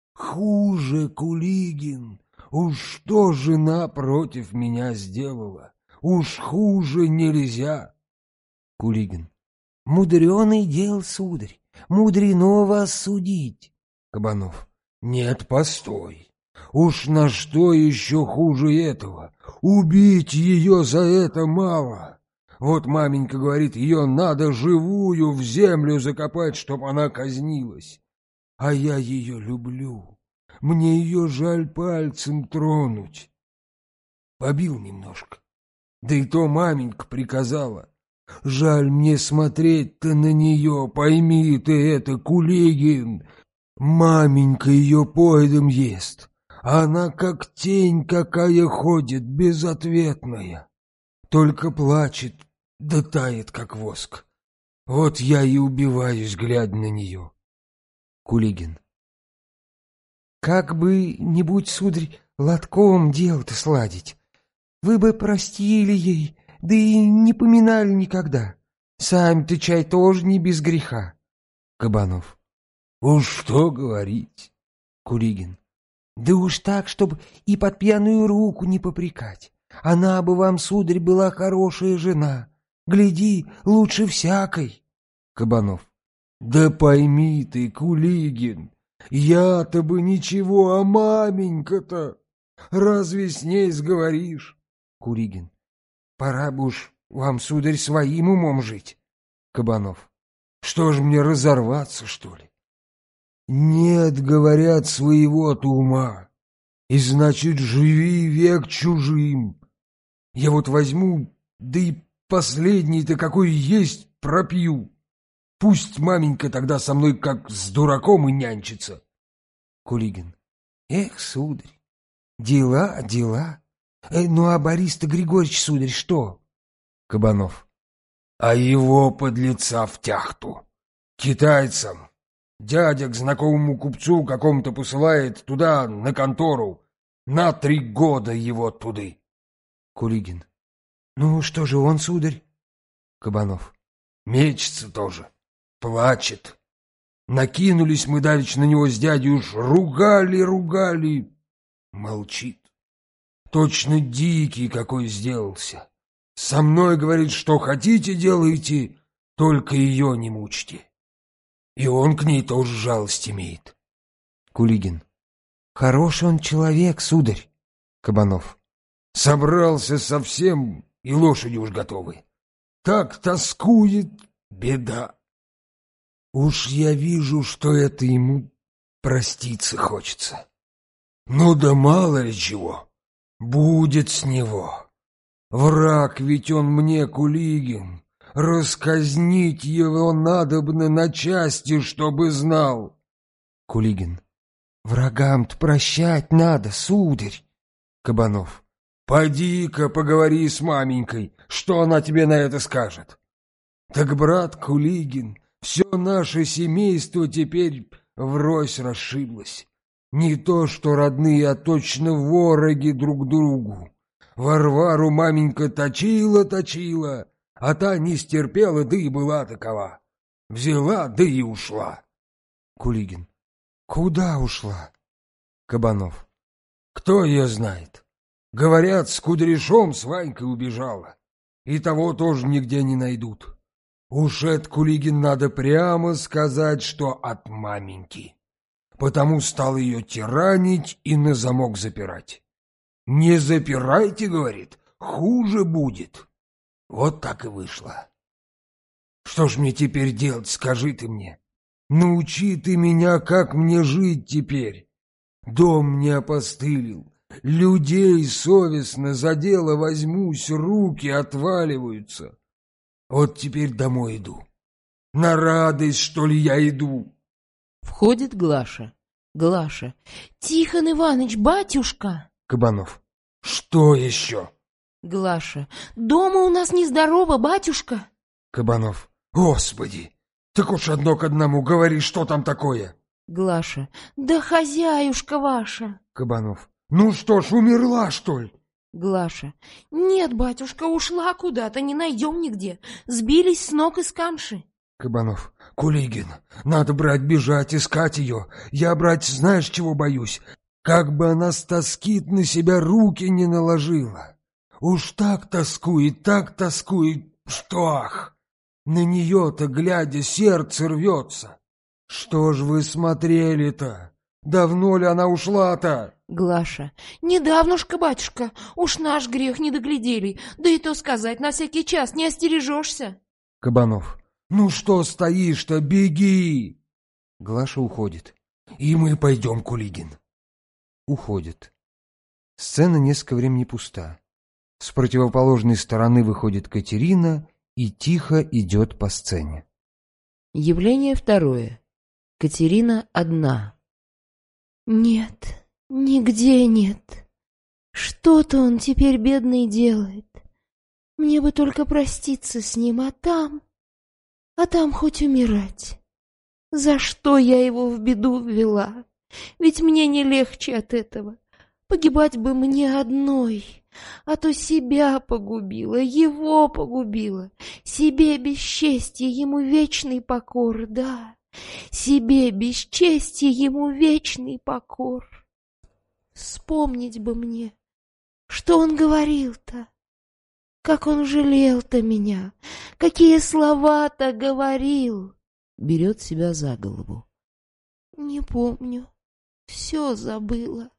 хуже, Кулигин. Уж что жена против меня сделала? Уж хуже нельзя. Кулигин. Мудреный дел, сударь, мудрено вас судить. Кабанов. Нет, постой. Уж на что еще хуже этого? Убить ее за это мало. Вот маменька говорит, ее надо живую в землю закопать, чтоб она казнилась. А я ее люблю. Мне ее жаль пальцем тронуть. Побил немножко. Да и то маменька приказала. Жаль мне смотреть-то на нее, пойми ты это, Кулигин. Маменька ее поедом ест. Она как тень какая ходит, безответная. Только плачет, да тает, как воск. Вот я и убиваюсь, глядя на нее. Кулигин. Как бы-нибудь, сударь, лотком дело-то сладить. Вы бы простили ей, да и не поминали никогда. Сами-то чай тоже не без греха. Кабанов. Уж что говорить. Кулигин. Да уж так, чтобы и под пьяную руку не попрекать. Она бы вам, сударь, была хорошая жена. Гляди, лучше всякой. Кабанов. Да пойми ты, Кулигин, я-то бы ничего, а маменька-то. Разве с ней сговоришь? Кулигин. Пора бы уж вам, сударь, своим умом жить. Кабанов. Что ж мне, разорваться, что ли? Нет, говорят, своего-то ума. И значит, живи век чужим. Я вот возьму, да и последний-то какой есть пропью. Пусть маменька тогда со мной как с дураком и нянчится. Кулигин. Эх, сударь, дела. Ну а Борис-то Григорьевич, сударь, что? Кабанов. А его подлеца в тяхту. Китайцам. Дядя к знакомому купцу какому-то посылает туда, на контору. На 3 года его туды. Кулигин. Ну, что же он, сударь? Кабанов. Мечется тоже. Плачет. Накинулись мы давеча на него с дядей, уж ругали. Молчит. Точно дикий какой сделался. Со мной, говорит, что хотите делайте, только ее не мучьте. И он к ней тоже жалость имеет. Кулигин. Хороший он человек, сударь. Кабанов. Собрался совсем, и лошади уж готовы. Так тоскует, беда. Уж я вижу, что это ему проститься хочется. Ну да мало ли чего, будет с него. Враг ведь он мне, Кулигин, расказнить его надобно на части, чтобы знал. Кулигин. Врагам-то прощать надо, сударь. Кабанов. Поди-ка поговори с маменькой, что она тебе на это скажет. Так, брат Кулигин, все наше семейство теперь врозь расшиблось. Не то что родные, а точно вороги друг другу. Варвару маменька точила, а та не стерпела, да и была такова. Взяла, да и ушла. Кулигин. Куда ушла? Кабанов. Кто ее знает? Говорят, с Кудряшом с Ванькой убежала. И того тоже нигде не найдут. Уж это, Кулигин, надо прямо сказать, что от маменьки. Потому стал ее тиранить и на замок запирать. «Не запирайте, — говорит, — хуже будет». Вот так и вышло. Что ж мне теперь делать, скажи ты мне? Научи ты меня, как мне жить теперь. Дом мне опостылил, людей совестно за дело возьмусь, руки отваливаются. Вот теперь домой иду. На радость, что ли, я иду? Входит Глаша. Глаша. Тихон Иваныч, батюшка. Кабанов. Что еще? Глаша. Дома у нас нездорово, батюшка. Кабанов. Господи! Так уж одно к одному, говори, что там такое. Глаша. Да хозяюшка ваша. Кабанов. Ну что ж, умерла, что ли? Глаша. Нет, батюшка, ушла куда-то, не найдем нигде. Сбились с ног и с камши. Кабанов. Кулигин, надо, брать, бежать, искать ее. Я, брать, знаешь, чего боюсь? Как бы она с тоски на себя руки не наложила. Уж так тоскует, что ах! На нее-то, глядя, сердце рвется. Что ж вы смотрели-то? Давно ли она ушла-то? Глаша. Недавнушка, батюшка, уж наш грех не доглядели. Да и то сказать, на всякий час не остережешься. Кабанов. Ну что стоишь-то, беги! Глаша уходит. И мы пойдем, Кулигин. Уходит. Сцена несколько времени пуста. С противоположной стороны выходит Катерина и тихо идет по сцене. Явление второе. Катерина одна. Нет, нигде нет. Что-то он теперь, бедный, делает. Мне бы только проститься с ним, а там хоть умирать. За что я его в беду ввела? Ведь мне не легче от этого. Погибать бы мне одной, а то себя погубила, его погубила. Себе бесчестье, ему вечный покор, да. Себе бесчестье, ему вечный покор. Вспомнить бы мне, что он говорил-то, как он жалел-то меня, какие слова-то говорил. Берет себя за голову. Не помню, все забыла.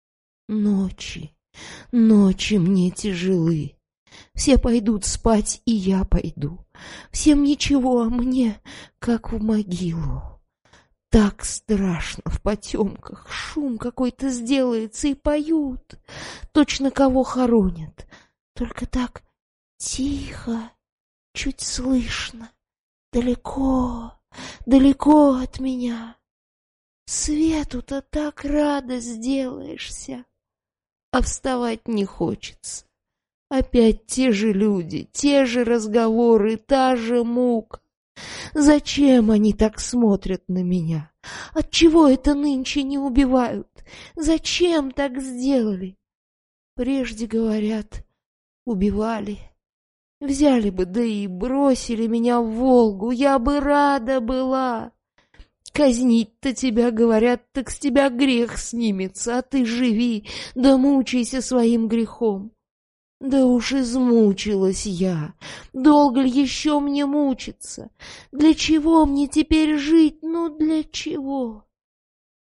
Ночи мне тяжелы. Все пойдут спать, и я пойду. Всем ничего, а мне как в могилу. Так страшно в потемках. Шум какой-то сделается, и поют. Точно кого хоронят. Только так тихо, чуть слышно. Далеко, далеко от меня. Свету-то так рада сделаешься, а вставать не хочется. Опять те же люди, те же разговоры, та же мука. Зачем они так смотрят на меня? Отчего это нынче не убивают? Зачем так сделали? Прежде, говорят, убивали. Взяли бы, да и бросили меня в Волгу, я бы рада была. Казнить-то тебя, говорят, так с тебя грех снимется, а ты живи, да мучайся своим грехом. Да уж измучилась я. Долго ли еще мне мучиться? Для чего мне теперь жить? Ну, для чего?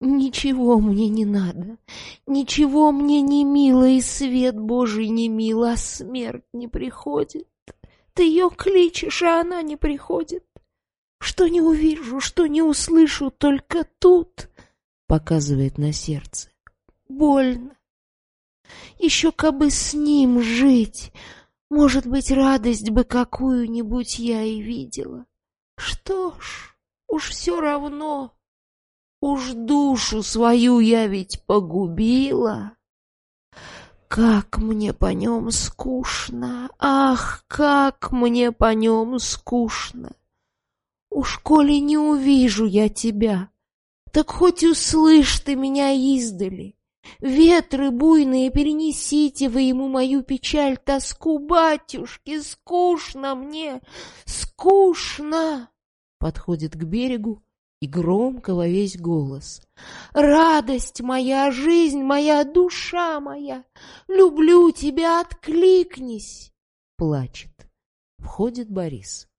Ничего мне не надо, ничего мне не мило, и свет Божий не мил, а смерть не приходит. Ты ее кличешь, а она не приходит. Что не увижу, что не услышу, только тут, показывает на сердце. Больно. Еще кабы с ним жить, может быть, радость бы какую-нибудь я и видела. Что ж, уж все равно. Уж душу свою я ведь погубила. Как мне по нем скучно, ах, как мне по нем скучно. Уж коли не увижу я тебя, так хоть услышь ты меня издали. Ветры буйные, перенесите вы ему мою печаль, тоску, батюшки, скучно мне, скучно. Подходит к берегу и громко во весь голос. Радость моя, жизнь моя, душа моя, люблю тебя, откликнись. Плачет. Входит Борис.